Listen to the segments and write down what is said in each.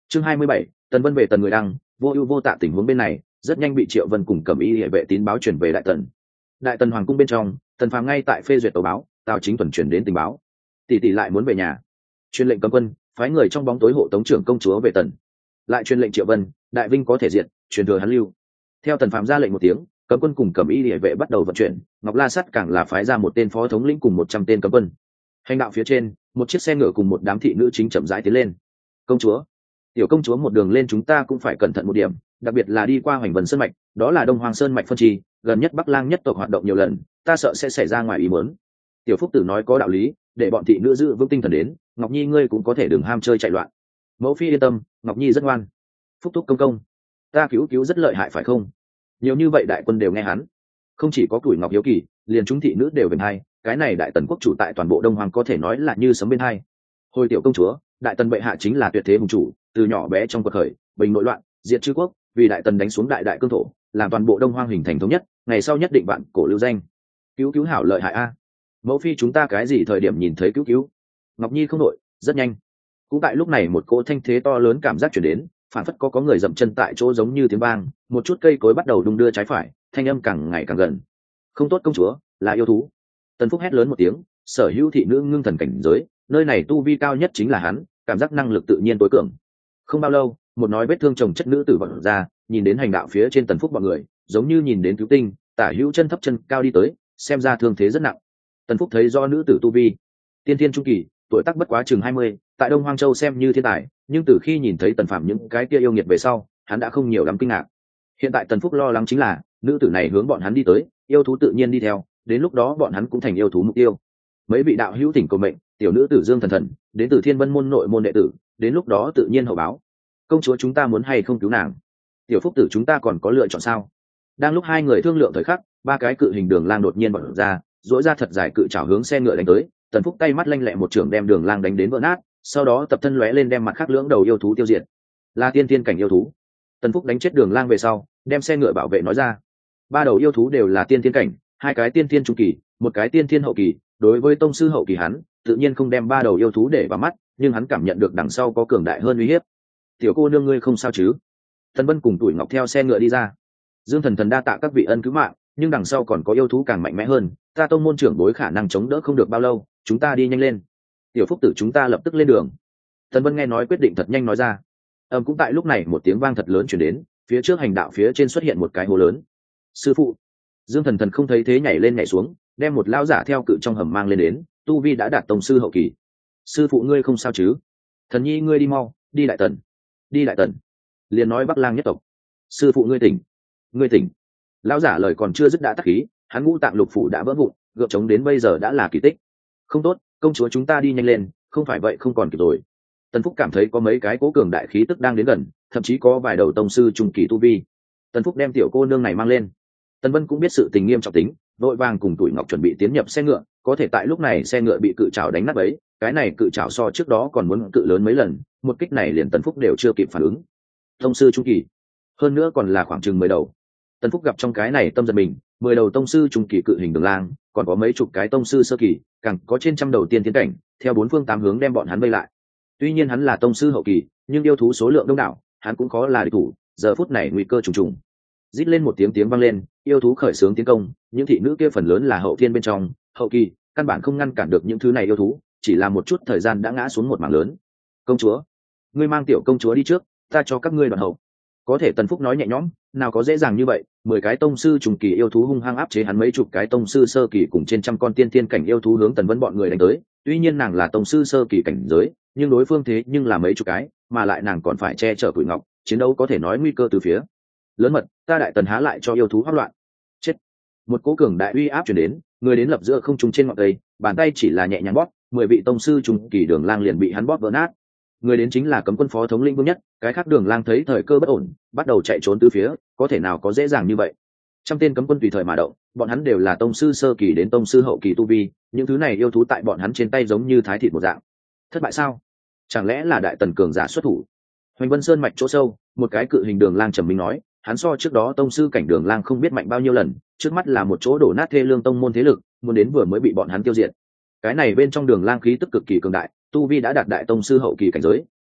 Chương 27, Tần Vân về Tần người đăng, vô ưu vô tạ tình huống bên này, rất nhanh bị Triệu Vân cùng Cẩm Y hệ vệ tín báo chuyển về Đại Tần. Đại Tần hoàng cung bên trong, Tần Phàm ngay tại phê duyệt tấu báo, Tào Chính Tuần chuyển đến tình báo. Tỷ tỷ lại muốn về nhà. Truyền lệnh cấm quân, phái người trong bóng tối hộ tống trưởng công chúa về Tần. Lại truyền lệnh Triệu Vân, Đại Vinh có thể diện, truyền thừa hắn lưu. Theo Tần Phàm ra lệnh một tiếng, cấm quân cùng Cẩm Y hệ vệ bắt đầu vận chuyển, Ngọc La Sắt càng là phái ra một tên phó thống lĩnh cùng 100 tên cấm quân. Hành đạo phía trên, một chiếc xe ngựa cùng một đám thị nữ chính chậm rãi tiến lên. Công chúa, tiểu công chúa, một đường lên chúng ta cũng phải cẩn thận một điểm, đặc biệt là đi qua Hoành Vân Sơn mạch, đó là Đông Hoàng Sơn mạch phân trì, gần nhất Bắc Lang nhất tộc hoạt động nhiều lần, ta sợ sẽ xảy ra ngoài ý muốn. Tiểu Phúc Tử nói có đạo lý, để bọn thị nữ giữ vững tinh thần đến, Ngọc Nhi ngươi cũng có thể đừng ham chơi chạy loạn. Mẫu phi yên tâm, Ngọc Nhi rất ngoan. Phúc Thúc công công, ta cứu rất lợi hại phải không? Nhiều như vậy đại quân đều nghe hắn. Không chỉ có tuổi Ngọc hiếu kỳ, liền chúng thị nữ đều bên hai, cái này Đại Tần quốc chủ tại toàn bộ Đông Hoàng có thể nói là như sấm bên hai. Hồi tiểu công chúa, Đại Tần bệ hạ chính là tuyệt thế hùng chủ, từ nhỏ bé trong cuộc khởi, bình nội loạn, diệt chư quốc, vì Đại Tần đánh xuống đại cương thổ, làm toàn bộ Đông Hoang hình thành thống nhất, ngày sau nhất định vạn cổ lưu danh. Cứu hảo lợi hại a. Mẫu phi chúng ta cái gì thời điểm nhìn thấy cứu? Ngọc Nhi không đội, rất nhanh. Cũng tại lúc này một cỗ thanh thế to lớn cảm giác chuyển đến, phản phất có người dậm chân tại chỗ giống như tiếng vang, một chút cây cối bắt đầu đung đưa trái phải, thanh âm càng ngày càng gần. Không tốt công chúa, là yêu thú. Tần Phúc hét lớn một tiếng, sở hữu thị nữ ngưng thần cảnh giới, nơi này tu vi cao nhất chính là hắn, cảm giác năng lực tự nhiên tối cường. Không bao lâu, một nói vết thương chồng chất nữ tử vọt ra, nhìn đến hành đạo phía trên Tần Phúc bọn người, giống như nhìn đến cứu tinh, tả hữu chân thấp chân cao đi tới, xem ra thương thế rất nặng. Tần Phúc thấy do nữ tử tu vi tiên thiên trung kỳ, tuổi tác bất quá chừng 20, tại Đông Hoang Châu xem như thiên tài, nhưng từ khi nhìn thấy Tần Phàm những cái kia yêu nghiệt về sau, hắn đã không nhiều lắm kinh ngạc. Hiện tại Tần Phúc lo lắng chính là nữ tử này hướng bọn hắn đi tới, yêu thú tự nhiên đi theo, đến lúc đó bọn hắn cũng thành yêu thú mục tiêu. Mấy vị đạo hữu thỉnh cầu mệnh, tiểu nữ tử Dương Thần, đến từ Thiên Vân môn nội môn đệ tử, đến lúc đó tự nhiên hậu báo. Công chúa chúng ta muốn hay không cứu nàng? Tiểu Phúc Tử chúng ta còn có lựa chọn sao? Đang lúc hai người thương lượng thời khắc, ba cái cự hình đường lang đột nhiên bật ra, duỗi ra thật dài cự chảo hướng xe ngựa đánh tới. Tần Phúc tay mắt lanh lẹ một trưởng đem đường lang đánh đến vỡ nát, sau đó tập thân lóe lên đem mặt khác lưỡng đầu yêu thú tiêu diệt. Là tiên tiên cảnh yêu thú. Tần Phúc đánh chết đường lang về sau, đem xe ngựa bảo vệ nói ra. Ba đầu yêu thú đều là tiên tiên cảnh, hai cái tiên tiên trung kỳ, một cái tiên tiên hậu kỳ. Đối với tông sư hậu kỳ hắn, tự nhiên không đem ba đầu yêu thú để vào mắt, nhưng hắn cảm nhận được đằng sau có cường đại hơn uy hiếp. Tiểu cô nương ngươi không sao chứ? Tần Vân cùng tuổi Ngọc theo xe ngựa đi ra. Dương Thần đa tạ các vị ân cứu mạng, nhưng đằng sau còn có yêu thú càng mạnh mẽ hơn, ta tông môn trưởng bối khả năng chống đỡ không được bao lâu, chúng ta đi nhanh lên. Tiểu Phúc Tử chúng ta lập tức lên đường. Tần Vân nghe nói quyết định thật nhanh nói ra. Cũng tại lúc này một tiếng vang thật lớn truyền đến, phía trước hành đạo phía trên xuất hiện một cái hố lớn. Sư phụ. Dương Thần không thấy thế nhảy lên nhảy xuống, đem một lão giả theo cự trong hầm mang lên đến, tu vi đã đạt tông sư hậu kỳ. Sư phụ ngươi không sao chứ? Thần nhi ngươi đi mau, đi Đại Tần. Đi Đại Tần. Liền nói Bắc Lang nhất tộc. Sư phụ ngươi tỉnh. Ngươi tỉnh. Lão giả lời còn chưa dứt đã tắc khí, hắn ngũ tạng lục phủ đã vỡ vụn, gượng chống đến bây giờ đã là kỳ tích. Không tốt, công chúa chúng ta đi nhanh lên, không phải vậy không còn kịp rồi. Tần Phúc cảm thấy có mấy cái cố cường đại khí tức đang đến gần, thậm chí có vài đầu tông sư trung kỳ tu vi. Tần Phúc đem tiểu cô nương này mang lên. Tần Vân cũng biết sự tình nghiêm trọng tính, vội vàng cùng tuổi Ngọc chuẩn bị tiến nhập xe ngựa, có thể tại lúc này xe ngựa bị cự trảo đánh nát bấy, cái này cự trảo so trước đó còn muốn cự lớn mấy lần, một kích này liền Tần Phúc đều chưa kịp phản ứng. Tông sư trung kỳ, hơn nữa còn là khoảng chừng 10 đầu. Tần Phúc gặp trong cái này tâm giật mình, 10 đầu tông sư trung kỳ cự hình đường lang, còn có mấy chục cái tông sư sơ kỳ, càng có trên trăm đầu tiên tiến cảnh, theo bốn phương tám hướng đem bọn hắn vây lại. Tuy nhiên hắn là tông sư hậu kỳ, nhưng yêu thú số lượng đông đảo, hắn cũng khó là địch thủ, giờ phút này nguy cơ trùng trùng. Rít lên một tiếng vang lên, yêu thú khởi xướng tiến công, những thị nữ kia phần lớn là hậu thiên bên trong, hậu kỳ, căn bản không ngăn cản được những thứ này yêu thú, chỉ là một chút thời gian đã ngã xuống một mảng lớn. Công chúa, ngươi mang tiểu công chúa đi trước, ta cho các ngươi đoạn hậu. Có thể Tần Phúc nói nhẹ nhõm, nào có dễ dàng như vậy, 10 cái tông sư trùng kỳ yêu thú hung hăng áp chế hắn mấy chục cái tông sư sơ kỳ cùng trên trăm con tiên thiên cảnh yêu thú hướng Tần Vân bọn người đánh tới, tuy nhiên nàng là tông sư sơ kỳ cảnh giới, nhưng đối phương thế nhưng là mấy chục cái, mà lại nàng còn phải che chở Tuổi Ngọc, chiến đấu có thể nói nguy cơ từ phía lớn mật, ta Đại Tần há lại cho yêu thú hỗn loạn. Chết. Một cỗ cường đại uy áp truyền đến, người đến lập giữa không trung trên ngọn cây, bàn tay chỉ là nhẹ nhàng bóp, 10 vị tông sư trùng kỳ đường lang liền bị hắn bóp vỡ nát. Người đến chính là cấm quân phó thống lĩnh Vương Nhất, cái khác đường lang thấy thời cơ bất ổn, bắt đầu chạy trốn tứ phía, có thể nào có dễ dàng như vậy. Trăm tên cấm quân tùy thời mà động, bọn hắn đều là tông sư sơ kỳ đến tông sư hậu kỳ tu vi, những thứ này yêu thú tại bọn hắn trên tay giống như thái thịt một dạng. Thất bại sao? Chẳng lẽ là Đại Tần cường giả xuất thủ? Hoành Vân Sơn mạch chỗ sâu, một cái cự hình đường lang trầm minh nói, hắn so trước đó tông sư cảnh đường lang không biết mạnh bao nhiêu lần, trước mắt là một chỗ đổ nát thê lương tông môn thế lực, muốn đến vừa mới bị bọn hắn tiêu diệt. Cái này bên trong đường lang khí tức cực kỳ cường đại, tu vi đã đạt đại tông sư hậu kỳ cảnh giới,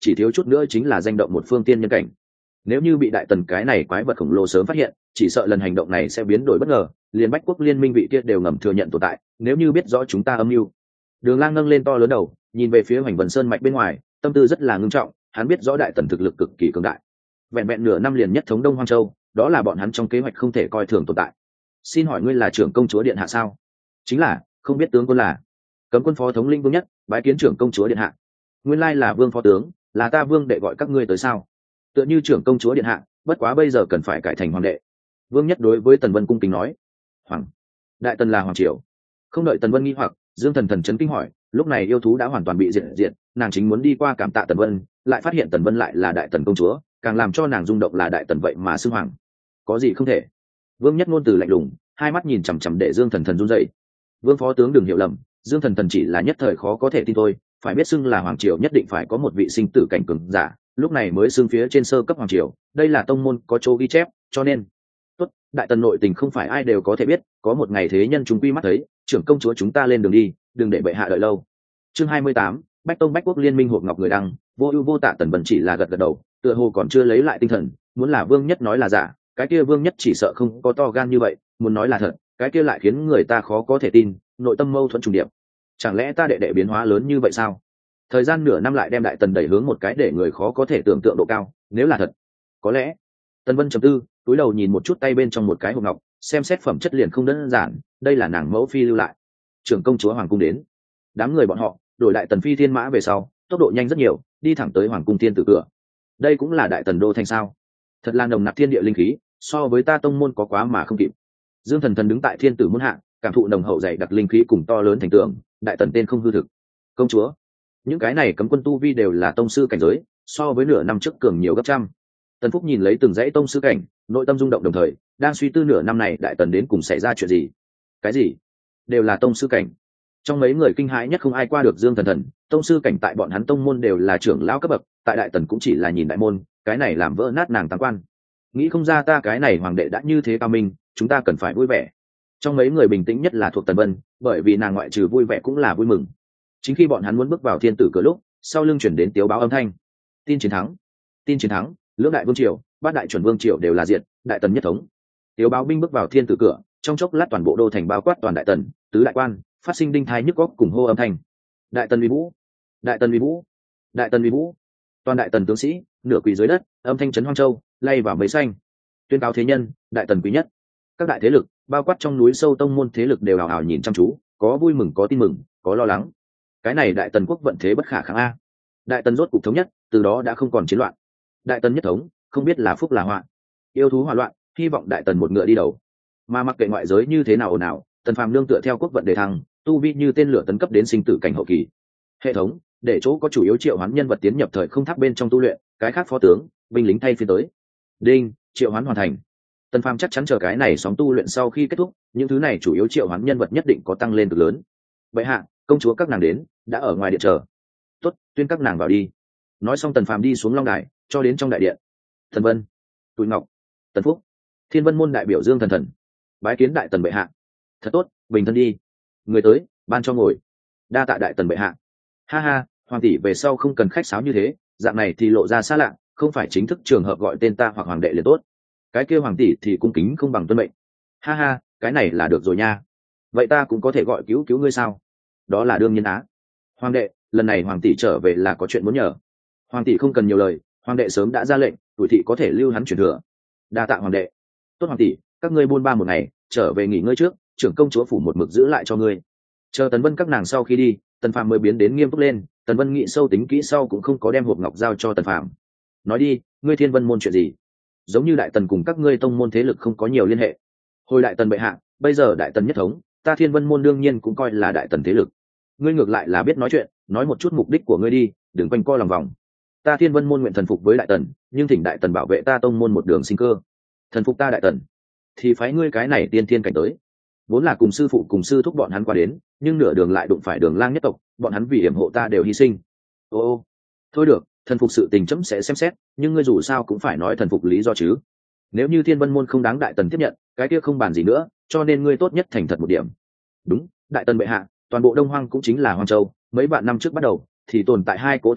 chỉ thiếu chút nữa chính là danh động một phương tiên nhân cảnh. Nếu như bị đại tần cái này quái vật khổng lồ sớm phát hiện, chỉ sợ lần hành động này sẽ biến đổi bất ngờ, liền Bách Quốc liên minh vị kia đều ngầm thừa nhận tồn tại. Nếu như biết rõ chúng ta âm mưu. Đường Lang nâng lên to lớn đầu, nhìn về phía Hoành Vân Sơn mạch bên ngoài, tâm tư rất là ngưng trọng. Hắn biết rõ đại tần thực lực cực kỳ cường đại, vẹn vẹn nửa năm liền nhất thống Đông Hoang Châu, đó là bọn hắn trong kế hoạch không thể coi thường tồn tại. Xin hỏi ngươi là trưởng công chúa điện hạ sao? Chính là, không biết tướng quân là Cấm quân phó thống linh Vương Nhất, bái kiến trưởng công chúa điện hạ. Nguyên lai là Vương phó tướng, là ta Vương đệ gọi các ngươi tới sao? Tựa như trưởng công chúa điện hạ, bất quá bây giờ cần phải cải thành hoàng đệ. Vương Nhất đối với Tần Vân cung kính nói. Hoàng, đại tần là hoàng triều. Không đợi Tần Vân nghi hoặc, Dương Thần Thần chấn kinh hỏi, lúc này yêu thú đã hoàn toàn bị diệt, nàng chính muốn đi qua cảm tạ Tần Vân, lại phát hiện Tần Vân lại là đại tần công chúa, càng làm cho nàng rung động là đại tần vậy mà xưng hoàng. Có gì không thể? Vương Nhất ngôn từ lạnh lùng, hai mắt nhìn chằm chằm để Dương Thần Thần run rẩy. Vương phó tướng đừng hiểu lầm, Dương Thần Thần chỉ là nhất thời khó có thể tin thôi, phải biết xưng là hoàng triều nhất định phải có một vị sinh tử cảnh cường giả, lúc này mới xưng phía trên sơ cấp hoàng triều, đây là tông môn có chỗ ghi chép, cho nên tốt, đại tần nội tình không phải ai đều có thể biết, có một ngày thế nhân chúng quy mắt thấy, trưởng công chúa chúng ta lên đường đi, đừng để bệ hạ đợi lâu. Chương 28, Bách Tông Bách Quốc liên minh hộp ngọc người đăng, vô ưu vô tạ. Tần Vân chỉ là gật gật đầu, tựa hồ còn chưa lấy lại tinh thần, muốn là Vương Nhất nói là giả, cái kia Vương Nhất chỉ sợ không có to gan như vậy, muốn nói là thật, cái kia lại khiến người ta khó có thể tin, nội tâm mâu thuẫn trùng điệp. Chẳng lẽ ta đệ đệ biến hóa lớn như vậy sao? Thời gian nửa năm lại đem đại tần đẩy hướng một cái để người khó có thể tưởng tượng độ cao, nếu là thật, có lẽ. Tần Vân trầm tư, túi đầu nhìn một chút tay bên trong một cái hộp ngọc, xem xét phẩm chất liền không đơn giản, đây là nàng mẫu phi lưu lại. Trưởng công chúa hoàng cung đến. Đám người bọn họ đổi đại tần phi thiên mã về sau, tốc độ nhanh rất nhiều, đi thẳng tới hoàng cung thiên tử cửa. Đây cũng là đại tần đô thành sao? Thật là nồng nặc thiên địa linh khí, so với ta tông môn có quá mà không kịp. Dương Thần Thần đứng tại thiên tử môn hạ, cảm thụ nồng hậu dày đặc linh khí cùng to lớn thành tường, đại tần tên không hư thực. Công chúa, những cái này cấm quân tu vi đều là tông sư cảnh giới, so với nửa năm trước cường nhiều gấp trăm. Tần Phúc nhìn lấy từng dãy tông sư cảnh, nội tâm rung động đồng thời đang suy tư nửa năm này đại tần đến cùng xảy ra chuyện gì. Cái gì? Đều là tông sư cảnh. Trong mấy người kinh hãi nhất không ai qua được Dương Thần Thần, tông sư cảnh tại bọn hắn tông môn đều là trưởng lão cấp bậc, tại đại tần cũng chỉ là nhìn đại môn, cái này làm vỡ nát nàng tam quan. Nghĩ không ra ta cái này hoàng đệ đã như thế cao minh, chúng ta cần phải vui vẻ. Trong mấy người bình tĩnh nhất là thuộc Tần Vân, bởi vì nàng ngoại trừ vui vẻ cũng là vui mừng. Chính khi bọn hắn muốn bước vào thiên tử cửa lúc, sau lưng chuyển đến tiếu báo âm thanh. Tin chiến thắng, tin chiến thắng, lưỡng đại vương triều, bát đại chuẩn vương triều đều là diệt, đại tần nhất thống. Tiếu báo binh bước vào thiên tử cửa, trong chốc lát toàn bộ đô thành bao quát toàn đại tần, tứ đại quan phát sinh đinh thai nhức góc cùng hô âm thanh. Đại tần uy vũ, đại tần uy vũ, đại tần uy vũ. Toàn đại tần tướng sĩ nửa quỳ dưới đất, âm thanh chấn hoang châu, lay vào mấy xanh. Tuyên cáo thế nhân, đại tần quý nhất. Các đại thế lực, bao quát trong núi sâu tông môn thế lực đều hào hào nhìn chăm chú, có vui mừng có tin mừng, có lo lắng. Cái này đại tần quốc vận thế bất khả kháng a. Đại tần rốt cục thống nhất, từ đó đã không còn chiến loạn. Đại tần nhất thống, không biết là phúc là họa. Yêu thú hỏa loạn, hy vọng đại tần một ngựa đi đầu. Mà mặc kệ ngoại giới như thế nào ồn ào, Tần Phàm nương tựa theo quốc vận đề thăng, tu vi như tên lửa tấn cấp đến sinh tử cảnh hậu kỳ. Hệ thống để chỗ có chủ yếu triệu hoán nhân vật tiến nhập thời không tháp bên trong tu luyện, cái khác phó tướng, binh lính thay phiên tới. Đinh, triệu hoán hoàn thành. Tần Phàm chắc chắn chờ cái này sóng tu luyện sau khi kết thúc, những thứ này chủ yếu triệu hoán nhân vật nhất định có tăng lên cực lớn. Bệ hạ, công chúa các nàng đến, đã ở ngoài điện chờ. Tốt, tuyên các nàng vào đi. Nói xong Tần Phàm đi xuống long đài, cho đến trong đại điện. Thần Vân, Tụi Ngọc, Tần Phúc, Thiên Vân môn đại biểu Dương Thần Thần, bái kiến đại tần bệ hạ. Thật tốt, bình thân đi. Người tới, ban cho ngồi. Đa tạ đại tần bệ hạ. Ha ha, hoàng tỷ về sau không cần khách sáo như thế, dạng này thì lộ ra xa lạ, không phải chính thức trường hợp gọi tên ta hoặc hoàng đệ liền tốt. Cái kia hoàng tỷ thì cung kính không bằng tuân mệnh. Ha ha, cái này là được rồi nha. Vậy ta cũng có thể gọi cứu cứu ngươi sao? Đó là đương nhiên á. Hoàng đệ, lần này hoàng tỷ trở về là có chuyện muốn nhờ. Hoàng tỷ không cần nhiều lời, hoàng đệ sớm đã ra lệnh, tuổi thị có thể lưu hắn truyền thừa. Đa tạ hoàng đệ. Tốt hoàng tỷ, các ngươi buôn ba một ngày, trở về nghỉ ngơi trước, trưởng công chúa phủ một mực giữ lại cho ngươi. Chờ Tần Vân các nàng sau khi đi, Tần Phàm mới biến đến nghiêm túc lên. Tần Vân nghĩ sâu tính kỹ sau cũng không có đem hộp ngọc giao cho Tần Phàm. Nói đi, ngươi Thiên Vân môn chuyện gì? Giống như đại tần cùng các ngươi tông môn thế lực không có nhiều liên hệ. Hồi đại tần bệ hạ, bây giờ đại tần nhất thống, ta Thiên Vân môn đương nhiên cũng coi là đại tần thế lực. Ngươi ngược lại là biết nói chuyện, nói một chút mục đích của ngươi đi, đừng quanh co lòng vòng. Ta Thiên Vân môn nguyện thần phục với đại tần, nhưng thỉnh đại tần bảo vệ ta tông môn một đường sinh cơ. Thần phục ta đại tần, thì phái ngươi cái này tiên thiên cảnh tới. Vốn là cùng sư phụ cùng sư thúc bọn hắn qua đến, nhưng nửa đường lại đụng phải Đường Lang nhất tộc, bọn hắn vì hiểm hộ ta đều hy sinh. Ô, thôi được, thần phục sự tình chấm sẽ xem xét, nhưng ngươi dù sao cũng phải nói thần phục lý do chứ. Nếu như Thiên Vân môn không đáng đại tần tiếp nhận, cái kia không bàn gì nữa, cho nên ngươi tốt nhất thành thật một điểm. Đúng, đại tần bệ hạ, toàn bộ Đông Hoang cũng chính là Hoang Châu, mấy vạn năm trước bắt đầu thì tồn tại hai cố thế lực,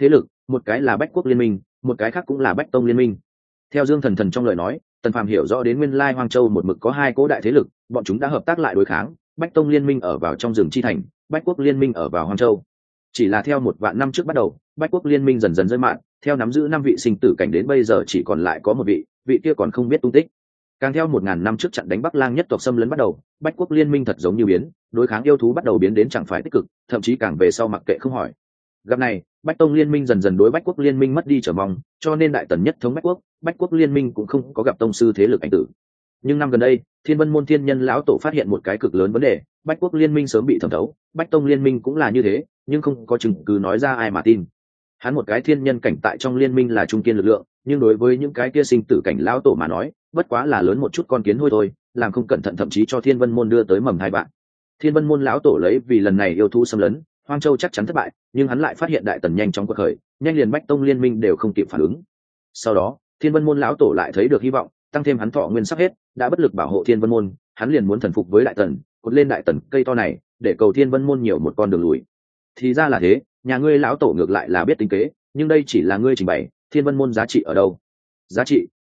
một cái là Bách Quốc Liên minh, một cái khác cũng là Bách Tông Liên minh. Theo Dương Thần Thần trong lời nói, Tần Phàm hiểu rõ đến nguyên lai Hoang Châu một mực có hai cố đại thế lực, bọn chúng đã hợp tác lại đối kháng, Bách Tông Liên minh ở vào trong rừng chi thành, Bách Quốc Liên minh ở vào Hoang Châu. Chỉ là theo 1.000 năm trước bắt đầu, Bách Quốc Liên minh dần dần rơi mạn, theo nắm giữ 5 vị sinh tử cảnh đến bây giờ chỉ còn lại có một vị, vị kia còn không biết tung tích. Càng theo 1.000 năm trước trận đánh Bắc Lang nhất tộc xâm lấn bắt đầu, Bách Quốc Liên minh thật giống như biến, đối kháng yêu thú bắt đầu biến đến chẳng phải tích cực, thậm chí càng về sau mặc kệ không hỏi. Gặp này, Bách Tông Liên minh dần dần đối Bách Quốc Liên minh mất đi trở mong, cho nên đại tần nhất thống Bách Quốc Liên minh cũng không có gặp tông sư thế lực ảnh tử. Nhưng năm gần đây, Thiên Vân môn Thiên Nhân lão tổ phát hiện một cái cực lớn vấn đề, Bách Quốc Liên minh sớm bị thẩm thấu, Bách Tông Liên minh cũng là như thế, nhưng không có chứng cứ nói ra ai mà tin. Hắn một cái thiên nhân cảnh tại trong liên minh là trung kiên lực lượng, nhưng đối với những cái kia sinh tử cảnh lão tổ mà nói, bất quá là lớn một chút con kiến hôi thôi, làm không cẩn thận thậm chí cho Thiên Vân môn đưa tới mầm hai bạn. Thiên Vân môn lão tổ lấy vì lần này yêu thú xâm lấn, Hoang Châu chắc chắn thất bại, nhưng hắn lại phát hiện đại tần nhanh chóng quật khởi, nhanh liền Bách Tông Liên minh đều không kịp phản ứng. Sau đó, Thiên Vân môn lão tổ lại thấy được hy vọng, tăng thêm hắn thọ nguyên sắp hết, đã bất lực bảo hộ Thiên Vân môn, hắn liền muốn thần phục với đại tần, cột lên đại tần cây to này, để cầu Thiên Vân môn nhiều một con đường lùi. Thì ra là thế, nhà ngươi lão tổ ngược lại là biết tính kế, nhưng đây chỉ là ngươi trình bày, Thiên Vân môn giá trị ở đâu? Giá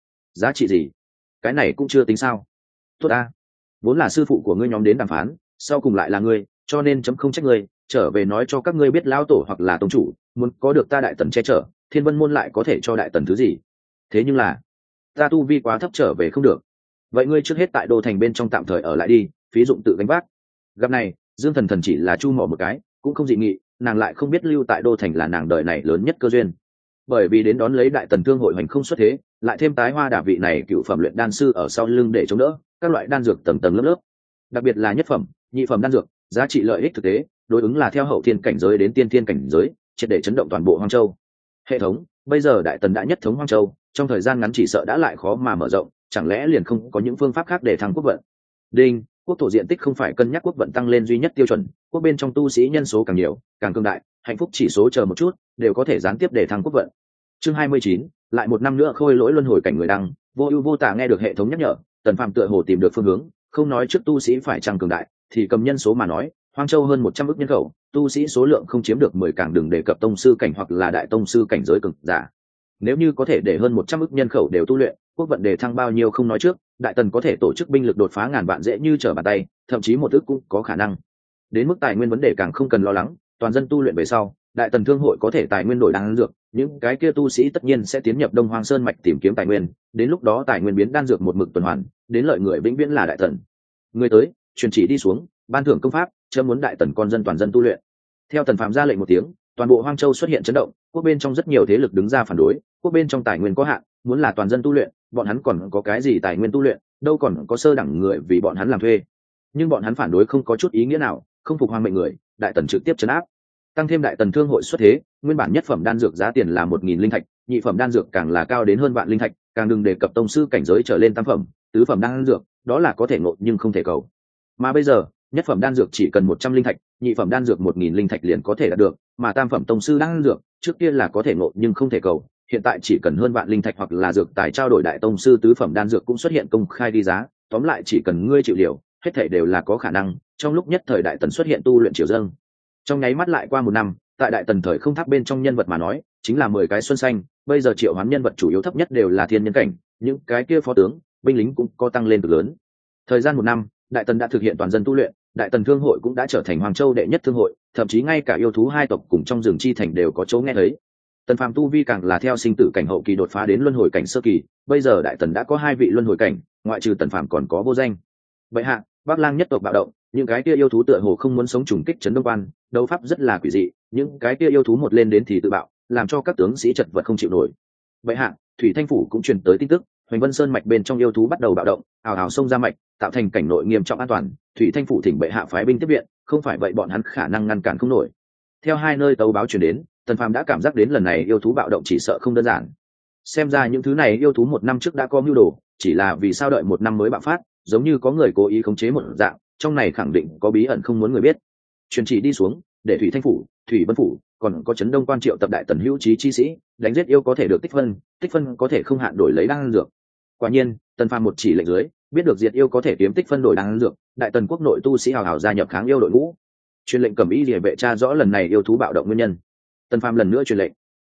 trị gì? Cái này cũng chưa tính sao? Tốt a, vốn là sư phụ của ngươi nhóm đến đàm phán, sau cùng lại là ngươi, cho nên chấm không trách ngươi, trở về nói cho các ngươi biết lão tổ hoặc là tông chủ, muốn có được ta đại tần che chở, Thiên Vân môn lại có thể cho đại tần thứ gì? Thế nhưng là, ta tu vi quá thấp trở về không được. Vậy ngươi trước hết tại đô thành bên trong tạm thời ở lại đi, phí dụng tự gánh vác. Gặp này, Dương Thần Thần chỉ là chu mỏ một cái, cũng không dị nghị, nàng lại không biết lưu tại đô thành là nàng đời này lớn nhất cơ duyên. Bởi vì đến đón lấy đại tần thương hội hoành không xuất thế, lại thêm tái hoa đả vị này cựu phẩm luyện đan sư ở sau lưng để chống đỡ, các loại đan dược tầng tầng lớp lớp. Đặc biệt là nhất phẩm, nhị phẩm đan dược, giá trị lợi ích thực tế, đối ứng là theo hậu thiên cảnh giới đến tiên thiên cảnh giới, triệt để chấn động toàn bộ Hoang Châu. Hệ thống, bây giờ đại tần đã nhất thống Hoang Châu, trong thời gian ngắn chỉ sợ đã lại khó mà mở rộng, chẳng lẽ liền không có những phương pháp khác để thăng quốc vận? Đinh, quốc thổ diện tích không phải cân nhắc quốc vận tăng lên duy nhất tiêu chuẩn, quốc bên trong tu sĩ nhân số càng nhiều, càng cường đại, hạnh phúc chỉ số chờ một chút, đều có thể gián tiếp để thăng quốc vận. Chương 29, lại một năm nữa khôi lỗi luân hồi cảnh người đăng, vô ưu vô tả nghe được hệ thống nhắc nhở, Tần Phàm tựa hồ tìm được phương hướng, không nói trước tu sĩ phải chăng cường đại, thì cầm nhân số mà nói, Hoang Châu hơn 100 ức nhân khẩu, tu sĩ số lượng không chiếm được 10 càng đừng đề cập tông sư cảnh hoặc là đại tông sư cảnh giới cường giả. Nếu như có thể để hơn 100 ức nhân khẩu đều tu luyện, quốc vận đề thăng bao nhiêu không nói trước, đại tần có thể tổ chức binh lực đột phá ngàn vạn dễ như trở bàn tay, thậm chí một ức cũng có khả năng. Đến mức tài nguyên vấn đề càng không cần lo lắng, toàn dân tu luyện về sau, đại tần thương hội có thể tài nguyên đổi đan dược, những cái kia tu sĩ tất nhiên sẽ tiến nhập Đông Hoang Sơn mạch tìm kiếm tài nguyên, đến lúc đó tài nguyên biến đan dược một mực tuần hoàn, đến lợi người vĩnh viễn là đại tần. Người tới, truyền chỉ đi xuống, ban thưởng công pháp, chớ muốn đại tần con dân toàn dân tu luyện. Theo Tần Phàm ra lệnh một tiếng, toàn bộ Hoang Châu xuất hiện chấn động, quốc bên trong rất nhiều thế lực đứng ra phản đối, quốc bên trong tài nguyên có hạn, muốn là toàn dân tu luyện, bọn hắn còn có cái gì tài nguyên tu luyện, đâu còn có sơ đẳng người vì bọn hắn làm thuê. Nhưng bọn hắn phản đối không có chút ý nghĩa nào, không phục hoàng mệnh người, đại tần trực tiếp trấn áp. Tăng thêm đại tần thương hội xuất thế, nguyên bản nhất phẩm đan dược giá tiền là 1.000 linh thạch, nhị phẩm đan dược càng là cao đến hơn vạn linh thạch, càng đừng đề cập tông sư cảnh giới trở lên tam phẩm, tứ phẩm đan dược, đó là có thể ngộ nhưng không thể cầu. Mà bây giờ, nhất phẩm đan dược chỉ cần 100 linh thạch, nhị phẩm đan dược 1.000 linh thạch liền có thể đạt được, mà tam phẩm tông sư đan dược, trước kia là có thể ngộ nhưng không thể cầu, hiện tại chỉ cần hơn vạn linh thạch hoặc là dược tài trao đổi đại tông sư tứ phẩm đan dược cũng xuất hiện công khai đi giá, tóm lại chỉ cần ngươi chịu liều, hết thảy đều là có khả năng. Trong lúc nhất thời đại tần xuất hiện tu luyện triều dâng. Trong nháy mắt lại qua một năm, tại đại tần thời không tháp bên trong nhân vật mà nói, chính là 10 cái xuân xanh, bây giờ triệu hoán nhân vật chủ yếu thấp nhất đều là thiên nhân cảnh, những cái kia phó tướng, binh lính cũng có tăng lên cực lớn. Thời gian một năm, đại tần đã thực hiện toàn dân tu luyện, đại tần thương hội cũng đã trở thành Hoàng Châu đệ nhất thương hội, thậm chí ngay cả yêu thú hai tộc cùng trong rừng chi thành đều có chỗ nghe thấy. Tần Phàm tu vi càng là theo sinh tử cảnh hậu kỳ đột phá đến luân hồi cảnh sơ kỳ, bây giờ đại tần đã có 2 vị luân hồi cảnh, ngoại trừ Tần Phàm còn có vô danh. Bệ hạ, Bắc Lang nhất tộc bạo động, những cái kia yêu thú tựa hồ không muốn sống trùng kích trấn Đông Quan, đấu pháp rất là quỷ dị, những cái kia yêu thú một lên đến thì tự bạo, làm cho các tướng sĩ chật vật không chịu nổi. Bệ hạ, Thủy Thanh phủ cũng truyền tới tin tức, Hoành Vân Sơn mạch bên trong yêu thú bắt đầu bạo động, ào ào xông ra mạch, tạo thành cảnh nội nghiêm trọng an toàn, Thủy Thanh phủ thỉnh bệ hạ phái binh tiếp viện, không phải vậy bọn hắn khả năng ngăn cản không nổi. Theo 2 nơi tấu báo truyền đến, Tần Phàm đã cảm giác đến lần này yêu thú bạo động chỉ sợ không đơn giản. Xem ra những thứ này yêu thú 1 năm trước đã có mưu đồ, chỉ là vì sao đợi 1 năm mới bạo phát, giống như có người cố ý khống chế một dạng, trong này khẳng định có bí ẩn không muốn người biết. Truyền chỉ đi xuống, để Thủy Thanh phủ, Thủy Vân phủ, còn có Trấn Đông Quan triệu tập đại tần hữu trí chi sĩ, đánh giết yêu có thể được tích phân có thể không hạn đổi lấy đan dược. Quả nhiên, Tần Phàm một chỉ lệnh dưới, biết được diệt yêu có thể kiếm tích phân đổi đan dược, đại tần quốc nội tu sĩ hào hào gia nhập kháng yêu đội ngũ. Truyền lệnh Cẩm Y Liễu vệ tra rõ lần này yêu thú bạo động nguyên nhân. Tần Phàm lần nữa truyền lệnh,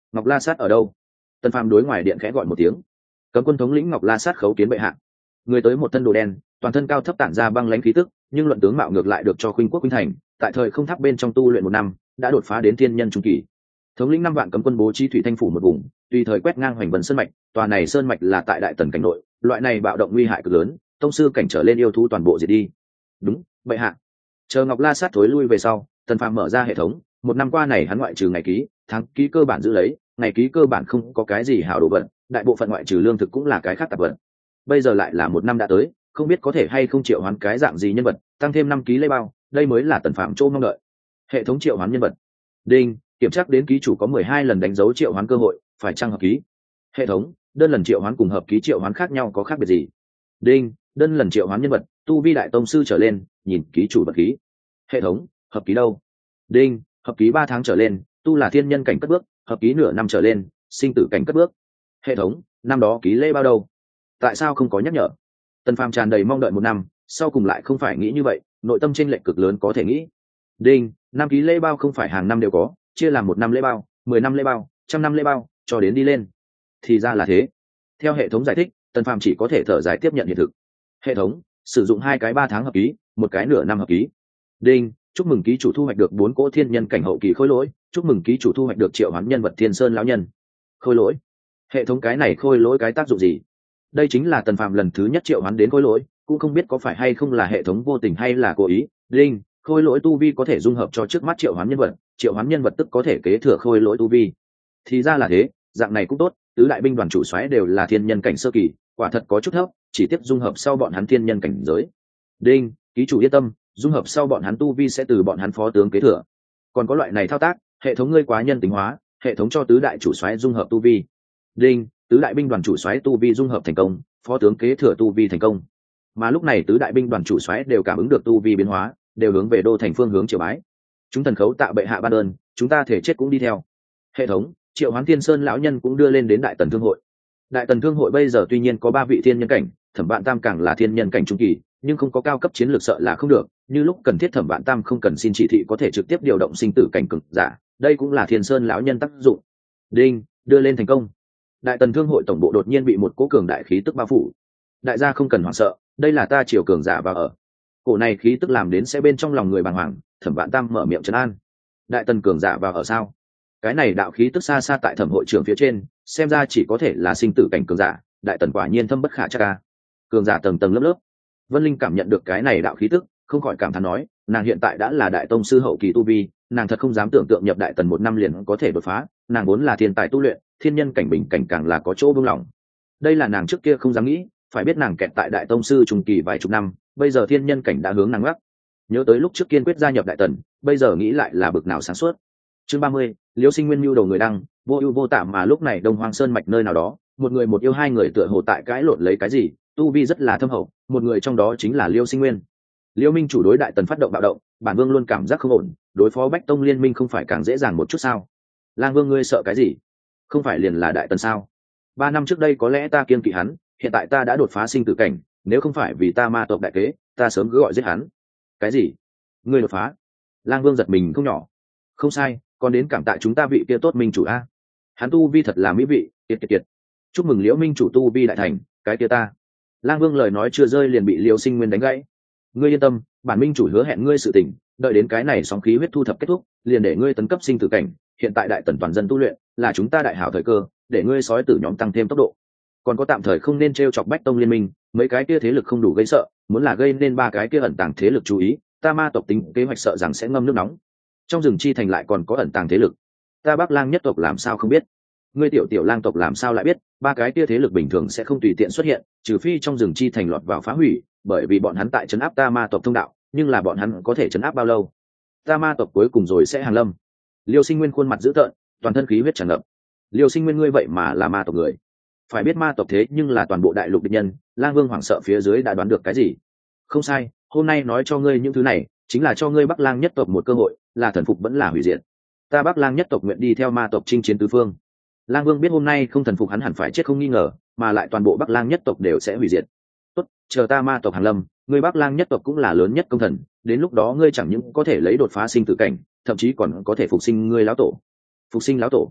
Ngọc La Sát ở đâu? Tần Phàm đối ngoài điện khẽ gọi một tiếng. Cấm quân thống lĩnh Ngọc La Sát khấu kiến bệ hạ. Người tới một thân đồ đen, toàn thân cao thấp tản ra băng lãnh khí tức, nhưng luận tướng mạo ngược lại được cho khuynh quốc khuynh thành, tại thời không tháp bên trong tu luyện 1 năm, đã đột phá đến thiên nhân trung kỳ. Thống lĩnh 5 vạn cấm quân bố trí thủy thanh phủ một vùng, tùy thời quét ngang hoành vân sơn mạch, tòa này sơn mạch là tại đại tần cảnh nội, loại này bạo động nguy hại cực lớn, tông sư cảnh trở lên yêu thú toàn bộ diệt đi. Đúng, bệ hạ. Chờ Ngọc La Sát thối lui về sau, Tần Phàm mở ra hệ thống, 1 năm qua này hắn ngoại trừ ngày ký, tháng ký cơ bản giữ lấy, ngày ký cơ bản không có cái gì hảo đồ vật, đại bộ phận ngoại trừ lương thực cũng là cái khác tạp vật. Bây giờ lại là 1 năm đã tới, không biết có thể hay không triệu hoán cái dạng gì nhân vật, tăng thêm 5 ký lê bao, đây mới là Tần Phàm chỗ mong đợi. Hệ thống triệu hoán nhân vật. Đinh, kiểm tra đến ký chủ có 12 lần đánh dấu triệu hoán cơ hội, phải chăng hợp ký? Hệ thống, đơn lần triệu hoán cùng hợp ký triệu hoán khác nhau có khác biệt gì? Đinh, đơn lần triệu hoán nhân vật, tu vi đại tông sư trở lên, nhìn ký chủ vật ký. Hệ thống, hợp ký đâu? Đinh, hợp ký 3 tháng trở lên, tu là thiên nhân cảnh cất bước, hợp ký nửa năm trở lên, sinh tử cảnh cất bước. Hệ thống, năm đó ký lễ bao đâu? Tại sao không có nhắc nhở? Tần Phàm tràn đầy mong đợi 1 năm, sau cùng lại không phải nghĩ như vậy, nội tâm chênh lệch cực lớn có thể nghĩ. Đinh, 5 ký lễ bao không phải hàng năm đều có, chia làm 1 năm lễ bao, 10 năm lễ bao, 100 năm lễ bao, cho đến đi lên. Thì ra là thế. Theo hệ thống giải thích, Tần Phàm chỉ có thể thở dài tiếp nhận hiện thực. Hệ thống, sử dụng 2 cái 3 tháng hợp ký, 1 cái nửa năm hợp ký. Đinh, chúc mừng ký chủ thu hoạch được 4 cỗ thiên nhân cảnh hậu kỳ khôi lỗi, chúc mừng ký chủ thu hoạch được triệu hoán nhân vật Thiên Sơn lão nhân. Khôi lỗi? Hệ thống cái này khôi lỗi cái tác dụng gì? Đây chính là Tần Phàm lần thứ nhất triệu hoán đến khôi lỗi, cũng không biết có phải hay không là hệ thống vô tình hay là cố ý. Đinh, khôi lỗi tu vi có thể dung hợp cho trước mắt triệu hoán nhân vật, triệu hoán nhân vật tức có thể kế thừa khôi lỗi tu vi. Thì ra là thế, dạng này cũng tốt, tứ đại binh đoàn chủ soái đều là thiên nhân cảnh sơ kỳ, quả thật có chút thấp, chỉ tiếp dung hợp sau bọn hắn thiên nhân cảnh giới. Đinh, ký chủ yên tâm, dung hợp sau bọn hắn tu vi sẽ từ bọn hắn phó tướng kế thừa. Còn có loại này thao tác, hệ thống ngươi quá nhân tính hóa, hệ thống cho tứ đại chủ soái dung hợp tu vi. Đinh, tứ đại binh đoàn chủ soái tu vi dung hợp thành công, phó tướng kế thừa tu vi thành công. Mà lúc này tứ đại binh đoàn chủ soái đều cảm ứng được tu vi biến hóa, đều hướng về đô thành phương hướng triều bái. Chúng thần khấu tạ bệ hạ ban ơn, chúng ta thể chết cũng đi theo. Hệ thống, triệu hoán Thiên Sơn lão nhân cũng đưa lên đến đại tần thương hội. Đại tần thương hội bây giờ tuy nhiên có 3 vị thiên nhân cảnh, Thẩm Vạn Tam càng là thiên nhân cảnh trung kỳ, nhưng không có cao cấp chiến lược sợ là không được, như lúc cần thiết Thẩm Vạn Tam không cần xin chỉ thị có thể trực tiếp điều động sinh tử cảnh cường giả, đây cũng là Thiên Sơn lão nhân tác dụng. Đinh, đưa lên thành công. Đại tần thương hội tổng bộ đột nhiên bị một cỗ cường đại khí tức bao phủ. Đại gia không cần hoảng sợ, đây là ta triều cường giả vào ở. Cổ này khí tức làm đến sẽ bên trong lòng người bàng hoàng, Thẩm Vạn Tam mở miệng trấn an. Đại tần cường giả vào ở sao? Cái này đạo khí tức xa xa tại Thẩm hội trưởng phía trên, xem ra chỉ có thể là sinh tử cảnh cường giả, đại tần quả nhiên thâm bất khả trắc a. Cường giả tầng tầng lớp lớp. Vân Linh cảm nhận được cái này đạo khí tức, không khỏi cảm thán nói, nàng hiện tại đã là đại tông sư hậu kỳ tu vi, nàng thật không dám tưởng tượng nhập đại tần 1 năm liền có thể đột phá, nàng vốn là thiên tài tu luyện, thiên nhân cảnh bình cảnh càng là có chỗ vương lòng. Đây là nàng trước kia không dám nghĩ, phải biết nàng kẹt tại đại tông sư trung kỳ vài chục năm, bây giờ thiên nhân cảnh đã hướng nàng ngắc. Nhớ tới lúc trước kiên quyết gia nhập đại tần, bây giờ nghĩ lại là bực nào sáng suốt. Chương 30, Liễu Sinh Nguyên mưu đầu người đăng, vô ưu vô tạm mà lúc này Đông Hoang Sơn mạch nơi nào đó, một người một yêu hai người tựa hồ tại cãi lộn lấy cái gì, tu vi rất là thâm hậu, một người trong đó chính là Liễu Sinh Nguyên. Liễu Minh chủ đối đại tần phát động bạo động, bản vương luôn cảm giác không ổn, đối phó Bách Tông liên minh không phải càng dễ dàng một chút sao? Lang Vương ngươi sợ cái gì? Không phải liền là đại tần sao? 3 năm trước đây có lẽ ta kiêng kỵ hắn, hiện tại ta đã đột phá sinh tử cảnh, nếu không phải vì ta ma tộc đại kế, ta sớm cứ gọi giết hắn. Cái gì? Ngươi đột phá? Lang Vương giật mình không nhỏ. Không sai, còn đến cảm tạ chúng ta vị kia tốt minh chủ a. Hắn tu vi thật là mỹ vị, kiệt. Chúc mừng Liễu Minh chủ tu vi đại thành, cái kia ta. Lang Vương lời nói chưa rơi liền bị Liễu Sinh Nguyên đánh gãy. Ngươi yên tâm, bản minh chủ hứa hẹn ngươi sự tình, đợi đến cái này sóng khí huyết thu thập kết thúc, liền để ngươi tấn cấp sinh tử cảnh, hiện tại đại tần toàn dân tu luyện, là chúng ta đại hảo thời cơ, để ngươi sói tử nhóm tăng thêm tốc độ. Còn có tạm thời không nên trêu chọc Bách Tông liên minh, mấy cái kia thế lực không đủ gây sợ, muốn là gây nên 3 cái kia ẩn tàng thế lực chú ý, ta ma tộc tính kế hoạch sợ rằng sẽ ngâm nước nóng. Trong rừng chi thành lại còn có ẩn tàng thế lực, ta Bắc Lang nhất tộc làm sao không biết? Ngươi tiểu lang tộc làm sao lại biết? 3 cái kia thế lực bình thường sẽ không tùy tiện xuất hiện, trừ phi trong rừng chi thành lọt vào phá hủy, bởi vì bọn hắn tại trấn áp ta ma tộc thông đạo, nhưng là bọn hắn có thể trấn áp bao lâu? Ta ma tộc cuối cùng rồi sẽ hàng lâm. Liêu Sinh Nguyên khuôn mặt dữ tợn, toàn thân khí huyết tràn ngập. Liêu Sinh Nguyên ngươi vậy mà là ma tộc người? Phải biết ma tộc thế nhưng là toàn bộ đại lục địch nhân. Lang Vương hoảng sợ phía dưới đã đoán được cái gì? Không sai, hôm nay nói cho ngươi những thứ này, chính là cho ngươi Bắc Lang nhất tộc một cơ hội, là thần phục vẫn là hủy diệt. Ta Bắc Lang nhất tộc nguyện đi theo ma tộc chinh chiến tứ phương. Lang Vương biết hôm nay không thần phục hắn hẳn phải chết không nghi ngờ, mà lại toàn bộ Bắc Lang nhất tộc đều sẽ hủy diệt. Tốt, chờ ta ma tộc hàng lâm, ngươi Bắc Lang nhất tộc cũng là lớn nhất công thần, đến lúc đó ngươi chẳng những có thể lấy đột phá sinh tử cảnh, thậm chí còn có thể phục sinh ngươi lão tổ. Phục sinh lão tổ?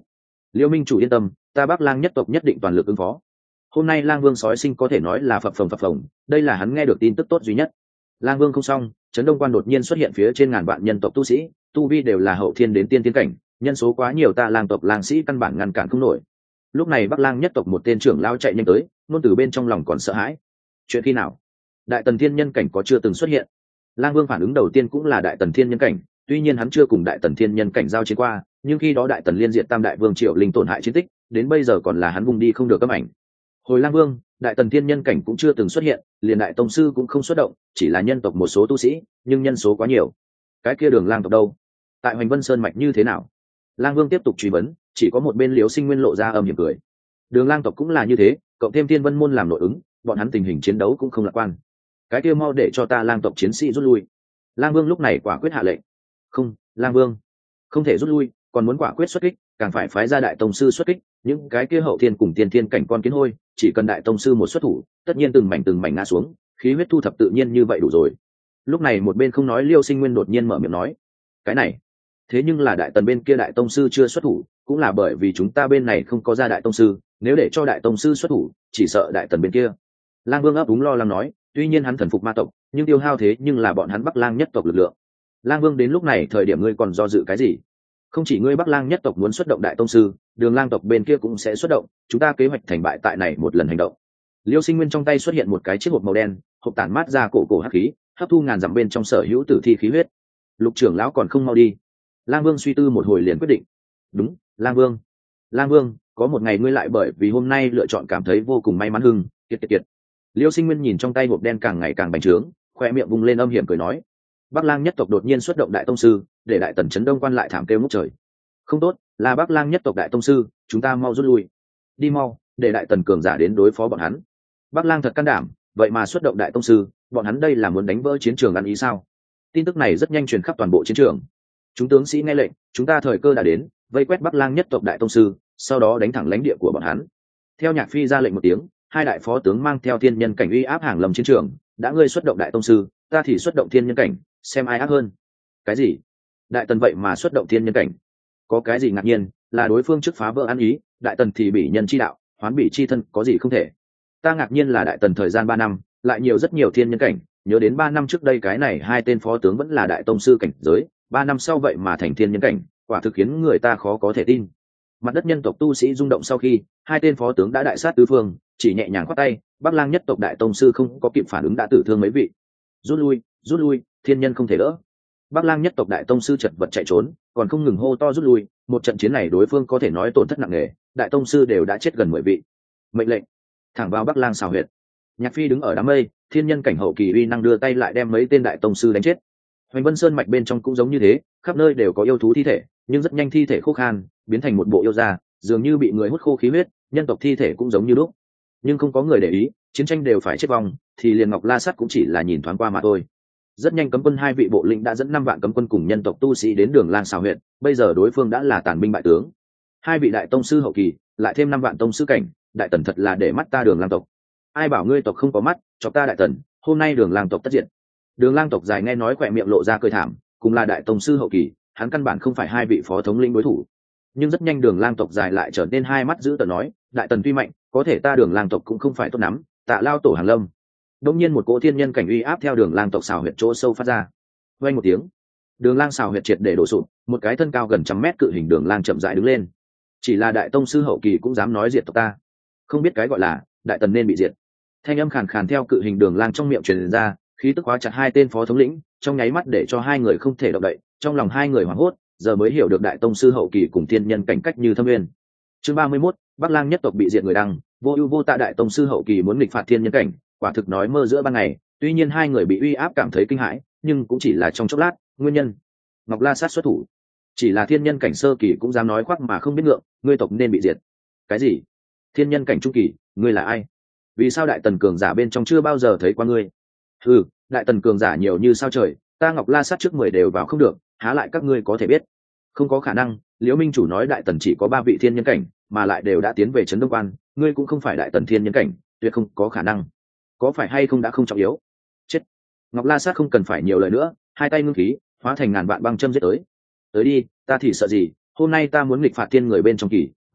Liêu minh chủ yên tâm, ta Bắc Lang nhất tộc nhất định toàn lực ứng phó. Hôm nay Lang Vương sói sinh có thể nói là phập phồng, đây là hắn nghe được tin tức tốt duy nhất. Lang Vương không xong, Trấn Đông Quan đột nhiên xuất hiện phía trên ngàn vạn nhân tộc tu sĩ, tu vi đều là hậu thiên đến tiên tiên cảnh, nhân số quá nhiều, ta Lang tộc lang sĩ căn bản ngăn cản không nổi. Lúc này Bắc Lang nhất tộc một tên trưởng lao chạy nhanh tới, nôn từ bên trong lòng còn sợ hãi. Chuyện khi nào? Đại tần thiên nhân cảnh có chưa từng xuất hiện? Lang Vương phản ứng đầu tiên cũng là đại tần thiên nhân cảnh, tuy nhiên hắn chưa cùng đại tần thiên nhân cảnh giao chiến qua, nhưng khi đó đại tần liên diệt tam đại vương triệu linh tổn hại chiến tích, đến bây giờ còn là hắn vùng đi không được âm ảnh. Hồi Lang Vương, đại tần thiên nhân cảnh cũng chưa từng xuất hiện, liền đại tông sư cũng không xuất động, chỉ là nhân tộc một số tu sĩ, nhưng nhân số quá nhiều. Cái kia Đường Lang tộc đâu? Tại Hoành Vân Sơn mạch như thế nào? Lang Vương tiếp tục truy vấn, chỉ có một bên Liễu Sinh Nguyên lộ ra âm hiểm cười. Đường Lang tộc cũng là như thế, cộng thêm Thiên Vân môn làm nội ứng, bọn hắn tình hình chiến đấu cũng không lạc quan. Cái kia mau để cho ta Lang tộc chiến sĩ rút lui. Lang Vương lúc này quả quyết hạ lệnh. Không, Lang Vương, không thể rút lui, còn muốn quả quyết xuất kích, càng phải phái ra đại tông sư xuất kích. Những cái kia hậu thiên cùng tiên thiên cảnh con kiến hôi, chỉ cần đại tông sư một xuất thủ, tất nhiên từng mảnh ngã xuống, khí huyết thu thập tự nhiên như vậy đủ rồi. Lúc này một bên không nói Liêu Sinh Nguyên đột nhiên mở miệng nói, cái này, thế nhưng là đại tần bên kia đại tông sư chưa xuất thủ, cũng là bởi vì chúng ta bên này không có ra đại tông sư, nếu để cho đại tông sư xuất thủ, chỉ sợ đại tần bên kia. Lang Vương ấp úng lo lắng nói, tuy nhiên hắn thần phục ma tộc, nhưng tiêu hao thế nhưng là bọn hắn Bắc Lang nhất tộc lực lượng. Lang Vương, đến lúc này thời điểm ngươi còn do dự cái gì? Không chỉ ngươi Bắc Lang nhất tộc muốn xuất động đại tông sư, Đường Lang tộc bên kia cũng sẽ xuất động, chúng ta kế hoạch thành bại tại này một lần hành động. Liêu Sinh Nguyên trong tay xuất hiện một cái chiếc hộp màu đen, hộp tản mát ra cổ hắc khí, hấp thu ngàn dặm bên trong sở hữu tử thi khí huyết. Lục trưởng lão còn không mau đi. Lang Vương suy tư một hồi liền quyết định. Đúng, Lang Vương. Lang Vương, có một ngày ngươi lại bởi vì hôm nay lựa chọn cảm thấy vô cùng may mắn hưng, kiệt. Liêu Sinh Nguyên nhìn trong tay hộp đen càng ngày càng bành trướng, khoe miệng vùng lên âm hiểm cười nói, Bắc Lang nhất tộc đột nhiên xuất động đại tông sư, để đại tần Trấn Đông Quan lại thảm kêu ngút trời. Không tốt, là Bắc Lang nhất tộc đại tông sư, chúng ta mau rút lui. Đi mau, để đại tần cường giả đến đối phó bọn hắn. Bắc Lang thật can đảm, vậy mà xuất động đại tông sư, bọn hắn đây là muốn đánh vỡ chiến trường ăn ý sao? Tin tức này rất nhanh truyền khắp toàn bộ chiến trường. Chúng tướng sĩ nghe lệnh, chúng ta thời cơ đã đến, vây quét Bắc Lang nhất tộc đại tông sư, sau đó đánh thẳng lãnh địa của bọn hắn. Theo Nhạc Phi ra lệnh một tiếng, hai đại phó tướng mang theo thiên nhân cảnh uy áp hàng lầm chiến trường, đã ngươi xuất động đại tông sư, ta thì xuất động thiên nhân cảnh, xem ai ác hơn. Cái gì? Đại tần vậy mà xuất động thiên nhân cảnh? Có cái gì ngạc nhiên, là đối phương trước phá vỡ ăn ý, đại tần thì bị nhân chi đạo, hoán bị chi thân, có gì không thể. Ta ngạc nhiên là đại tần thời gian 3 năm, lại nhiều rất nhiều thiên nhân cảnh, nhớ đến 3 năm trước đây cái này hai tên phó tướng vẫn là đại tông sư cảnh giới, 3 năm sau vậy mà thành thiên nhân cảnh, quả thực khiến người ta khó có thể tin. Mặt đất nhân tộc tu sĩ rung động sau khi hai tên phó tướng đã đại sát tứ phương, chỉ nhẹ nhàng khoát tay, Bắc Lang nhất tộc đại tông sư không có kịp phản ứng đã tử thương mấy vị. Rút lui, thiên nhân không thể đỡ. Bắc Lang nhất tộc đại tông sư chật vật chạy trốn, còn không ngừng hô to rút lui, một trận chiến này đối phương có thể nói tổn thất nặng nề, đại tông sư đều đã chết gần 10 vị. Mệnh lệnh, thẳng vào Bắc Lang xào huyệt. Nhạc Phi đứng ở đám mây, thiên nhân cảnh hậu kỳ uy năng đưa tay lại đem mấy tên đại tông sư đánh chết. Hoành Vân Sơn mạch bên trong cũng giống như thế, khắp nơi đều có yêu thú thi thể, nhưng rất nhanh thi thể khô khan, biến thành một bộ yêu da, dường như bị người hút khô khí huyết, nhân tộc thi thể cũng giống như lúc. Nhưng không có người để ý, chiến tranh đều phải chết vong, thì liền Ngọc La Sắt cũng chỉ là nhìn thoáng qua mà thôi. Rất nhanh cấm quân hai vị bộ lĩnh đã dẫn 5 vạn cấm quân cùng nhân tộc tu sĩ đến Đường Lang xào huyện, bây giờ đối phương đã là tàn binh bại tướng. Hai vị đại tông sư hậu kỳ, lại thêm 5 vạn tông sư cảnh, đại tần thật là để mắt ta Đường Lang tộc. Ai bảo ngươi tộc không có mắt, chọc ta đại tần, hôm nay Đường Lang tộc tất diện. Đường Lang tộc dài nghe nói khỏe miệng lộ ra cười thảm, cùng là đại tông sư hậu kỳ, hắn căn bản không phải hai vị phó thống lĩnh đối thủ. Nhưng rất nhanh Đường Lang tộc dài lại trở nên hai mắt dữ tợn nói, đại tần tuy mạnh, có thể ta Đường Lang tộc cũng không phải tốt lắm, Tạ lao tổ hàng lâm. Đột nhiên một cỗ thiên nhân cảnh uy áp theo Đường Lang tộc xào huyệt chỗ sâu phát ra. Vang một tiếng, Đường Lang xào huyệt triệt để đổ sụp, một cái thân cao gần 100 mét cự hình Đường Lang chậm rãi đứng lên. Chỉ là đại tông sư hậu kỳ cũng dám nói diệt tộc ta, không biết cái gọi là đại tần nên bị diệt. Thanh âm khàn khàn theo cự hình Đường Lang trong miệng truyền ra, khí tức hóa chặt hai tên phó thống lĩnh, trong nháy mắt để cho hai người không thể động đậy, trong lòng hai người hoảng hốt, giờ mới hiểu được đại tông sư hậu kỳ cùng thiên nhân cảnh cách như thâm nguyên. Chương 31, Bắc Lang nhất tộc bị diệt người đăng, vô ưu vô tạ đại tông sư hậu kỳ muốn nghịch phạt thiên nhân cảnh, quả thực nói mơ giữa ban ngày. Tuy nhiên hai người bị uy áp cảm thấy kinh hãi, nhưng cũng chỉ là trong chốc lát. Nguyên nhân, Ngọc La Sát xuất thủ, chỉ là thiên nhân cảnh sơ kỳ cũng dám nói khoác mà không biết ngượng, ngươi tộc nên bị diệt. Cái gì? Thiên nhân cảnh trung kỳ, ngươi là ai? Vì sao đại tần cường giả bên trong chưa bao giờ thấy qua ngươi? Ừ, đại tần cường giả nhiều như sao trời, ta Ngọc La Sát trước 10 đều vào không được, há lại các ngươi có thể biết? Không có khả năng, Liễu Minh chủ nói đại tần chỉ có 3 vị thiên nhân cảnh, mà lại đều đã tiến về Trấn Đông Quan, ngươi cũng không phải đại tần thiên nhân cảnh, tuyệt không có khả năng. Có phải hay không đã không trọng yếu. Chết. Ngọc La Sát không cần phải nhiều lời nữa, hai tay ngưng khí, hóa thành ngàn vạn băng châm giết tới. Tới đi, ta thì sợ gì, hôm nay ta muốn nghịch phạt thiên người bên trong kỳ,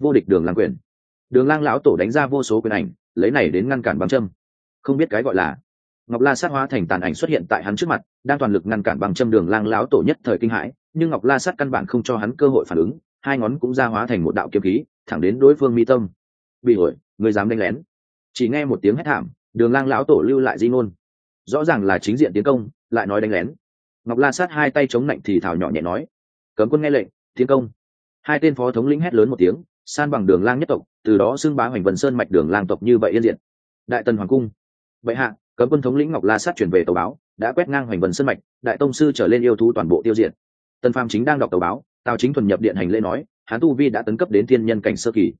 vô địch đường lang quyền. Đường lang lão tổ đánh ra vô số quyền ảnh, lấy này đến ngăn cản băng châm. Không biết cái gọi là Ngọc La Sát hóa thành tàn ảnh xuất hiện tại hắn trước mặt, đang toàn lực ngăn cản băng châm. Đường lang lão tổ nhất thời kinh hãi, nhưng Ngọc La Sát căn bản không cho hắn cơ hội phản ứng, hai ngón cũng ra hóa thành một đạo kiếm khí, thẳng đến đối phương mi tâm. Bị hội, người dám đánh lén? Chỉ nghe một tiếng hét thảm, Đường lang lão tổ lưu lại di ngôn, rõ ràng là chính diện tiến công, lại nói đánh lén. Ngọc La Sát hai tay chống lạnh thì thào nhỏ nhẹ nói, cấm quân nghe lệnh, tiến công. Hai tên phó thống lĩnh hét lớn một tiếng, san bằng Đường lang nhất tộc, từ đó xưng bá Hoành Vân Sơn mạch Đường lang tộc như vậy yên diệt. Đại Tần hoàng cung, bệ hạ, cấm quân thống lĩnh Ngọc La Sát chuyển về tàu báo, đã quét ngang Hoành Vân Sơn mạch, đại tông sư trở lên yêu thú toàn bộ tiêu diệt. Tần Phàm chính đang đọc tàu báo, Tào Chính thuần nhập điện hành lễ nói, hắn tu vi đã tấn cấp đến thiên nhân cảnh sơ kỳ.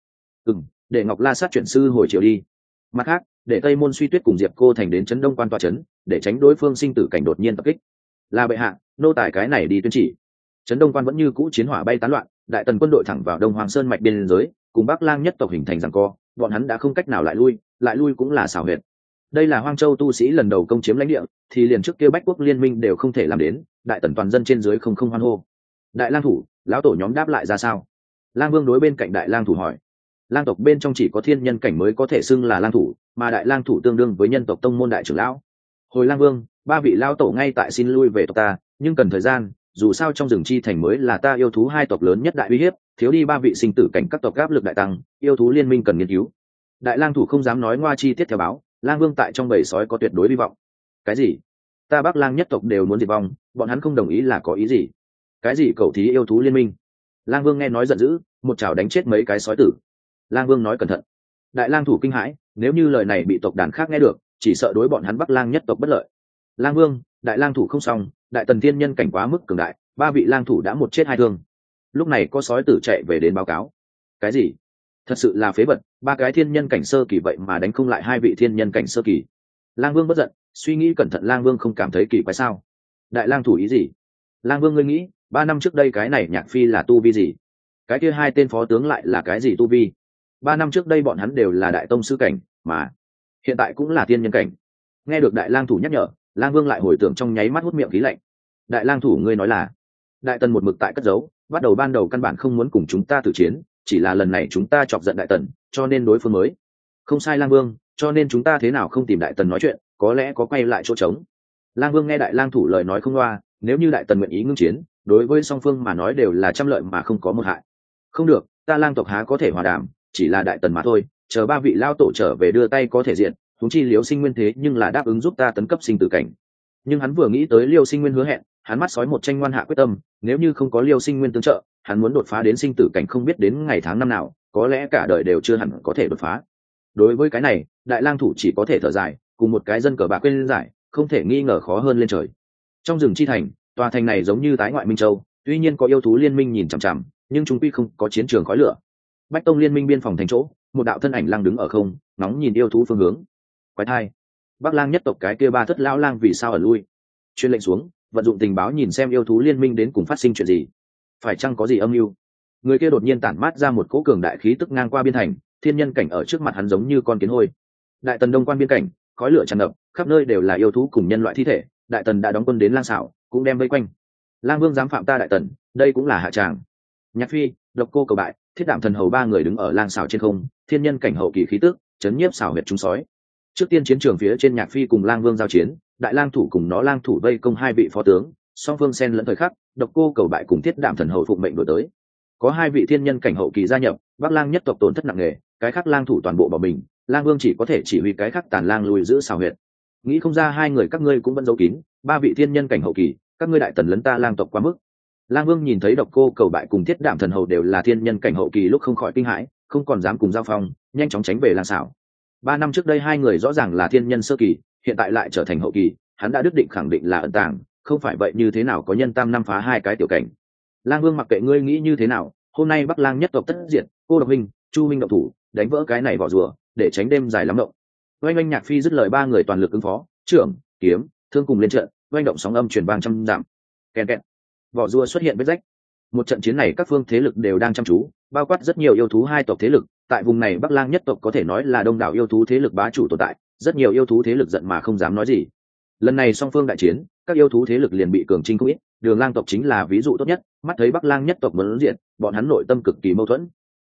Để Ngọc La Sát chuyển sư hồi chiều đi. Mặt khác, để Tây Môn Suy Tuyết cùng Diệp Cô Thành đến trấn Đông quan tọa trấn, để tránh đối phương sinh tử cảnh đột nhiên tập kích. Là bệ hạ, nô tài cái này đi tuyên chỉ. Trấn Đông quan vẫn như cũ chiến hỏa bay tán loạn, đại tần quân đội thẳng vào Đông Hoàng Sơn mạch biên giới, cùng Bắc Lang nhất tộc hình thành giằng co, bọn hắn đã không cách nào lại lui cũng là xảo huyệt. Đây là Hoang Châu tu sĩ lần đầu công chiếm lãnh địa, thì liền trước kia Bách quốc liên minh đều không thể làm đến, đại tần toàn dân trên dưới không hoan hô. Đại lang thủ, lão tổ nhóm đáp lại ra sao? Lang Vương đối bên cạnh đại lang thủ hỏi. Lang tộc bên trong chỉ có thiên nhân cảnh mới có thể xưng là lang thủ, mà đại lang thủ tương đương với nhân tộc tông môn đại trưởng lão. Hồi Lang Vương, ba vị lão tổ ngay tại xin lui về tộc ta, nhưng cần thời gian, dù sao trong rừng chi thành mới là ta yêu thú hai tộc lớn nhất đại uy hiếp, thiếu đi ba vị sinh tử cảnh các tộc áp lực đại tăng, yêu thú liên minh cần nghiên cứu. Đại lang thủ không dám nói ngoa chi tiết theo báo, Lang Vương tại trong bầy sói có tuyệt đối hy vọng. Cái gì? Ta Bắc Lang nhất tộc đều muốn diệt vong, bọn hắn không đồng ý là có ý gì? Cái gì cẩu thí yêu thú liên minh? Lang Vương nghe nói giận dữ, một chảo đánh chết mấy cái sói tử. Lang Vương nói cẩn thận. Đại lang thủ kinh hãi, nếu như lời này bị tộc đàn khác nghe được, chỉ sợ đối bọn hắn Bắc Lang nhất tộc bất lợi. Lang Vương, đại lang thủ không xong, đại tần thiên nhân cảnh quá mức cường đại, ba vị lang thủ đã một chết hai thương. Lúc này có sói tử chạy về đến báo cáo. Cái gì? Thật sự là phế vật, ba cái thiên nhân cảnh sơ kỳ vậy mà đánh không lại hai vị thiên nhân cảnh sơ kỳ. Lang Vương bất giận, suy nghĩ cẩn thận. Lang Vương không cảm thấy kỳ quái sao? Đại lang thủ ý gì? Lang Vương ngươi nghĩ, 3 năm trước đây cái này Nhạc Phi là tu vi gì? Cái kia hai tên phó tướng lại là cái gì tu vi? 3 năm trước đây bọn hắn đều là đại tông sư cảnh, mà hiện tại cũng là thiên nhân cảnh. Nghe được đại lang thủ nhắc nhở, Lang Vương lại hồi tưởng, trong nháy mắt hút miệng khí lạnh. Đại lang thủ ngươi nói là đại tần một mực tại cất giấu, ban đầu căn bản không muốn cùng chúng ta tử chiến, chỉ là lần này chúng ta chọc giận đại tần, cho nên đối phương mới. Không sai Lang Vương, cho nên chúng ta thế nào không tìm đại tần nói chuyện, có lẽ có quay lại chỗ trống. Lang Vương nghe đại lang thủ lời nói không loa, nếu như đại tần nguyện ý ngưng chiến, đối với song phương mà nói đều là trăm lợi mà không có một hại. Không được, ta Lang tộc há có thể hòa đàm, chỉ là đại tần mà thôi, chờ ba vị lao tổ trở về đưa tay có thể diện, huống chi Liêu Sinh Nguyên thế nhưng là đáp ứng giúp ta tấn cấp sinh tử cảnh. Nhưng hắn vừa nghĩ tới Liêu Sinh Nguyên hứa hẹn, hắn mắt sói một tranh ngoan hạ quyết tâm, nếu như không có Liêu Sinh Nguyên tương trợ, hắn muốn đột phá đến sinh tử cảnh không biết đến ngày tháng năm nào, có lẽ cả đời đều chưa hẳn có thể đột phá. Đối với cái này, đại lang thủ chỉ có thể thở dài, cùng một cái dân cờ bạc quên giải, không thể nghi ngờ khó hơn lên trời. Trong rừng chi thành, tòa thành này giống như tái ngoại Minh Châu, tuy nhiên có yêu thú liên minh nhìn chằm chằm, nhưng chúng quy không có chiến trường khói lửa. Bách Tông liên minh biên phòng thành chỗ, một đạo thân ảnh lăng đứng ở không, nóng nhìn yêu thú phương hướng. Quái thai, Bắc Lang nhất tộc cái kia ba thất lão lang vì sao ở lui? Truyền lệnh xuống, vận dụng tình báo nhìn xem yêu thú liên minh đến cùng phát sinh chuyện gì, phải chăng có gì âm mưu? Người kia đột nhiên tản mát ra một cỗ cường đại khí tức ngang qua biên thành, thiên nhân cảnh ở trước mặt hắn giống như con kiến hôi. Đại tần đông quan biên cảnh, khói lửa tràn ngập, khắp nơi đều là yêu thú cùng nhân loại thi thể, đại tần đã đóng quân đến Lang Xảo, cũng đem vây quanh. Lang Vương dám phạm ta đại tần, đây cũng là hạ tràng. Nhạc Phi, Độc Cô Cầu Bại, Thiết Đạm Thần Hầu ba người đứng ở Lang Xảo trên không, thiên nhân cảnh hậu kỳ khí tức, chấn nhiếp xảo huyệt chúng sói. Trước tiên chiến trường phía trên Nhạc Phi cùng Lang Vương giao chiến, đại lang thủ cùng nó lang thủ vây công hai vị phó tướng, song phương xen lẫn thời khắc, Độc Cô Cầu Bại cùng Thiết Đạm Thần Hầu phụng mệnh đổi tới. Có hai vị thiên nhân cảnh hậu kỳ gia nhập, Bắc Lang nhất tộc tổn thất nặng nề, cái khác lang thủ toàn bộ bỏ mình, Lang Vương chỉ có thể chỉ huy cái khác tàn lang lùi giữ xảo huyệt. Nghĩ không ra hai người các ngươi cũng vẫn giấu kín, ba vị thiên nhân cảnh hậu kỳ, các ngươi đại tần lấn ta lang tộc quá mức. Lang Vương nhìn thấy Độc Cô Cầu Bại cùng Thiết Đạm Thần Hầu đều là thiên nhân cảnh hậu kỳ lúc không khỏi kinh hãi, không còn dám cùng giao phong, nhanh chóng tránh về Lang Xảo. 3 năm trước đây hai người rõ ràng là thiên nhân sơ kỳ, hiện tại lại trở thành hậu kỳ, hắn đã quyết định khẳng định là ẩn tàng, không phải vậy như thế nào có nhân tam năm phá hai cái tiểu cảnh. Lang Vương mặc kệ ngươi nghĩ như thế nào, hôm nay Bắc Lang nhất tộc tất diệt, cô độc minh, Chu minh động thủ, đánh vỡ cái này vỏ rùa, để tránh đêm dài lắm động. Oanh oanh Nhạc Phi dứt lời ba người toàn lực ứng phó, trưởng, kiếm, thương cùng lên trận, oanh động sóng âm truyền vang trăm dặm. Kèn kẹt, vỏ rùa xuất hiện vết rách. Một trận chiến này các phương thế lực đều đang chăm chú, bao quát rất nhiều yêu thú hai tộc thế lực, tại vùng này Bắc Lang nhất tộc có thể nói là đông đảo yêu thú thế lực bá chủ tồn tại, rất nhiều yêu thú thế lực giận mà không dám nói gì. Lần này song phương đại chiến, các yêu thú thế lực liền bị cường chinh không ít, Đường Lang tộc chính là ví dụ tốt nhất, mắt thấy Bắc Lang nhất tộc muốn diệt, bọn hắn nội tâm cực kỳ mâu thuẫn.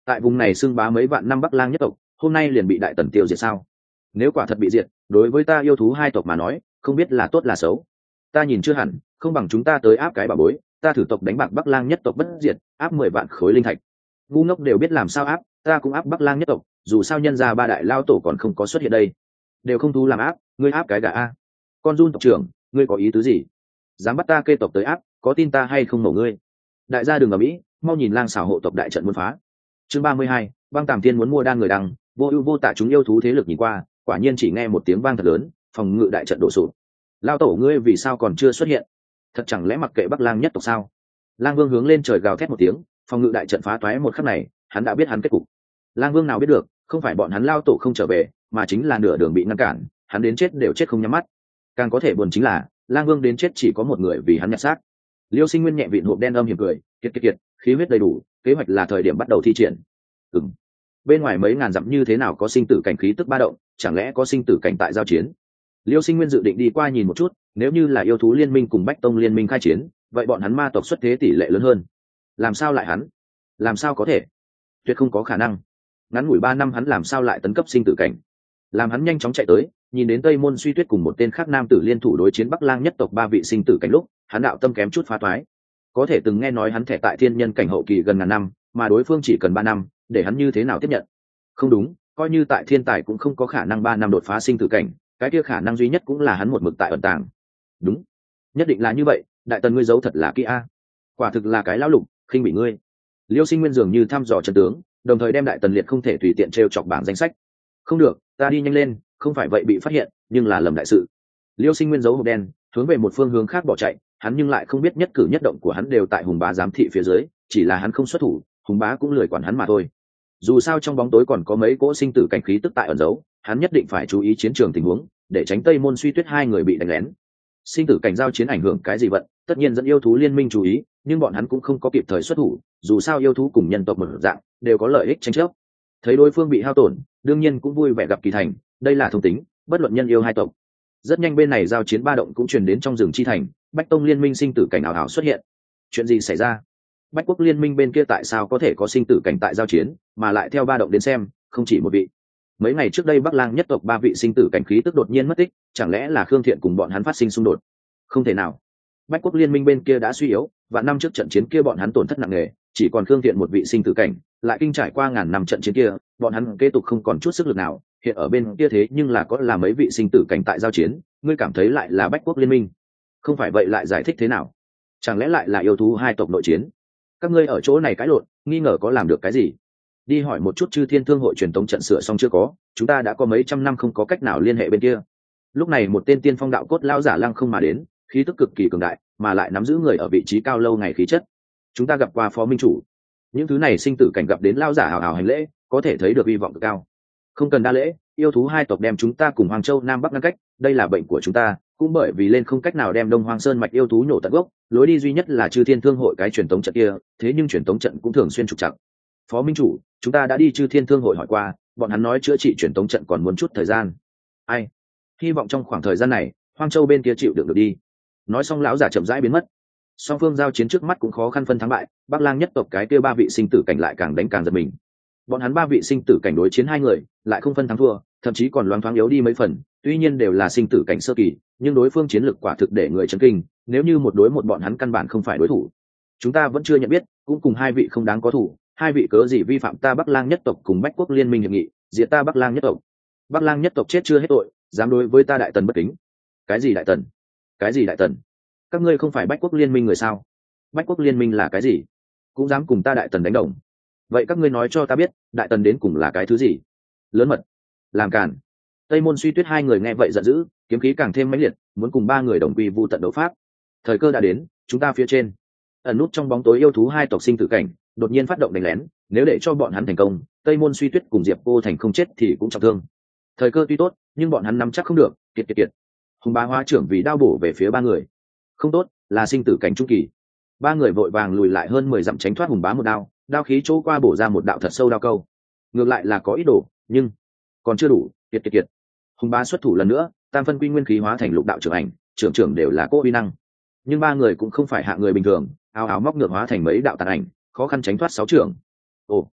tại vùng này xưng bá mấy vạn năm Bắc Lang nhất tộc, hôm nay liền bị đại tần tiêu diệt sao? Nếu quả thật bị diệt, đối với ta yêu thú hai tộc mà nói, không biết là tốt là xấu. Ta nhìn chưa hẳn, không bằng chúng ta tới áp cái bà bối, ta thử tộc đánh bạc Bắc Lang nhất tộc bất diệt, áp 10 vạn khối linh thạch. Ngu ngốc đều biết làm sao áp, ta cũng áp Bắc Lang nhất tộc, dù sao nhân gia ba đại lao tổ còn không có xuất hiện đây. Đều không thú làm áp, ngươi áp cái gà a. Con run tộc trưởng, ngươi có ý tứ gì? Dám bắt ta kê tộc tới áp, có tin ta hay không nổ ngươi? Đại gia đừng ở mỹ, mau nhìn lang xảo hộ tộc đại trận muốn phá. Chương 32, băng tàm tiên muốn mua đan người đăng, vô ưu vô tả chúng yêu thú thế lực nhìn qua, quả nhiên chỉ nghe một tiếng vang thật lớn, phòng ngự đại trận đổ sụp. Lao tổ ngươi vì sao còn chưa xuất hiện? Thật chẳng lẽ mặc kệ Bắc Lang nhất tộc sao? Lang Vương hướng lên trời gào thét một tiếng, phòng ngự đại trận phá toái một khắc này, hắn đã biết hắn kết cục. Lang Vương nào biết được, không phải bọn hắn lao tổ không trở về, mà chính là nửa đường bị ngăn cản, hắn đến chết đều chết không nhắm mắt. Càng có thể buồn chính là, Lang Vương đến chết chỉ có một người vì hắn nhặt xác. Liêu Sinh Nguyên nhẹ vịn hộp đen âm hiểm cười, kiệt, khí huyết đầy đủ, kế hoạch là thời điểm bắt đầu thi triển. Bên ngoài mấy ngàn dặm như thế nào có sinh tử cảnh khí tức ba động, chẳng lẽ có sinh tử cảnh tại giao chiến? Liêu Sinh Nguyên dự định đi qua nhìn một chút, nếu như là yêu thú liên minh cùng Bách Tông liên minh khai chiến, vậy bọn hắn ma tộc xuất thế tỷ lệ lớn hơn. Làm sao lại hắn? Làm sao có thể? Tuyệt không có khả năng. Ngắn ngủi 3 năm hắn làm sao lại tấn cấp sinh tử cảnh? Làm hắn nhanh chóng chạy tới, nhìn đến Tây Môn Suy Tuyết cùng một tên khác nam tử liên thủ đối chiến Bắc Lang nhất tộc 3 vị sinh tử cảnh lúc, hắn đạo tâm kém chút phá toái. Có thể từng nghe nói hắn thẻ tại thiên nhân cảnh hậu kỳ gần ngàn năm, mà đối phương chỉ cần 3 năm, để hắn như thế nào tiếp nhận? Không đúng, coi như tại thiên tài cũng không có khả năng 3 năm đột phá sinh tử cảnh, cái kia khả năng duy nhất cũng là hắn một mực tại ẩn tàng. Đúng, nhất định là như vậy, đại tần ngươi giấu thật là kỹ a. Quả thực là cái lão lục, khinh bị ngươi. Liêu Sinh Nguyên dường như thăm dò trận tướng, đồng thời đem đại tần liệt không thể tùy tiện trêu chọc bảng danh sách. Không được, ta đi nhanh lên, không phải vậy bị phát hiện, nhưng là lầm đại sự. Liêu Sinh Nguyên giấu hộp đen, hướng về một phương hướng khác bỏ chạy, hắn nhưng lại không biết nhất cử nhất động của hắn đều tại Hùng Bá giám thị phía dưới, chỉ là hắn không xuất thủ, Hùng Bá cũng lười quản hắn mà thôi. Dù sao trong bóng tối còn có mấy cỗ sinh tử cảnh khí tức tại ẩn giấu, hắn nhất định phải chú ý chiến trường tình huống, để tránh Tây Môn Suy Tuyết hai người bị đánh lén. Sinh tử cảnh giao chiến ảnh hưởng cái gì vận, tất nhiên dẫn yêu thú liên minh chú ý, nhưng bọn hắn cũng không có kịp thời xuất thủ, dù sao yêu thú cùng nhân tộc một dạng, đều có lợi ích tranh chấp. Thấy đối phương bị hao tổn, đương nhiên cũng vui vẻ gặp kỳ thành, đây là thông tính, bất luận nhân yêu hai tộc. Rất nhanh bên này giao chiến ba động cũng truyền đến trong rừng chi thành, Bách Tông liên minh sinh tử cảnh ảo ảo xuất hiện. Chuyện gì xảy ra? Bách Quốc liên minh bên kia tại sao có thể có sinh tử cảnh tại giao chiến, mà lại theo ba động đến xem, không chỉ một vị. Mấy ngày trước đây Bắc Lang nhất tộc 3 vị sinh tử cảnh khí tức đột nhiên mất tích, chẳng lẽ là Khương Thiện cùng bọn hắn phát sinh xung đột? Không thể nào. Bách Quốc liên minh bên kia đã suy yếu, và năm trước trận chiến kia bọn hắn tổn thất nặng nề, chỉ còn Khương Thiện một vị sinh tử cảnh, lại kinh trải qua ngàn năm trận chiến kia, bọn hắn kế tục không còn chút sức lực nào, hiện ở bên kia thế nhưng là có là mấy vị sinh tử cảnh tại giao chiến, ngươi cảm thấy lại là Bách Quốc liên minh? Không phải vậy lại giải thích thế nào? Chẳng lẽ lại là yêu thú hai tộc nội chiến? Các ngươi ở chỗ này cãi lộn, nghi ngờ có làm được cái gì? Đi hỏi một chút Chư Thiên Thương hội truyền tống trận sửa xong chưa có, chúng ta đã có mấy trăm năm không có cách nào liên hệ bên kia. Lúc này một tên tiên phong đạo cốt lão giả lăng không mà đến, khí tức cực kỳ cường đại, mà lại nắm giữ người ở vị trí cao lâu ngày khí chất. Chúng ta gặp qua phó minh chủ. Những thứ này sinh tử cảnh gặp đến lão giả hào hào hành lễ, có thể thấy được hy vọng cực cao. Không cần đa lễ, yêu thú hai tộc đem chúng ta cùng Hoàng Châu Nam Bắc ngăn cách, đây là bệnh của chúng ta, cũng bởi vì lên không cách nào đem Đông Hoang Sơn mạch yêu thú nhổ tận gốc, lối đi duy nhất là Chư Thiên Thương hội cái truyền tống trận kia, thế nhưng truyền tống trận cũng thường xuyên trục trặc. Phó minh chủ, chúng ta đã đi Chư Thiên Thương hội hỏi qua, bọn hắn nói chữa trị truyền tống trận còn muốn chút thời gian. Ai? Hy vọng trong khoảng thời gian này, Hoang Châu bên kia chịu đựng được đi. Nói xong lão giả chậm rãi biến mất. Song phương giao chiến trước mắt cũng khó khăn phân thắng bại, Bắc Lang nhất tộc cái kia 3 vị sinh tử cảnh lại càng đánh càng giật mình. Bọn hắn 3 vị sinh tử cảnh đối chiến 2 người, lại không phân thắng thua, thậm chí còn loáng thoáng yếu đi mấy phần, tuy nhiên đều là sinh tử cảnh sơ kỳ, nhưng đối phương chiến lực quả thực để người chấn kinh, nếu như một đối một bọn hắn căn bản không phải đối thủ. Chúng ta vẫn chưa nhận biết, cũng cùng 2 vị không đáng có thủ, 2 vị cớ gì vi phạm ta Bắc Lang nhất tộc cùng Bách Quốc liên minh hiệp nghị, diệt ta Bắc Lang nhất tộc. Bắc Lang nhất tộc chết chưa hết tội, dám đối với ta Đại Tần bất kính. Cái gì Đại Tần? Cái gì Đại Tần? Các ngươi không phải Bách Quốc liên minh người sao? Bách Quốc liên minh là cái gì? Cũng dám cùng ta Đại Tần đánh đồng? Vậy các ngươi nói cho ta biết, Đại Tần đến cùng là cái thứ gì? Lớn mật, làm cản. Tây Môn Suy Tuyết 2 người nghe vậy giận dữ, kiếm khí càng thêm mãnh liệt, muốn cùng 3 người đồng quy vu tận đấu pháp. Thời cơ đã đến, chúng ta phía trên. Ẩn nút trong bóng tối yêu thú 2 tộc sinh tử cảnh, đột nhiên phát động đánh lén, nếu để cho bọn hắn thành công, Tây Môn Suy Tuyết cùng Diệp Cô Thành không chết thì cũng trọng thương. Thời cơ tuy tốt, nhưng bọn hắn nắm chắc không được, kiệt. Hùng Bá Hóa trưởng vì đao bổ về phía 3 người. Không tốt, là sinh tử cảnh trung kỳ. 3 người vội vàng lùi lại hơn 10 dặm tránh thoát Hùng Bá một đao, đao khí chỗ qua bổ ra một đạo thật sâu đao câu. Ngược lại là có ý đồ, nhưng còn chưa đủ, kiệt. Hùng Bá xuất thủ lần nữa, tam phân quy nguyên khí hóa thành lục đạo trưởng ảnh, trưởng đều là cỗ uy năng. Nhưng 3 người cũng không phải hạ người bình thường, áo áo móc ngược hóa thành mấy đạo tàn ảnh, khó khăn tránh thoát 6 trưởng. Ồ,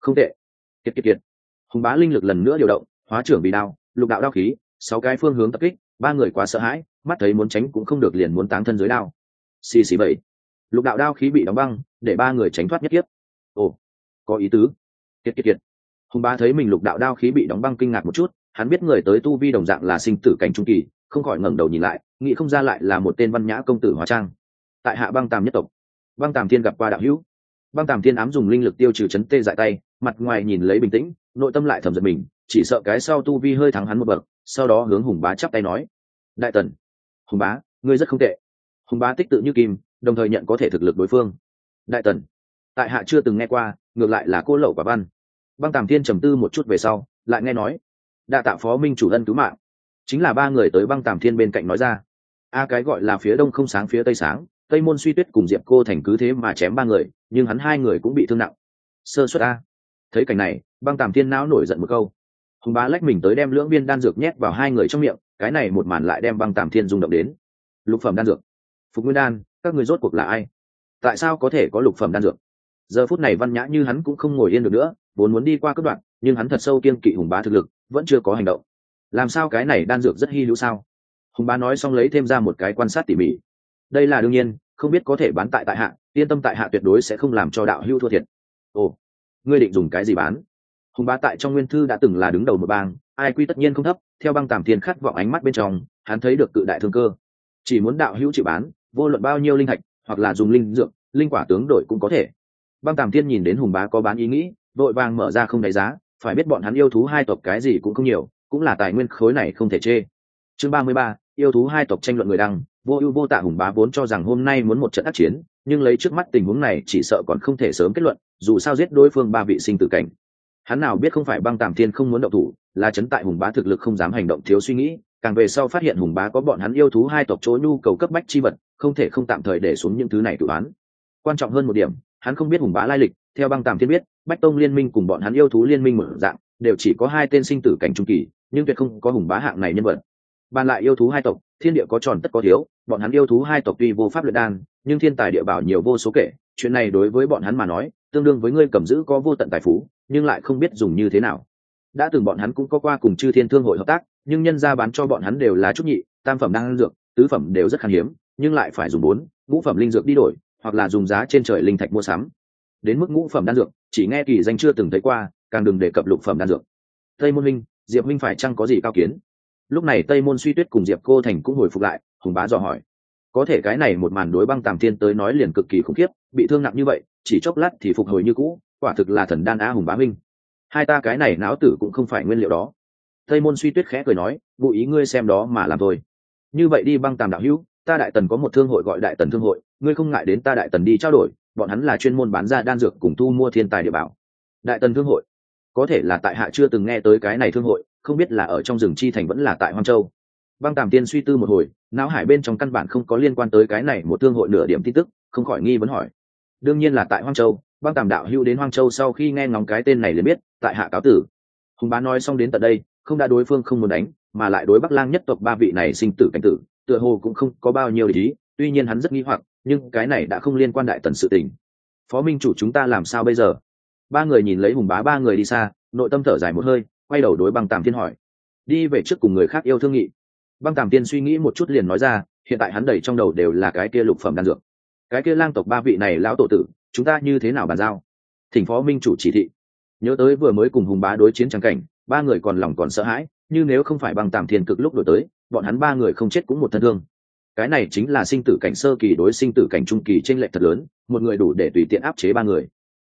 Không tệ. Kiệt. Hùng bá linh lực lần nữa điều động, hóa trưởng vì đao, lục đạo đao khí, 6 cái phương hướng tập kích, ba người quá sợ hãi, mắt thấy muốn tránh cũng không được, liền muốn táng thân dưới đao. Xì bảy. Lục đạo đao khí bị đóng băng, để ba người tránh thoát nhất kiếp. Ồ, có ý tứ. Kiệt. Hùng bá thấy mình lục đạo đao khí bị đóng băng, kinh ngạc một chút, hắn biết người tới tu vi đồng dạng là sinh tử cảnh trung kỳ, không khỏi ngẩng đầu nhìn lại, nghĩ không ra lại là một tên văn nhã công tử hóa trang. Tại hạ Băng Tàm nhất tộc. Băng Tàm Thiên gặp qua đạo hữu. Băng Tàm Thiên ám dùng linh lực tiêu trừ chấn tê dại tay, mặt ngoài nhìn lấy bình tĩnh, nội tâm lại thầm giật mình, chỉ sợ cái sau tu vi hơi thắng hắn một bậc, sau đó hướng Hùng bá chắp tay nói: đại tần. Hùng bá, ngươi rất không tệ. Hùng bá tích tự như kim, đồng thời nhận có thể thực lực đối phương. Đại tần, tại hạ chưa từng nghe qua, ngược lại là cô lậu quả văn. Băng Tàm Thiên trầm tư một chút về sau, lại nghe nói: đa tạ phó minh chủ ân cứu mạng. Chính là ba người tới Băng Tàm Thiên bên cạnh nói ra. Cái gọi là phía đông không sáng phía tây sáng, tây môn suy tuyết cùng diệp cô thành cứ thế mà chém ba người, nhưng hắn hai người cũng bị thương nặng. Sơ suất a. Thấy cảnh này, Băng Tàm Thiên não nổi giận một câu. Hùng bá lách mình tới đem lưỡng viên đan dược nhét vào hai người trong miệng, cái này một màn lại đem Băng Tàm Thiên rung động đến. Lục phẩm đan dược, Phục Nguyên đan, các người rốt cuộc là ai? Tại sao có thể có lục phẩm đan dược? Giờ phút này Văn Nhã như hắn cũng không ngồi yên được nữa, vốn muốn đi qua cướp đoạn, nhưng hắn thật sâu kiêng kỵ Hùng bá thực lực, vẫn chưa có hành động. Làm sao cái này đan dược rất hi hữu sao? Hùng bá nói xong lấy thêm ra một cái quan sát tỉ mỉ. Đây là đương nhiên, không biết có thể bán tại hạ, yên tâm tại hạ tuyệt đối sẽ không làm cho đạo hữu thua thiệt. Ồ, ngươi định dùng cái gì bán? Hùng bá tại trong nguyên thư đã từng là đứng đầu một bang, ai quy tất nhiên không thấp, theo Băng Tàm Thiên khát vọng ánh mắt bên trong, hắn thấy được cự đại thương cơ. Chỉ muốn đạo hữu chịu bán, vô luận bao nhiêu linh thạch, hoặc là dùng linh dược, linh quả tướng đổi cũng có thể. Băng Tàm Thiên nhìn đến Hùng bá có bán ý nghĩ, vội vàng mở ra không đáy giá, phải biết bọn hắn yêu thú hai tộc cái gì cũng không nhiều, cũng là tài nguyên khối này không thể chê. Chương 33, yêu thú hai tộc tranh luận người đăng, vô ưu vô tạ. Hùng bá vốn cho rằng hôm nay muốn một trận ác chiến, nhưng lấy trước mắt tình huống này chỉ sợ còn không thể sớm kết luận, dù sao giết đối phương ba vị sinh tử cảnh. Hắn nào biết không phải Băng Tàm Thiên không muốn động thủ, là chấn tại Hùng bá thực lực không dám hành động thiếu suy nghĩ, càng về sau phát hiện Hùng bá có bọn hắn yêu thú hai tộc chỗ nhu cầu cấp bách chi vật, không thể không tạm thời để xuống những thứ này tự bán. Quan trọng hơn một điểm, hắn không biết Hùng bá lai lịch, theo Băng Tàm Thiên biết, Bách Tông liên minh cùng bọn hắn yêu thú liên minh mở dạng, đều chỉ có hai tên sinh tử cảnh trung kỳ, nhưng tuyệt không có Hùng bá hạng này nhân vật. Bàn lại yêu thú hai tộc, thiên địa có tròn tất có thiếu, bọn hắn yêu thú hai tộc tuy vô pháp luyện đan, nhưng thiên tài địa bảo nhiều vô số kể, chuyện này đối với bọn hắn mà nói, tương đương với ngươi cầm giữ có vô tận tài phú, nhưng lại không biết dùng như thế nào. Đã từng bọn hắn cũng có qua cùng Chư Thiên Thương hội hợp tác, nhưng nhân ra bán cho bọn hắn đều là chút nhị, tam phẩm đan dược, tứ phẩm đều rất khan hiếm, nhưng lại phải dùng 4, ngũ phẩm linh dược đi đổi, hoặc là dùng giá trên trời linh thạch mua sắm. Đến mức ngũ phẩm đan dược, chỉ nghe kỳ danh chưa từng thấy qua, càng đừng đề cập lục phẩm đan dược. Tây Môn Minh, Diệp Minh phải chăng có gì cao kiến? Lúc này Tây Môn Suy Tuyết cùng Diệp Cô Thành cũng hồi phục lại, Hùng bá dò hỏi. Có thể cái này một màn đối Băng Tàm Thiên tới nói liền cực kỳ khủng khiếp, bị thương nặng như vậy, chỉ chốc lát thì phục hồi như cũ, quả thực là thần đan á. Hùng bá minh, hai ta cái này não tử cũng không phải nguyên liệu đó. Tây Môn Suy Tuyết khẽ cười nói, vụ ý ngươi xem đó mà làm thôi. Như vậy đi Băng Tàm đạo hữu, ta Đại Tần có một thương hội gọi Đại Tần thương hội, ngươi không ngại đến ta Đại Tần đi trao đổi, bọn hắn là chuyên môn bán ra đan dược cùng thu mua thiên tài địa bảo. Đại Tần thương hội, có thể là tại hạ chưa từng nghe tới cái này thương hội, không biết là ở trong rừng chi thành vẫn là tại Hoang Châu. Băng Tàm Tiên suy tư một hồi, não hải bên trong căn bản không có liên quan tới cái này một thương hội nửa điểm tin tức, không khỏi nghi vấn hỏi. Đương nhiên là tại Hoang Châu. Băng Tàm đạo hữu đến Hoang Châu sau khi nghe ngóng cái tên này liền biết, tại hạ cáo tử. Hùng bá nói xong đến tận đây, không đã đối phương không muốn đánh, mà lại đối Bắc Lang nhất tộc ba vị này sinh tử cảnh tử, tựa hồ cũng không có bao nhiêu để ý. Tuy nhiên hắn rất nghi hoặc, nhưng cái này đã không liên quan Đại Tần sự tình. Phó minh chủ chúng ta làm sao bây giờ? Ba người nhìn lấy Hùng bá ba người đi xa, nội tâm thở dài một hơi, quay đầu đối Băng Tàm Thiên hỏi. Đi về trước cùng người khác yêu thương nghị. Băng Tàm Tiên suy nghĩ một chút liền nói ra, hiện tại hắn đầy trong đầu đều là cái kia lục phẩm đan dược. Cái kia Lang tộc ba vị này lão tổ tử, chúng ta như thế nào bàn giao? Thỉnh phó minh chủ chỉ thị. Nhớ tới vừa mới cùng Hùng bá đối chiến trắng cảnh, ba người còn lòng còn sợ hãi, nhưng nếu không phải Băng Tàm Thiên cực lúc đổi tới, bọn hắn ba người không chết cũng một thân thương. Cái này chính là sinh tử cảnh sơ kỳ đối sinh tử cảnh trung kỳ chênh lệch thật lớn, một người đủ để tùy tiện áp chế ba người.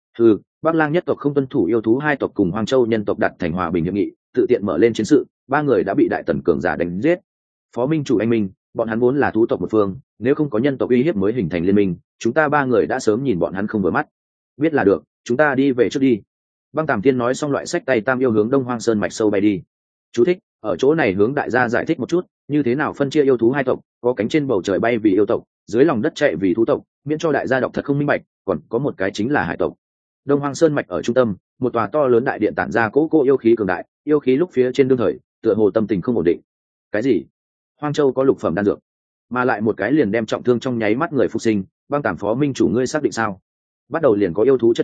Bắc Lang nhất tộc không tuân thủ yêu thú hai tộc cùng Hoang Châu nhân tộc đặt thành hòa bình hiệp nghị, tự tiện mở lên chiến sự, ba người đã bị Đại Tần cường giả đánh giết. Phó minh chủ anh minh, bọn hắn vốn là thú tộc một phương, nếu không có nhân tộc uy hiếp mới hình thành liên minh, chúng ta ba người đã sớm nhìn bọn hắn không vừa mắt. Biết là được, chúng ta đi về trước đi. Băng Tàm Thiên nói xong loại sách tay tam yêu hướng Đông Hoang Sơn mạch sâu bay đi. Chú thích: ở chỗ này hướng đại gia giải thích một chút, như thế nào phân chia yêu thú hai tộc, có cánh trên bầu trời bay vì yêu tộc, dưới lòng đất chạy vì thú tộc, miễn cho đại gia đọc thật không minh bạch, còn có một cái chính là hải tộc. Đông Hoang Sơn mạch ở trung tâm, một tòa to lớn đại điện tản ra cỗ yêu khí cường đại, yêu khí lúc phía trên đương thời, tựa hồ tâm tình không ổn định. Cái gì? Hoang Châu có lục phẩm đan dược, mà lại một cái liền đem trọng thương trong nháy mắt người phục sinh, Băng Tàm phó minh chủ ngươi xác định sao? Bắt đầu liền có yêu thú chất vấn,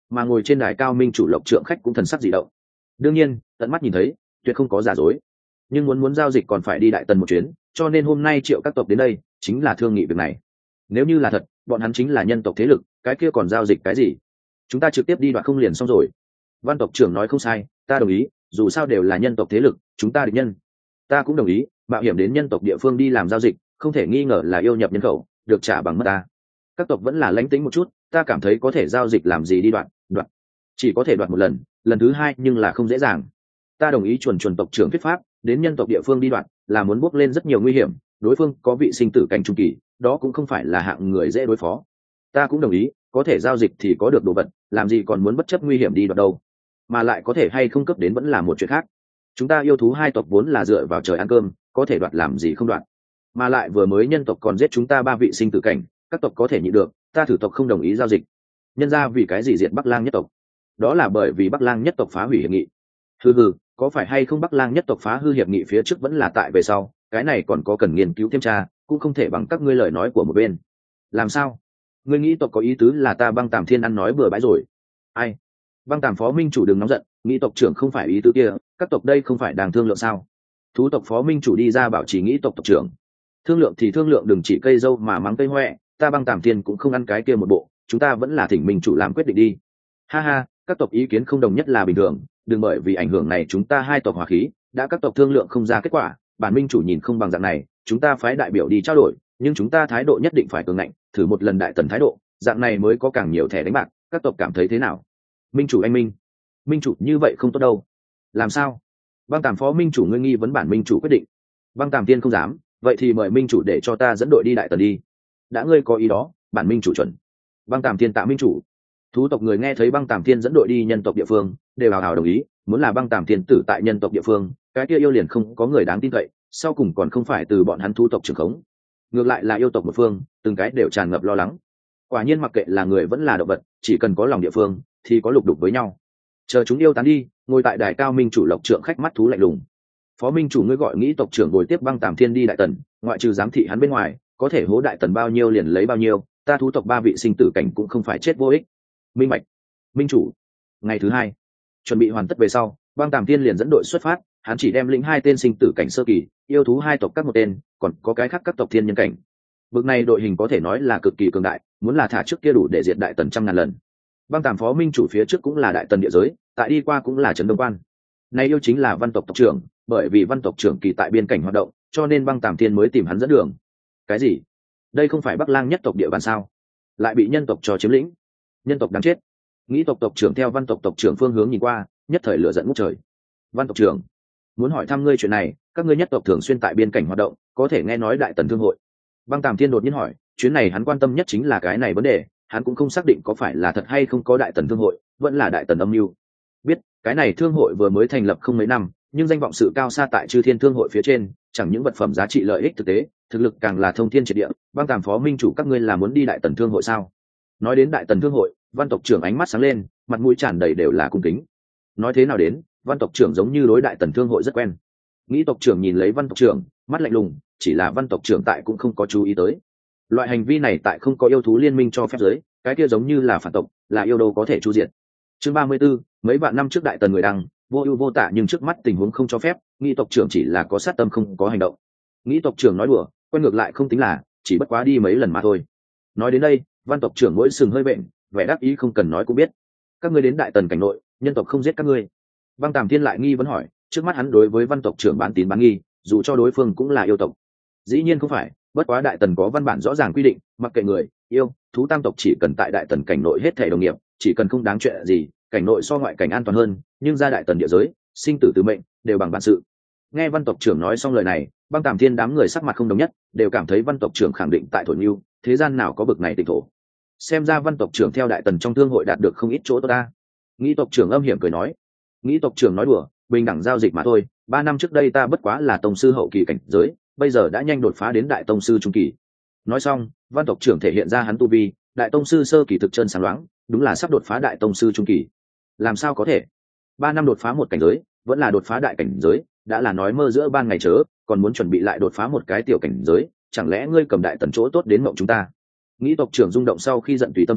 mà ngồi trên đài cao minh chủ Lộc Trượng Khách cũng thần sắc dị động. Đương nhiên tận mắt nhìn thấy tuyệt không có giả dối, nhưng muốn giao dịch còn phải đi đại tần một chuyến, cho nên hôm nay Triệu các tộc đến đây chính là thương nghị việc này. Nếu như là thật, bọn hắn chính là nhân tộc thế lực, cái kia còn giao dịch cái gì? Chúng ta trực tiếp đi đoạt không liền xong rồi. Văn tộc trưởng nói không sai, ta đồng ý, dù sao đều là nhân tộc thế lực, chúng ta địch nhân. Ta cũng đồng ý, mạo hiểm đến nhân tộc địa phương đi làm giao dịch, không thể nghi ngờ là yêu nhập nhân khẩu, được trả bằng mất ta. Các tộc vẫn là lánh tính một chút, ta cảm thấy có thể giao dịch làm gì đi đoạt, chỉ có thể đoạt một lần, lần thứ hai nhưng là không dễ dàng. Ta đồng ý chuẩn tộc trưởng thuyết pháp, đến nhân tộc địa phương đi đoạt là muốn bước lên rất nhiều nguy hiểm, đối phương có vị sinh tử cảnh trung kỳ, đó cũng không phải là hạng người dễ đối phó. Ta cũng đồng ý, có thể giao dịch thì có được đồ vật, làm gì còn muốn bất chấp nguy hiểm đi đoạt đâu. Mà lại có thể hay không cấp đến vẫn là một chuyện khác. Chúng ta yêu thú hai tộc vốn là dựa vào trời ăn cơm, có thể đoạt làm gì không đoạt. Mà lại vừa mới nhân tộc còn giết chúng ta 3 vị sinh tử cảnh, các tộc có thể nhịn được, ta thử tộc không đồng ý giao dịch. Nhân ra vì cái gì diệt Bắc Lang nhất tộc? Đó là bởi vì Bắc Lang nhất tộc phá hủy hiệp nghị. Hừ, có phải hay không Bắc Lang nhất tộc phá hư hiệp nghị phía trước vẫn là tại về sau, cái này còn có cần nghiên cứu thêm tra, cũng không thể bằng các ngươi lời nói của một bên. Làm sao? Ngươi nghĩ tộc có ý tứ là ta Băng Tàm Thiên ăn nói bừa bãi rồi? Ai? Băng Tàm phó minh chủ đừng nóng giận, nghĩ tộc trưởng không phải ý tứ kia, các tộc đây không phải đang thương lượng sao? Thú tộc phó minh chủ đi ra bảo trì nghĩ tộc tộc trưởng. Thương lượng thì thương lượng, đừng chỉ cây dâu mà mắng cây hoẹ, ta Băng Tàm Thiên cũng không ăn cái kia một bộ, chúng ta vẫn là thỉnh minh chủ làm quyết định đi. Ha ha, các tộc ý kiến không đồng nhất là bình thường, đừng bởi vì ảnh hưởng này chúng ta hai tộc hòa khí, đã các tộc thương lượng không ra kết quả, bản minh chủ nhìn không bằng dạng này, chúng ta phái đại biểu đi trao đổi, nhưng chúng ta thái độ nhất định phải cường ngạnh, thử một lần đại tần thái độ, dạng này mới có càng nhiều thẻ đánh bạc, các tộc cảm thấy thế nào? Minh chủ anh minh chủ như vậy không tốt đâu. Làm sao? Băng Tàm phó minh chủ ngươi nghi vấn bản minh chủ quyết định. Băng Tàm Tiên không dám, vậy thì mời minh chủ để cho ta dẫn đội đi đại tần đi. Đã ngươi có ý đó, bản minh chủ chuẩn. Băng Tàm Tiên tạ minh chủ. Thú tộc người nghe thấy Băng Tàm Thiên dẫn đội đi nhân tộc địa phương, đều hào hào đồng ý, muốn là Băng Tàm Thiên tử tại nhân tộc địa phương, cái kia yêu liền không có người đáng tin cậy, sau cùng còn không phải từ bọn hắn thú tộc trưởng khống. Ngược lại là yêu tộc một phương, từng cái đều tràn ngập lo lắng. Quả nhiên mặc kệ là người vẫn là động vật, chỉ cần có lòng địa phương thì có lục đục với nhau. Chờ chúng yêu tán đi, ngồi tại đài cao minh chủ Lộc Trượng Khách mắt thú lạnh lùng. Phó minh chủ ngươi gọi nghĩ tộc trưởng ngồi tiếp Băng Tàm Thiên đi đại tần, ngoại trừ giám thị hắn bên ngoài, có thể hố đại tần bao nhiêu liền lấy bao nhiêu, ta thú tộc 3 vị sinh tử cảnh cũng không phải chết vô ích. Minh bạch. Minh chủ. Ngày thứ 2 chuẩn bị hoàn tất về sau, Băng Tàm Thiên liền dẫn đội xuất phát, hắn chỉ đem lĩnh 2 tên sinh tử cảnh sơ kỳ, yêu thú 2 tộc các một tên, còn có cái khác các tộc thiên nhân cảnh. Bực này đội hình có thể nói là cực kỳ cường đại, muốn là thả trước kia đủ để diệt đại tần trăm ngàn lần. Băng Tàm phó minh chủ phía trước cũng là đại tần địa giới, tại đi qua cũng là trấn Đông Quan. Nay yêu chính là văn tộc tộc trưởng, bởi vì văn tộc trưởng kỳ tại biên cảnh hoạt động, cho nên Băng Tàm Thiên mới tìm hắn dẫn đường. Cái gì? Đây không phải Bắc Lang nhất tộc địa bàn sao? Lại bị nhân tộc cho chiếm lĩnh. Nhân tộc đáng chết. Nghĩ tộc tộc trưởng theo văn tộc tộc trưởng phương hướng nhìn qua, nhất thời lửa giận ngút trời. Văn tộc trưởng, muốn hỏi thăm ngươi chuyện này, các ngươi nhất tộc thường xuyên tại biên cảnh hoạt động, có thể nghe nói đại tần thương hội. Băng Tàm Thiên đột nhiên hỏi, chuyến này hắn quan tâm nhất chính là cái này vấn đề, hắn cũng không xác định có phải là thật hay không có đại tần thương hội, vẫn là đại tần âm mưu. Biết, cái này thương hội vừa mới thành lập không mấy năm, nhưng danh vọng sự cao xa tại Chư Thiên thương hội phía trên, chẳng những vật phẩm giá trị lợi ích thực tế, thực lực càng là thông thiên triệt địa. Băng Tàm phó minh chủ các ngươi là muốn đi đại tần thương hội sao? Nói đến đại tần thương hội, văn tộc trưởng ánh mắt sáng lên, mặt mũi tràn đầy đều là cung kính. Nói thế nào đến, văn tộc trưởng giống như đối đại tần thương hội rất quen. Nghĩ tộc trưởng nhìn lấy văn tộc trưởng, mắt lạnh lùng, chỉ là văn tộc trưởng tại cũng không có chú ý tới. Loại hành vi này tại không có yêu thú liên minh cho phép giới, cái kia giống như là phản tộc, là yêu đâu có thể chu diệt. Chương 34, mấy vạn năm trước đại tần người đăng, vô ưu vô tả nhưng trước mắt tình huống không cho phép, nghĩ tộc trưởng chỉ là có sát tâm không có hành động. Nghĩ tộc trưởng nói đùa, quen ngược lại không tính là, chỉ bất quá đi mấy lần mà thôi. Nói đến đây, văn tộc trưởng mỗi sừng hơi bệnh, vẻ đáp ý không cần nói cũng biết. Các ngươi đến đại tần cảnh nội, nhân tộc không giết các ngươi. Băng Tàm Thiên lại nghi vấn hỏi, trước mắt hắn đối với văn tộc trưởng bán tín bán nghi, dù cho đối phương cũng là yêu tộc. Dĩ nhiên không phải, bất quá đại tần có văn bản rõ ràng quy định, mặc kệ người, yêu, thú tam tộc chỉ cần tại đại tần cảnh nội hết thể đồng nghiệp, chỉ cần không đáng chuyện gì, cảnh nội so ngoại cảnh an toàn hơn, nhưng ra đại tần địa giới, sinh tử tứ mệnh, đều bằng bản sự. Nghe văn tộc trưởng nói xong lời này, Băng Tàm Thiên đám người sắc mặt không đồng nhất, đều cảm thấy văn tộc trưởng khẳng định tại thổ nưu, thế gian nào có bực này tịnh thổ. Xem ra văn tộc trưởng theo đại tần trong thương hội đạt được không ít chỗ tốt ta. Nghĩ tộc trưởng âm hiểm cười nói. Nghĩ tộc trưởng nói đùa, bình đẳng giao dịch mà thôi, 3 năm trước đây ta bất quá là tông sư hậu kỳ cảnh giới, bây giờ đã nhanh đột phá đến đại tông sư trung kỳ. Nói xong, văn tộc trưởng thể hiện ra hắn tu vi, đại tông sư sơ kỳ thực chân sáng loáng, đúng là sắp đột phá đại tông sư trung kỳ. Làm sao có thể? 3 năm đột phá một cảnh giới, vẫn là đột phá đại cảnh giới, đã là nói mơ giữa ban ngày chớ, còn muốn chuẩn bị lại đột phá một cái tiểu cảnh giới, chẳng lẽ ngươi cầm đại tần chỗ tốt đến mộng chúng ta? Nghĩ tộc trưởng rung động sau khi giận tùy tâm sinh,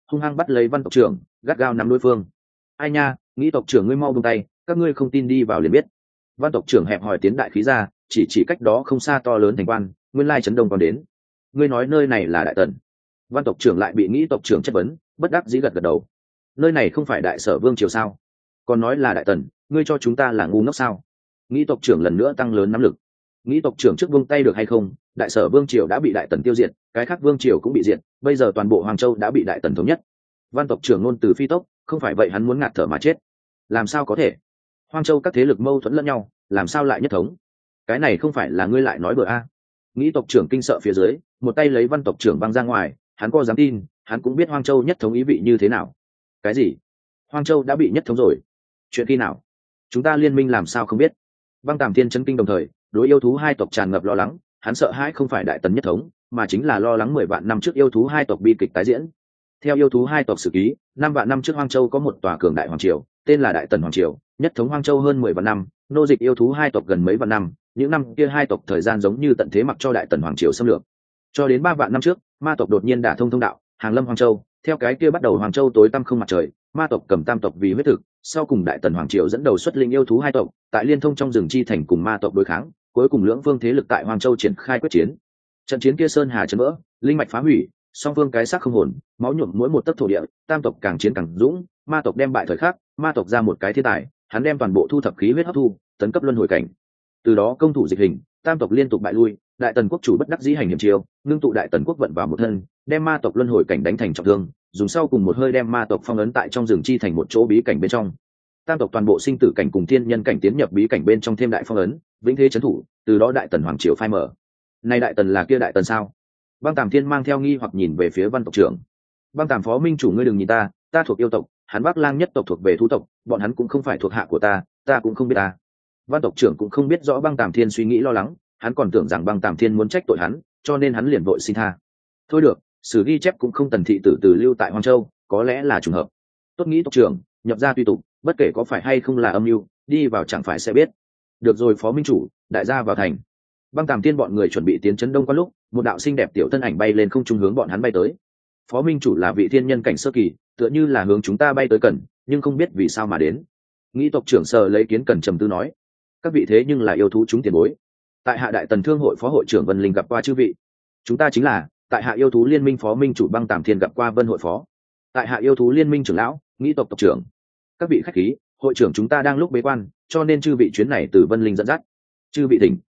hung hăng bắt lấy văn tộc trưởng, gắt gao nắm đối phương. Ai nha, nghĩ tộc trưởng ngươi mau buông tay, các ngươi không tin đi vào liền biết. Văn tộc trưởng hẹp hỏi tiến đại khí ra, chỉ cách đó không xa to lớn thành quan, nguyên lai chấn đông còn đến. Ngươi nói nơi này là đại tần? Văn tộc trưởng lại bị nghĩ tộc trưởng chất vấn, bất đắc dĩ gật gật đầu. Nơi này không phải đại sở vương triều sao? Còn nói là đại tần, ngươi cho chúng ta là ngu ngốc sao? Nghĩ tộc trưởng lần nữa tăng lớn nắm lực. Nghĩ tộc trưởng trước buông tay được hay không? Đại sở vương triều đã bị đại tần tiêu diệt, cái khác vương triều cũng bị diệt, bây giờ toàn bộ hoàng châu đã bị đại tần thống nhất. Văn tộc trưởng ngôn từ phi tốc, không phải vậy hắn muốn ngạt thở mà chết. Làm sao có thể? Hoang châu các thế lực mâu thuẫn lẫn nhau, làm sao lại nhất thống? Cái này không phải là ngươi lại nói bừa a? Nghĩ tộc trưởng kinh sợ phía dưới, một tay lấy văn tộc trưởng văng ra ngoài, hắn có dám tin, hắn cũng biết hoang châu nhất thống ý vị như thế nào. Cái gì? Hoang châu đã bị nhất thống rồi? Chuyện khi nào? Chúng ta liên minh làm sao không biết? Băng Tàm Thiên chấn kinh đồng thời, đối yêu thú hai tộc tràn ngập lo lắng, hắn sợ hãi không phải đại tần nhất thống, mà chính là lo lắng 10 vạn năm trước yêu thú hai tộc bi kịch tái diễn. Theo yêu thú hai tộc sử ký, 5 vạn năm trước Hoang Châu có một tòa cường đại hoàng triều, tên là Đại Tần Hoàng Triều, nhất thống Hoang Châu hơn 10 vạn năm, nô dịch yêu thú hai tộc gần mấy vạn năm, những năm kia hai tộc thời gian giống như tận thế mặc cho Đại Tần Hoàng Triều xâm lược. Cho đến 3 vạn năm trước, ma tộc đột nhiên đả thông thông đạo, hàng lâm Hoang Châu, theo cái kia bắt đầu Hoàng Châu tối tăm không mặt trời, ma tộc cầm tam tộc vì huyết thực, sau cùng Đại Tần Hoàng Triều dẫn đầu xuất linh yêu thú hai tộc, tại liên thông trong rừng chi thành cùng ma tộc đối kháng, cuối cùng lưỡng phương thế lực tại Hoang Châu triển khai quyết chiến. Trận chiến kia sơn hà chấn vỡ, linh mạch phá hủy, song phương cái xác không hồn, máu nhuộm mỗi một tấc thổ địa, tam tộc càng chiến càng dũng, ma tộc đem bại thời khắc, ma tộc ra một cái thiên tài, hắn đem toàn bộ thu thập khí huyết hấp thu, tấn cấp luân hồi cảnh. Từ đó công thủ dịch hình, tam tộc liên tục bại lui, Đại Tần quốc chủ bất đắc dĩ hành hiểm chiêu, ngưng tụ Đại Tần quốc vận vào một thân, đem ma tộc luân hồi cảnh đánh thành trọng thương, dùng sau cùng một hơi đem ma tộc phong ấn tại trong rừng chi thành một chỗ bí cảnh bên trong. Tam tộc toàn bộ sinh tử cảnh cùng thiên nhân cảnh tiến nhập bí cảnh bên trong thêm đại phong ấn, vĩnh thế trấn thủ, từ đó Đại Tần hoàng triều phai mở. Nay Đại Tần là kia Đại Tần sao? Băng Tàm Thiên mang theo nghi hoặc nhìn về phía văn tộc trưởng. Băng Tàm phó minh chủ ngươi đừng nhìn ta thuộc yêu tộc, hắn Bắc Lang nhất tộc thuộc về thú tộc, bọn hắn cũng không phải thuộc hạ của ta cũng không biết ta. Văn tộc trưởng cũng không biết rõ Băng Tàm Thiên suy nghĩ lo lắng, hắn còn tưởng rằng Băng Tàm Thiên muốn trách tội hắn, cho nên hắn liền vội xin tha. Thôi được, sử ghi chép cũng không tần thị tử từ lưu tại Hoang Châu, có lẽ là trùng hợp. Tốt nghĩ tộc trưởng, nhập gia tùy tục, bất kể có phải hay không là âm mưu, đi vào chẳng phải sẽ biết. Được rồi phó minh chủ, đại gia vào thành. Băng Tàm Thiên bọn người chuẩn bị tiến chấn đông qua lúc, một đạo xinh đẹp tiểu thân ảnh bay lên không trung hướng bọn hắn bay tới. Phó minh chủ là vị thiên nhân cảnh sơ kỳ, tựa như là hướng chúng ta bay tới cần, nhưng không biết vì sao mà đến. Nghĩ tộc trưởng sờ lấy kiến cần trầm tư nói, các vị thế nhưng là yêu thú chúng tiền bối. Tại hạ Đại Tần Thương hội phó hội trưởng Vân Linh gặp qua chư vị. Chúng ta chính là tại hạ yêu thú liên minh phó minh chủ Băng Tàm Thiên gặp qua Vân hội phó. Tại hạ yêu thú liên minh trưởng lão, nghĩ tộc tộc trưởng. Các vị khách khí, hội trưởng chúng ta đang lúc bế quan, cho nên chư vị chuyến này từ Vân Linh dẫn dắt. Chư vị thỉnh.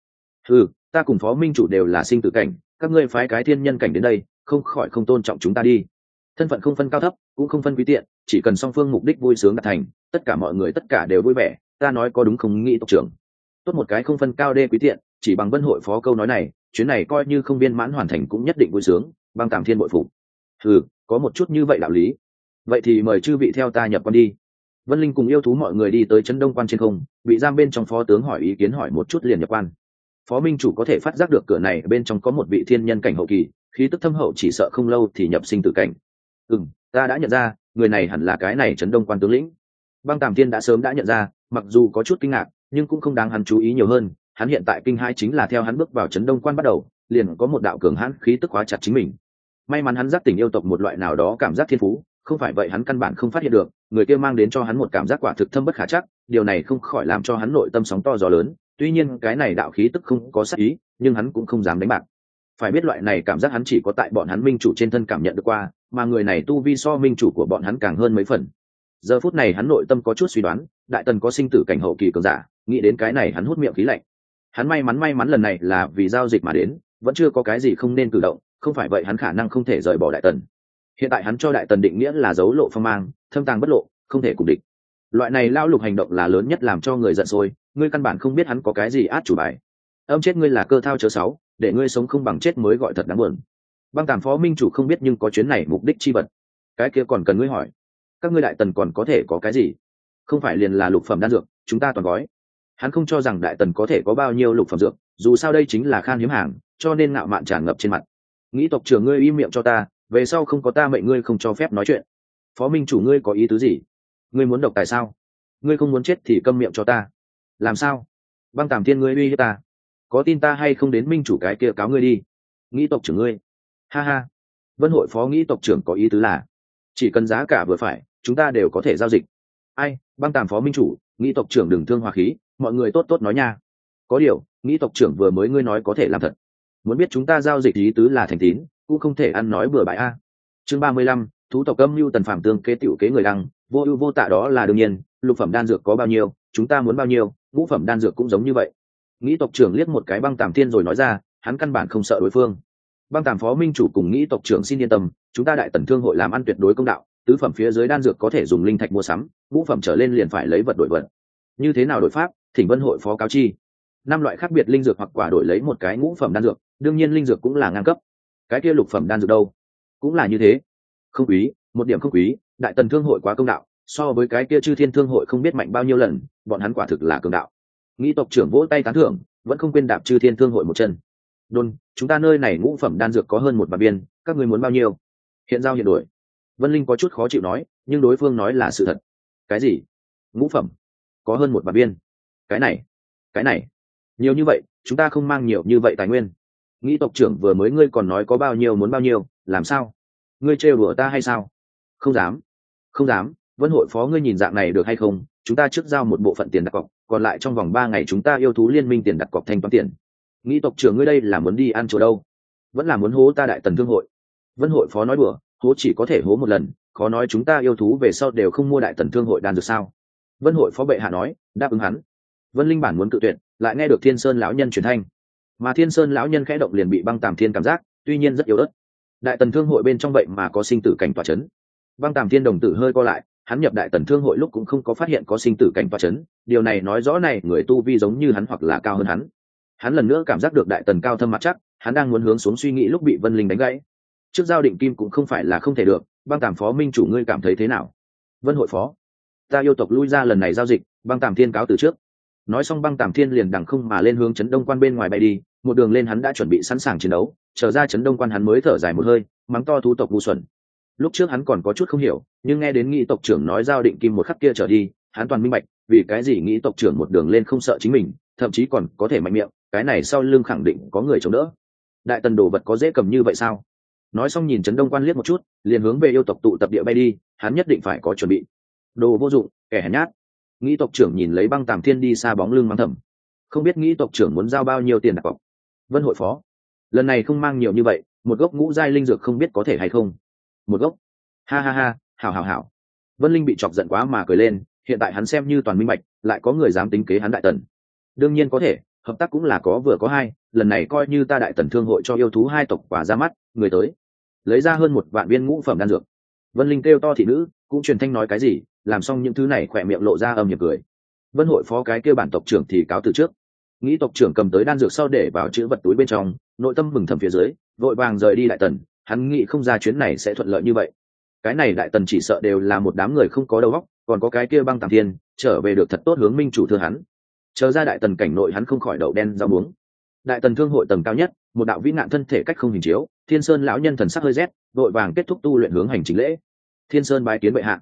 Ta cùng phó minh chủ đều là sinh tử cảnh, các ngươi phái cái thiên nhân cảnh đến đây, không khỏi không tôn trọng chúng ta đi. Thân phận không phân cao thấp, cũng không phân quý tiện, chỉ cần song phương mục đích vui sướng đạt thành, tất cả mọi người tất cả đều vui vẻ, ta nói có đúng không nghĩ tộc trưởng? Tốt một cái không phân cao đê quý tiện, chỉ bằng Vân hội phó câu nói này, chuyến này coi như không viên mãn hoàn thành cũng nhất định vui sướng, Băng Tàm Thiên bội phục. Có một chút như vậy đạo lý. Vậy thì mời chư vị theo ta nhập quan đi. Vân Linh cùng yêu thú mọi người đi tới trấn đông quan trên không, bị giam bên trong phó tướng hỏi ý kiến hỏi một chút liền nhập quan. Phó minh chủ có thể phát giác được cửa này bên trong có một vị thiên nhân cảnh hậu kỳ, khí tức thâm hậu chỉ sợ không lâu thì nhập sinh tử cảnh. Ta đã nhận ra, người này hẳn là cái này trấn đông quan tướng lĩnh. Băng Tàm Thiên đã sớm đã nhận ra, mặc dù có chút kinh ngạc, nhưng cũng không đáng hắn chú ý nhiều hơn. Hắn hiện tại kinh hãi chính là theo hắn bước vào trấn đông quan bắt đầu, liền có một đạo cường hãn khí tức khóa chặt chính mình. May mắn hắn giác tỉnh yêu tộc một loại nào đó cảm giác thiên phú, không phải vậy hắn căn bản không phát hiện được, người kia mang đến cho hắn một cảm giác quả thực thâm bất khả trắc, điều này không khỏi làm cho hắn nội tâm sóng to gió lớn. Tuy nhiên cái này đạo khí tức không có sát ý, nhưng hắn cũng không dám đánh bạc. Phải biết loại này cảm giác hắn chỉ có tại bọn hắn minh chủ trên thân cảm nhận được qua, mà người này tu vi so minh chủ của bọn hắn càng hơn mấy phần. Giờ phút này hắn nội tâm có chút suy đoán, Đại Tần có sinh tử cảnh hậu kỳ cường giả, nghĩ đến cái này hắn hút miệng khí lạnh. Hắn may mắn lần này là vì giao dịch mà đến, vẫn chưa có cái gì không nên cử động, không phải vậy hắn khả năng không thể rời bỏ Đại Tần. Hiện tại hắn cho Đại Tần định nghĩa là giấu lộ phong mang, thâm tàng bất lộ, không thể cùng địch. Loại này lao lục hành động là lớn nhất làm cho người giận sôi, ngươi căn bản không biết hắn có cái gì át chủ bài. Âm chết ngươi là cơ thao chớ sáu, để ngươi sống không bằng chết mới gọi thật đáng buồn. Băng Tàm phó minh chủ không biết nhưng có chuyến này mục đích chi vật. Cái kia còn cần ngươi hỏi. Các ngươi Đại Tần còn có thể có cái gì? Không phải liền là lục phẩm đan dược, chúng ta toàn gói. Hắn không cho rằng Đại Tần có thể có bao nhiêu lục phẩm dược, dù sao đây chính là khan hiếm hàng, cho nên ngạo mạn tràn ngập trên mặt. Nghĩ tộc trưởng ngươi im miệng cho ta, về sau không có ta mệnh ngươi không cho phép nói chuyện. Phó minh chủ ngươi có ý tứ gì? Ngươi muốn độc tài sao? Ngươi không muốn chết thì câm miệng cho ta. Làm sao? Băng Tàm Thiên ngươi uy hiếp ta, có tin ta hay không đến minh chủ cái kia cáo ngươi đi. Nghĩ tộc trưởng ngươi. Ha ha. Vân hội phó nghĩ tộc trưởng có ý tứ là chỉ cần giá cả vừa phải chúng ta đều có thể giao dịch. Ai, băng tàm phó minh chủ, nghĩ tộc trưởng đừng thương hòa khí, mọi người tốt tốt nói nha. Có điều nghĩ tộc trưởng vừa mới ngươi nói có thể làm thật, muốn biết chúng ta giao dịch ý tứ là thành tín, cũng không thể ăn nói bừa bãi a. Chương 35, thú tộc âm mưu tần phạm tương kế tiểu kế người đăng, vô ưu vô tạ đó là đương nhiên. Lục phẩm đan dược có bao nhiêu chúng ta muốn bao nhiêu, ngũ phẩm đan dược cũng giống như vậy. Nghĩ tộc trưởng liếc một cái băng tàm thiên rồi nói ra, hắn căn bản không sợ đối phương. Băng tàm phó minh chủ cùng nghĩ tộc trưởng xin yên tâm, chúng ta đại tần thương hội làm ăn tuyệt đối công đạo, tứ phẩm phía dưới đan dược có thể dùng linh thạch mua sắm, ngũ phẩm trở lên liền phải lấy vật đổi vật. Như thế nào đổi pháp, thỉnh vân hội phó cáo chi. 5 loại khác biệt linh dược hoặc quả đổi lấy một cái ngũ phẩm đan dược, đương nhiên linh dược cũng là ngang cấp. Cái kia lục phẩm đan dược đâu, cũng là như thế. Không quý, một điểm không quý, đại tần thương hội quá công đạo, so với cái kia chư thiên thương hội không biết mạnh bao nhiêu lần, bọn hắn quả thực là cường đạo. Nghĩ tộc trưởng vỗ tay tán thưởng, vẫn không quên đạp chư thiên thương hội một chân. Đôn, chúng ta nơi này ngũ phẩm đan dược có hơn 1 vạn viên, các ngươi muốn bao nhiêu? Hiện giao hiện đổi. Vân Linh có chút khó chịu nói, nhưng đối phương nói là sự thật. Cái gì? Ngũ phẩm có hơn 1 vạn viên? Cái này nhiều như vậy, chúng ta không mang nhiều như vậy tài nguyên. Nghĩ tộc trưởng vừa mới ngươi còn nói có bao nhiêu muốn bao nhiêu, làm sao? Ngươi trêu đùa ta hay sao? Không dám, không dám. Vân hội phó ngươi nhìn dạng này được hay không? Chúng ta trước giao một bộ phận tiền đặt cọc, còn lại trong vòng 3 ngày chúng ta yêu thú liên minh tiền đặt cọc thanh toán tiền. Nghĩ tộc trưởng ngươi đây là muốn đi ăn chỗ đâu, vẫn là muốn hố ta đại tần thương hội? Vân hội phó nói đùa, hố chỉ có thể hố một lần, khó nói chúng ta yêu thú về sau đều không mua đại tần thương hội đan dược sao? Vân hội phó bệ hạ nói, đáp ứng hắn. Vân Linh bản muốn cự tuyệt, lại nghe được Thiên Sơn lão nhân truyền thanh, mà Thiên Sơn lão nhân khẽ động liền bị băng tàm thiên cảm giác, tuy nhiên rất yếu ớt. Đại tần thương hội bên trong vậy mà có sinh tử cảnh tỏa chấn. Băng tàm thiên đồng tử hơi co lại, hắn nhập đại tần thương hội lúc cũng không có phát hiện có sinh tử cảnh tỏa chấn, điều này nói rõ này người tu vi giống như hắn hoặc là cao hơn hắn. Hắn lần nữa cảm giác được đại tần cao thâm mặt chắc, hắn đang muốn hướng xuống suy nghĩ lúc bị Vân Linh đánh gãy. Trước giao định kim cũng không phải là không thể được, băng tàm phó minh chủ ngươi cảm thấy thế nào? Vân hội phó, ta yêu tộc lui ra lần này giao dịch, băng tàm thiên cáo từ trước. Nói xong băng tàm thiên liền đằng không mà lên hướng trấn đông quan bên ngoài bay đi, một đường lên hắn đã chuẩn bị sẵn sàng chiến đấu, chờ ra trấn đông quan hắn mới thở dài một hơi, mắng to thú tộc ngu xuẩn. Lúc trước hắn còn có chút không hiểu, nhưng nghe đến nghĩ tộc trưởng nói giao định kim một khắc kia trở đi, hắn toàn minh bạch, vì cái gì nghĩ tộc trưởng một đường lên không sợ chính mình, thậm chí còn có thể mạnh miệng, cái này sau lưng khẳng định có người chống đỡ. Đại tần đồ vật có dễ cầm như vậy sao? Nói xong nhìn trấn đông quan liếc một chút, liền hướng về yêu tộc tụ tập địa bay đi, hắn nhất định phải có chuẩn bị. Đồ vô dụng, kẻ hèn nhát. Nghĩ tộc trưởng nhìn lấy băng tàm thiên đi xa bóng lưng mắng thầm, không biết nghĩ tộc trưởng muốn giao bao nhiêu tiền đặt cọc. Vân hội phó, lần này không mang nhiều như vậy, một gốc ngũ giai linh dược không biết có thể hay không? Một gốc? Ha ha ha, hảo hảo hảo. Vân Linh bị chọc giận quá mà cười lên, hiện tại hắn xem như toàn minh bạch, lại có người dám tính kế hắn đại tần. Đương nhiên có thể, hợp tác cũng là có vừa có hai, lần này coi như ta đại tần thương hội cho yêu thú hai tộc quả ra mắt, người tới lấy ra hơn 1 vạn viên ngũ phẩm đan dược. Vân Linh kêu to thị nữ, cũng truyền thanh nói cái gì, làm xong những thứ này khỏe miệng lộ ra âm hiểm cười. Vân hội phó cái kêu bản tộc trưởng thì cáo từ trước. Nghĩ tộc trưởng cầm tới đan dược sau để vào chữ vật túi bên trong, nội tâm mừng thầm phía dưới, vội vàng rời đi đại tần. Hắn nghĩ không ra chuyến này sẽ thuận lợi như vậy. Cái này đại tần chỉ sợ đều là một đám người không có đầu óc, còn có cái kia băng tàm thiên trở về được thật tốt hướng minh chủ thưa hắn. Chờ ra đại tần cảnh nội hắn không khỏi đậu đen rau muống. Đại tần thương hội tầng cao nhất, một đạo vĩ nạn thân thể cách không hình chiếu, Thiên Sơn lão nhân thần sắc hơi rét, vội vàng kết thúc tu luyện hướng hành chính lễ. Thiên Sơn bái kiến bệ hạ.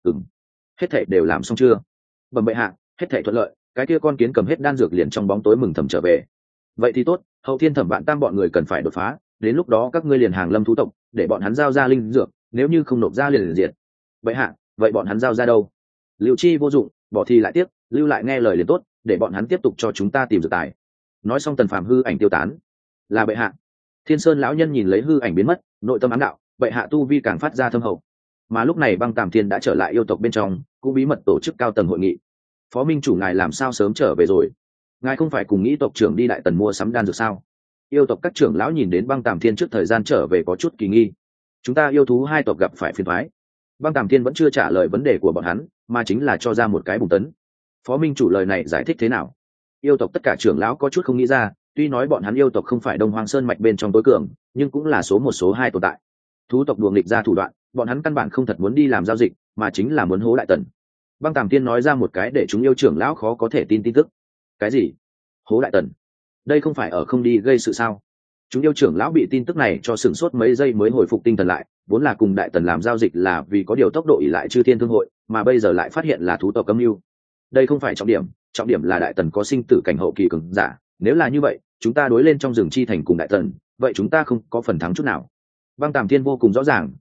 Hết thảy đều làm xong chưa? Bẩm bệ hạ, hết thảy thuận lợi, cái kia con kiến cầm hết đan dược liền trong bóng tối mừng thầm trở về. Vậy thì tốt, Hậu Thiên Thẩm Vạn Tam bọn người cần phải đột phá, đến lúc đó các ngươi liền hàng lâm thú tộc, để bọn hắn giao ra linh dược, nếu như không nộp ra liền diệt. Bệ hạ, vậy bọn hắn giao ra đâu? Lưu chi vô dụng, bỏ thì lại tiếc, lưu lại nghe lời liền tốt, để bọn hắn tiếp tục cho chúng ta tìm dược tài. Nói xong Tần Phàm hư ảnh tiêu tán. Là bệ hạ. Thiên Sơn lão nhân nhìn lấy hư ảnh biến mất, nội tâm ám đạo, bệ hạ tu vi càng phát ra thâm hậu. Mà lúc này băng tàm thiên đã trở lại yêu tộc bên trong, cũng bí mật tổ chức cao tầng hội nghị. Phó minh chủ ngài làm sao sớm trở về rồi? Ngài không phải cùng nghĩ tộc trưởng đi đại tần mua sắm đan dược sao? Yêu tộc các trưởng lão nhìn đến băng tàm thiên trước thời gian trở về có chút kỳ nghi. Chúng ta yêu thú hai tộc gặp phải phiền toái. Băng tàm thiên vẫn chưa trả lời vấn đề của bọn hắn, mà chính là cho ra một cái bùng tấn. Phó minh chủ lời này giải thích thế nào? Yêu tộc tất cả trưởng lão có chút không nghĩ ra, tuy nói bọn hắn yêu tộc không phải Đông Hoang Sơn mạch bên trong tối cường, nhưng cũng là số 1 số 2 tồn tại. Thú tộc đùa nghịch ra thủ đoạn, bọn hắn căn bản không thật muốn đi làm giao dịch, mà chính là muốn hố đại tần. Băng tàm tiên nói ra một cái để chúng yêu trưởng lão khó có thể tin tin tức. Cái gì? Hố đại tần? Đây không phải ở không đi gây sự sao? Chúng yêu trưởng lão bị tin tức này cho sửng sốt mấy giây mới hồi phục tinh thần lại, vốn là cùng đại tần làm giao dịch là vì có điều tốc độ ỷ lại chư thiên thương hội, mà bây giờ lại phát hiện là thú tộc âm mưu. Đây không phải trọng điểm là đại tần có sinh tử cảnh hậu kỳ cường giả, nếu là như vậy, chúng ta đối lên trong rừng chi thành cùng đại tần, vậy chúng ta không có phần thắng chút nào. Băng tàm thiên vô cùng rõ ràng,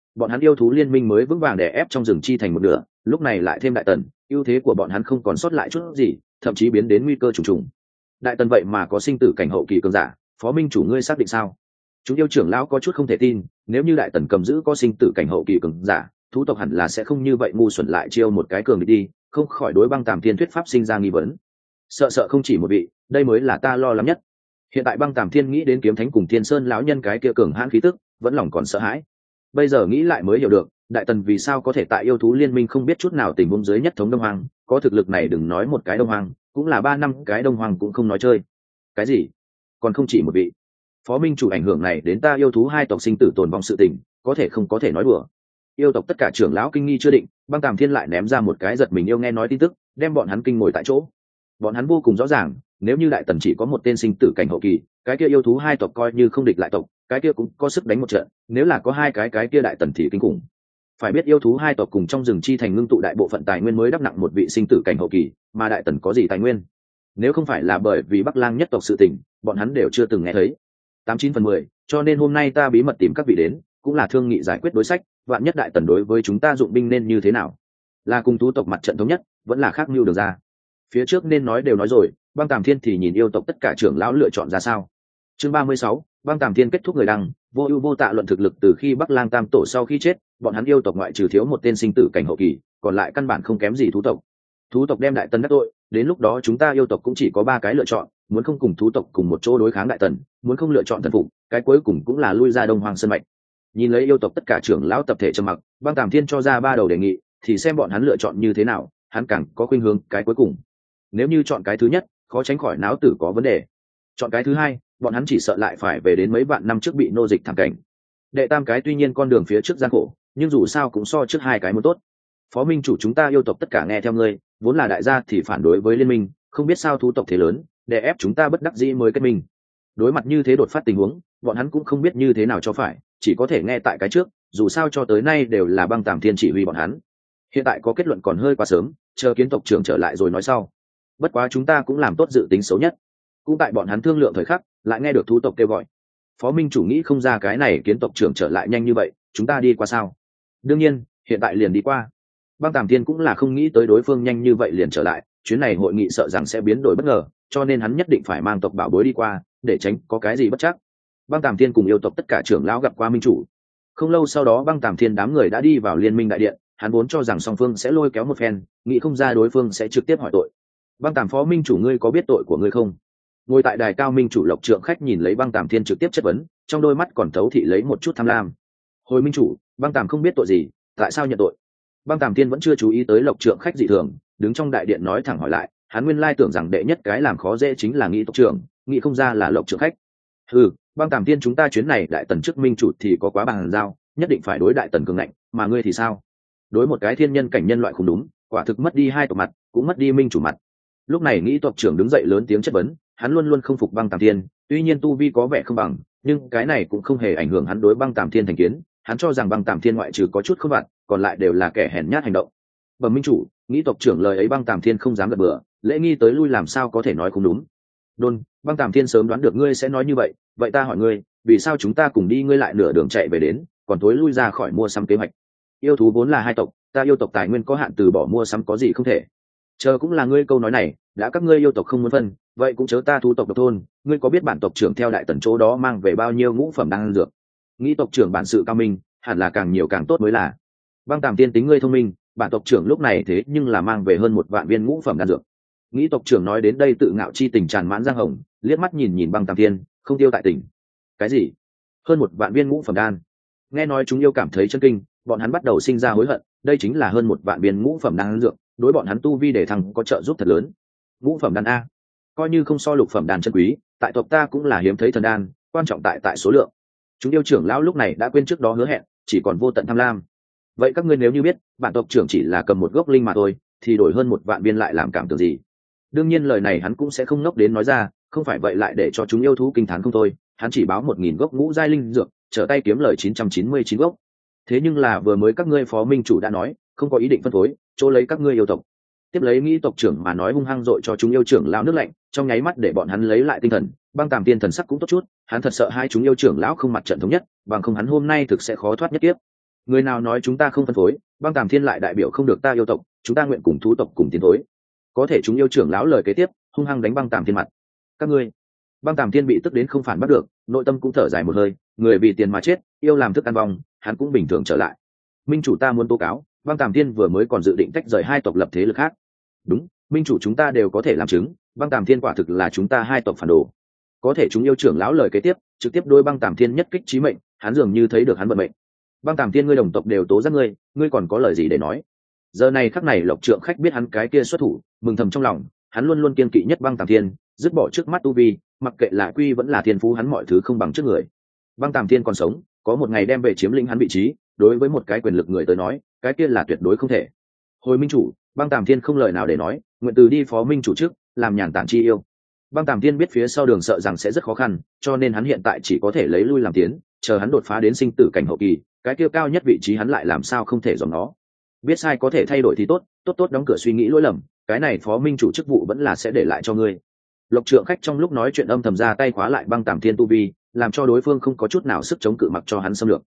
bọn hắn yêu thú liên minh mới vững vàng đè ép trong rừng chi thành một nửa, lúc này lại thêm đại tần, ưu thế của bọn hắn không còn sót lại chút gì, thậm chí biến đến nguy cơ trùng trùng. Đại tần vậy mà có sinh tử cảnh hậu kỳ cường giả, Phó minh chủ ngươi xác định sao? Chúng yêu trưởng lão có chút không thể tin, nếu như đại tần cầm giữ có sinh tử cảnh hậu kỳ cường giả, thú tộc hẳn là sẽ không như vậy ngu xuẩn lại chiêu một cái cường địch đi, không khỏi đối Băng Tàm Thiên thuyết pháp sinh ra nghi vấn. Sợ không chỉ một vị, đây mới là ta lo lắng nhất. Hiện tại Băng Tàm Thiên nghĩ đến kiếm thánh cùng Thiên Sơn lão nhân cái kia cường hãn khí tức, vẫn lòng còn sợ hãi. Bây giờ nghĩ lại mới hiểu được, đại tần vì sao có thể tại yêu thú liên minh không biết chút nào tình huống dưới nhất thống Đông Hoang, có thực lực này đừng nói một cái Đông Hoang, cũng là 3 năm cái Đông Hoang cũng không nói chơi. Cái gì? Còn không chỉ một vị. Phó minh chủ ảnh hưởng này đến ta yêu thú hai tộc sinh tử tồn vong sự tình, có thể nói đùa. Yêu tộc tất cả trưởng lão kinh nghi chưa định, Băng Tàm Thiên lại ném ra một cái giật mình yêu nghe nói tin tức, đem bọn hắn kinh ngồi tại chỗ. Bọn hắn vô cùng rõ ràng, nếu như đại tần chỉ có một tên sinh tử cảnh hậu kỳ, cái kia yêu thú hai tộc coi như không địch lại tộc, cái kia cũng có sức đánh một trận, nếu là có hai cái kia đại tần thì kinh khủng. Phải biết yêu thú hai tộc cùng trong rừng chi thành ngưng tụ đại bộ phận tài nguyên mới đắp nặng một vị sinh tử cảnh hậu kỳ, mà đại tần có gì tài nguyên? Nếu không phải là bởi vì Bắc Lang nhất tộc sự tình, bọn hắn đều chưa từng nghe thấy. 89/10, cho nên hôm nay ta bí mật tìm các vị đến, cũng là thương nghị giải quyết đối sách, vạn nhất đại tần đối với chúng ta dụng binh nên như thế nào? Là cùng thú tộc mặt trận thống nhất, vẫn là khác mưu đường ra. Phía trước nên nói đều nói rồi, Băng Tàm Thiên thì nhìn yêu tộc tất cả trưởng lão lựa chọn ra sao. Chương 36, Băng Tàm Thiên kết thúc người đăng, vô ưu vô tạ luận thực lực từ khi Bắc Lang Tam tổ sau khi chết, bọn hắn yêu tộc ngoại trừ thiếu một tên sinh tử cảnh hậu kỳ, còn lại căn bản không kém gì thú tộc. Thú tộc đem đại tần đắc tội, đến lúc đó chúng ta yêu tộc cũng chỉ có 3 cái lựa chọn, muốn không cùng thú tộc cùng một chỗ đối kháng đại tần, muốn không lựa chọn thần phục, cái cuối cùng cũng là lui ra Đông Hoang sơn mạch. Nhìn lấy yêu tộc tất cả trưởng lão tập thể trầm mặc, Băng Tàm Thiên cho ra 3 đầu đề nghị, thì xem bọn hắn lựa chọn như thế nào, hắn càng có khuynh hướng cái cuối cùng. Nếu như chọn cái thứ nhất, khó tránh khỏi não tử có vấn đề. Chọn cái thứ hai, bọn hắn chỉ sợ lại phải về đến mấy vạn năm trước bị nô dịch thảm cảnh. Đệ tam cái tuy nhiên con đường phía trước gian khổ, nhưng dù sao cũng so trước 2 cái muốn tốt. Phó minh chủ chúng ta yêu tộc tất cả nghe theo ngươi, vốn là đại gia thì phản đối với liên minh, không biết sao thú tộc thế lớn, để ép chúng ta bất đắc dĩ mới kết minh. Đối mặt như thế đột phát tình huống, bọn hắn cũng không biết như thế nào cho phải, chỉ có thể nghe tại cái trước, dù sao cho tới nay đều là Băng Tàm Thiên chỉ huy bọn hắn. Hiện tại có kết luận còn hơi quá sớm, chờ kiến tộc trưởng trở lại rồi nói sau. Bất quá chúng ta cũng làm tốt dự tính xấu nhất. Cũng tại bọn hắn thương lượng thời khắc, lại nghe được thú tộc kêu gọi. Phó minh chủ nghĩ không ra cái này kiến tộc trưởng trở lại nhanh như vậy, chúng ta đi qua sao? Đương nhiên, hiện tại liền đi qua. Băng Tàm Thiên cũng là không nghĩ tới đối phương nhanh như vậy liền trở lại, chuyến này hội nghị sợ rằng sẽ biến đổi bất ngờ, cho nên hắn nhất định phải mang tộc bảo bối đi qua, để tránh có cái gì bất chắc. Băng Tàm Thiên cùng yêu tộc tất cả trưởng lão gặp qua minh chủ. Không lâu sau đó Băng Tàm Thiên đám người đã đi vào liên minh đại điện, hắn vốn cho rằng song phương sẽ lôi kéo một phen, nghĩ không ra đối phương sẽ trực tiếp hỏi tội. Băng Tàm phó minh chủ ngươi có biết tội của ngươi không? Ngồi tại đài cao minh chủ Lộc Trượng Khách nhìn lấy Băng Tàm Thiên trực tiếp chất vấn, trong đôi mắt còn thấu thị lấy một chút tham lam. Hồi minh chủ, Băng Tàm không biết tội gì, tại sao nhận tội? Băng Tàm Thiên vẫn chưa chú ý tới Lộc Trượng Khách dị thường, đứng trong đại điện nói thẳng hỏi lại, hắn nguyên lai tưởng rằng đệ nhất cái làm khó dễ chính là Nghĩ tộc trưởng, nghĩ không ra là Lộc Trượng Khách. Băng Tàm Thiên chúng ta chuyến này đại tần trước minh chủ thì có quá bằng giao, nhất định phải đối đại tần cường ngạnh, mà ngươi thì sao? Đối một cái thiên nhân cảnh nhân loại không đúng, quả thực mất đi hai tộc mặt, cũng mất đi minh chủ mặt. Lúc này Nghĩ tộc trưởng đứng dậy lớn tiếng chất vấn, hắn luôn luôn không phục Băng Tàm Thiên, tuy nhiên tu vi có vẻ không bằng, nhưng cái này cũng không hề ảnh hưởng hắn đối Băng Tàm Thiên thành kiến, hắn cho rằng Băng Tàm Thiên ngoại trừ có chút không vặt, còn lại đều là kẻ hèn nhát hành động. Bẩm minh chủ, Nghĩ tộc trưởng lời ấy Băng Tàm Thiên không dám gật bừa, lễ nghi tới lui làm sao có thể nói không đúng. Đôn, Băng Tàm Thiên sớm đoán được ngươi sẽ nói như vậy, vậy ta hỏi ngươi, vì sao chúng ta cùng đi ngươi lại nửa đường chạy về đến, còn tối lui ra khỏi mua sắm kế hoạch? Yêu thú vốn là hai tộc, ta yêu tộc tài nguyên có hạn, từ bỏ mua sắm có gì không thể. Chờ cũng là ngươi câu nói này, đã các ngươi yêu tộc không muốn phân, vậy cũng chớ ta thú tộc độc thôn, ngươi có biết bản tộc trưởng theo đại tần chỗ đó mang về bao nhiêu ngũ phẩm đan dược? Nghĩ tộc trưởng bản sự cao minh, hẳn là càng nhiều càng tốt mới là. Băng Tàm Thiên tính ngươi thông minh, bản tộc trưởng lúc này thế nhưng là mang về hơn 1 vạn viên ngũ phẩm đan dược. Nghĩ tộc trưởng nói đến đây tự ngạo chi tình tràn mãn giang hồng, liếc mắt nhìn Băng Tàm Thiên, không tiêu tại tỉnh. Cái gì? Hơn 1 vạn viên ngũ phẩm đan? Nghe nói chúng yêu cảm thấy chân kinh, bọn hắn bắt đầu sinh ra hối hận, đây chính là hơn 1 vạn viên ngũ phẩm đan dược, đối bọn hắn tu vi để thăng có trợ giúp thật lớn. Ngũ phẩm đan a, coi như không so lục phẩm đan chân quý, tại tộc ta cũng là hiếm thấy thần đan, quan trọng tại số lượng. Chúng yêu trưởng lão lúc này đã quên trước đó hứa hẹn, chỉ còn vô tận tham lam. Vậy các ngươi nếu như biết, bản tộc trưởng chỉ là cầm một gốc linh mà thôi, thì đổi hơn 1 vạn viên lại làm cảm tưởng gì? Đương nhiên lời này hắn cũng sẽ không ngốc đến nói ra, không phải vậy lại để cho chúng yêu thú kinh thán không thôi. Hắn chỉ báo 1000 gốc ngũ giai linh dược, trở tay kiếm lời 999 gốc. Thế nhưng là vừa mới các ngươi phó minh chủ đã nói, không có ý định phân phối, chỗ lấy các ngươi yêu tộc. Tiếp lấy Nghĩ tộc trưởng mà nói hung hăng dội cho chúng yêu trưởng lão nước lạnh, trong nháy mắt để bọn hắn lấy lại tinh thần. Băng Tàm Thiên thần sắc cũng tốt chút, hắn thật sợ hai chúng yêu trưởng lão không mặt trận thống nhất, bằng không hắn hôm nay thực sẽ khó thoát nhất kiếp. Người nào nói chúng ta không phân phối, băng tàm thiên lại đại biểu không được ta yêu tộc, chúng ta nguyện cùng thú tộc cùng tiến thối. Có thể chúng yêu trưởng lão lời kế tiếp hung hăng đánh băng tàm thiên mặt. Các ngươi. Băng tàm thiên bị tức đến không phản bắt được, nội tâm cũng thở dài một hơi, người vì tiền mà chết, yêu làm thức ăn vong, hắn cũng bình thường trở lại. Minh chủ, ta muốn tố cáo, băng tàm thiên vừa mới còn dự định tách rời hai tộc lập thế lực khác. Đúng, minh chủ, chúng ta đều có thể làm chứng, băng tàm thiên quả thực là chúng ta hai tộc phản đồ. Có thể chúng yêu trưởng lão lời kế tiếp trực tiếp đôi băng tàm thiên nhất kích chí mệnh, hắn dường như thấy được hắn vận mệnh. Băng tàm thiên, ngươi đồng tộc đều tố giác ngươi, ngươi còn có lời gì để nói? Giờ này khắc này Lộc Trượng Khách biết hắn cái kia xuất thủ, mừng thầm trong lòng, hắn luôn luôn kiên kỵ nhất băng tàm thiên, dứt bỏ trước mắt tu vi, mặc kệ là quy vẫn là thiên phú, hắn mọi thứ không bằng trước người. Băng tàm thiên còn sống, có một ngày đem về chiếm lĩnh hắn vị trí, đối với một cái quyền lực người tới nói, cái kia là tuyệt đối không thể. Hồi minh chủ, băng tàm thiên không lời nào để nói, nguyện từ đi phó minh chủ trước, làm nhàn tản chi yêu. Băng tàm thiên biết phía sau đường sợ rằng sẽ rất khó khăn, cho nên hắn hiện tại chỉ có thể lấy lui làm tiến, chờ hắn đột phá đến sinh tử cảnh hậu kỳ, cái kia cao nhất vị trí hắn lại làm sao không thể dòm nó. Biết sai có thể thay đổi thì tốt, tốt đóng cửa suy nghĩ lỗi lầm, cái này phó minh chủ chức vụ vẫn là sẽ để lại cho ngươi. Lộc Trượng Khách trong lúc nói chuyện âm thầm ra tay khóa lại băng tàm thiên tu vi, làm cho đối phương không có chút nào sức chống cự, mặc cho hắn xâm lược.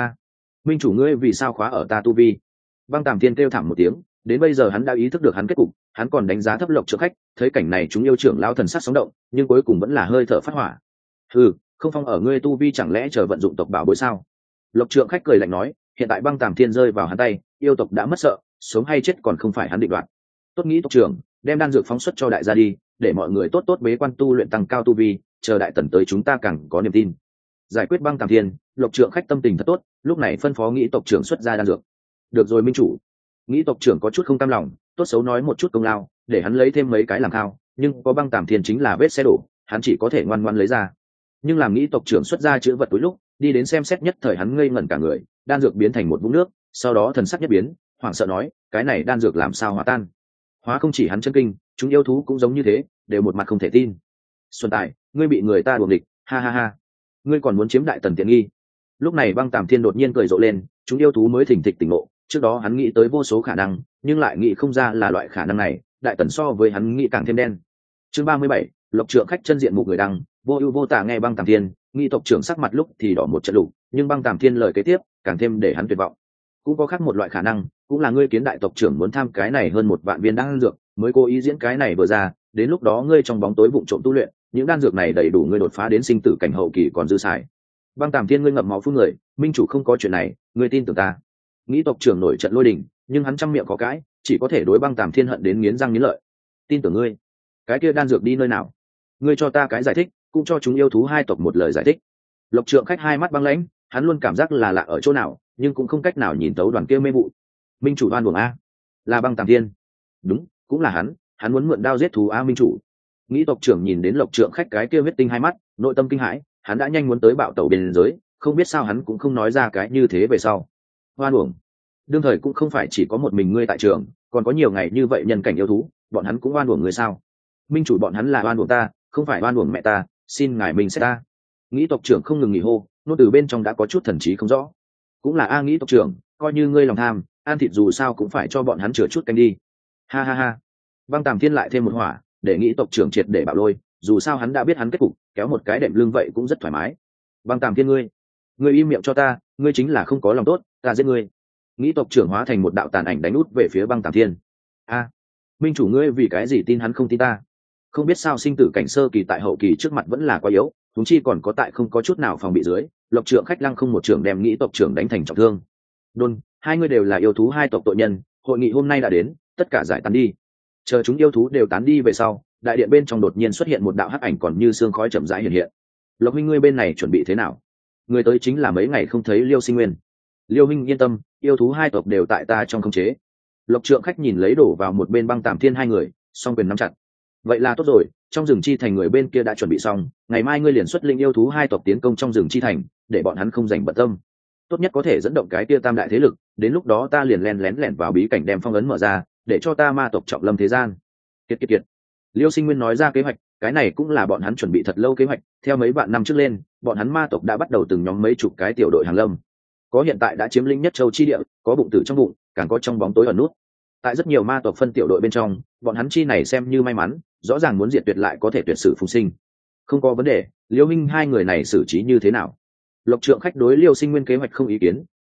Minh chủ, ngươi vì sao khóa ở ta tu vi? Băng tàm thiên kêu thảm một tiếng, đến bây giờ hắn đã ý thức được hắn kết cục, hắn còn đánh giá thấp Lộc Trượng Khách, thấy cảnh này chúng yêu trưởng lao thần sắc sóng động, nhưng cuối cùng vẫn là hơi thở phát hỏa. Không phong ở ngươi tu vi, chẳng lẽ chờ vận dụng tộc bảo bối sao? Lộc Trượng Khách cười lạnh nói, hiện tại băng tàm thiên rơi vào hắn tay, yêu tộc đã mất sợ, sống hay chết còn không phải hắn định đoạt. Tốt nghĩ tộc trưởng, đem đan dược phóng xuất cho đại gia đi, để mọi người tốt bế quan tu luyện tăng cao tu vi, chờ đại tần tới chúng ta càng có niềm tin. Giải quyết băng tàm thiên, Lộc Trượng Khách tâm tình thật tốt, lúc này phân phó nghĩ tộc trưởng xuất ra đan dược. Được rồi minh chủ. Nghĩ tộc trưởng có chút không cam lòng, tốt xấu nói một chút công lao, để hắn lấy thêm mấy cái làm khao, nhưng có băng tàm thiên chính là vết xe đổ, hắn chỉ có thể ngoan ngoãn lấy ra. Nhưng làm nghĩ tộc trưởng xuất ra chữ vật túi lúc, đi đến xem xét nhất thời hắn ngây ngẩn cả người, đan dược biến thành một vũng nước, sau đó thần sắc nhất biến, hoảng sợ nói, cái này đan dược làm sao hòa tan? Hóa không chỉ hắn chân kinh, chúng yêu thú cũng giống như thế, đều một mặt không thể tin. Xuân Tài, ngươi bị người ta đuổi địch, ha ha ha, ngươi còn muốn chiếm đại tần tiện nghi? Lúc này băng tàm thiên đột nhiên cười rộ lên, chúng yêu thú mới thỉnh thịch tỉnh ngộ, trước đó hắn nghĩ tới vô số khả năng, nhưng lại nghĩ không ra là loại khả năng này, đại tần so với hắn nghĩ càng thêm đen. Chương 37, Lộc Trượng Khách chân diện mục người đăng, vô ưu vô tả nghe băng tàm thiên, nghĩ tộc trưởng sắc mặt lúc thì đỏ một trận lục, nhưng băng tàm thiên lời kế tiếp càng thêm để hắn tuyệt vọng. Cũng có khác một loại khả năng, cũng là ngươi kiến đại tộc trưởng muốn tham cái này hơn 1 vạn viên đan dược, mới cố ý diễn cái này vừa ra, đến lúc đó ngươi trong bóng tối vụng trộm tu luyện, những đan dược này đầy đủ ngươi đột phá đến sinh tử cảnh hậu kỳ còn dư xài. Băng tàm thiên, ngươi ngậm máu phun người, minh chủ không có chuyện này, ngươi tin tưởng ta? Nghĩ tộc trưởng nổi trận lôi đình, nhưng hắn trăm miệng có cãi, chỉ có thể đối băng tàm thiên hận đến nghiến răng nghiến lợi. Tin tưởng ngươi? Cái kia đan dược đi nơi nào? Ngươi cho ta cái giải thích, cũng cho chúng yêu thú hai tộc một lời giải thích. Lộc Trượng Khách hai mắt băng lãnh, hắn luôn cảm giác là lạ ở chỗ nào, nhưng cũng không cách nào nhìn tấu đoàn kia mê vụ. Minh chủ oan uổng a? Là băng tàm thiên? Đúng, cũng là hắn muốn mượn đao giết thú a minh chủ. Nghĩ tộc trưởng nhìn đến Lộc Trượng Khách cái kia huyết tinh hai mắt, nội tâm kinh hãi, hắn đã nhanh muốn tới bạo tẩu biên giới, không biết sao hắn cũng không nói ra cái như thế về sau. Oan uổng? Đương thời cũng không phải chỉ có một mình ngươi tại trường, còn có nhiều ngày như vậy nhân cảnh yêu thú, bọn hắn cũng oan uổng ngươi sao? Minh chủ, bọn hắn là oan uổng ta, không phải oan uổng mẹ ta, xin ngài minh xét ta. Nghĩ tộc trưởng không ngừng nghỉ hô, nô từ bên trong đã có chút thần trí không rõ. Cũng là a nghĩ tộc trưởng, coi như ngươi lòng tham, ăn thịt dù sao cũng phải cho bọn hắn chừa chút canh đi. Ha ha ha. Băng tàm thiên lại thêm một hỏa, để nghĩ tộc trưởng triệt để bạo lôi, dù sao hắn đã biết hắn kết cục, kéo một cái đệm lưng vậy cũng rất thoải mái. Băng tàm thiên, ngươi im miệng cho ta, ngươi chính là không có lòng tốt, ta giết ngươi. Nghĩ tộc trưởng hóa thành một đạo tàn ảnh đánh út về phía băng tàm thiên. A, minh chủ, ngươi vì cái gì tin hắn không tin ta? Không biết sao sinh tử cảnh sơ kỳ tại hậu kỳ trước mặt vẫn là quá yếu, chúng chi còn có tại không có chút nào phòng bị dưới, Lộc Trượng Khách lăng không một trưởng đem nghĩ tộc trưởng đánh thành trọng thương. Đôn, hai người đều là yêu thú hai tộc tội nhân, hội nghị hôm nay đã đến, tất cả giải tán đi. Chờ chúng yêu thú đều tán đi về sau, đại điện bên trong đột nhiên xuất hiện một đạo hắc ảnh còn như sương khói chậm rãi hiện hiện. Lộc huynh, ngươi bên này chuẩn bị thế nào? Người tới chính là mấy ngày không thấy Liêu Sinh Nguyên. Liêu huynh yên tâm, yêu thú hai tộc đều tại ta trong khống chế. Lộc Trượng Khách nhìn lấy đổ vào một bên băng tàm thiên hai người, song quyền nắm chặt. Vậy là tốt rồi, trong rừng chi thành người bên kia đã chuẩn bị xong, ngày mai ngươi liền xuất linh yêu thú hai tộc tiến công trong rừng chi thành, để bọn hắn không dành bận tâm. Tốt nhất có thể dẫn động cái kia tam đại thế lực, đến lúc đó ta liền lén lén vào bí cảnh đem phong ấn mở ra, để cho ta ma tộc trọng lâm thế gian. Kiệt. Liêu Sinh Nguyên nói ra kế hoạch, cái này cũng là bọn hắn chuẩn bị thật lâu kế hoạch, theo mấy vạn năm trước lên, bọn hắn ma tộc đã bắt đầu từng nhóm mấy chục cái tiểu đội hàng lâm. Có hiện tại đã chiếm lĩnh nhất châu chi địa, có bụng tử trong bụng, càng có trong bóng tối ẩn nút. Tại rất nhiều ma tộc phân tiểu đội bên trong, bọn hắn chi này xem như may mắn, rõ ràng muốn diệt tuyệt lại có thể tuyệt sử phùng sinh. Không có vấn đề, Liêu minh hai người này xử trí như thế nào? Lộc Trượng Khách đối Liêu Sinh Nguyên kế hoạch không ý kiến,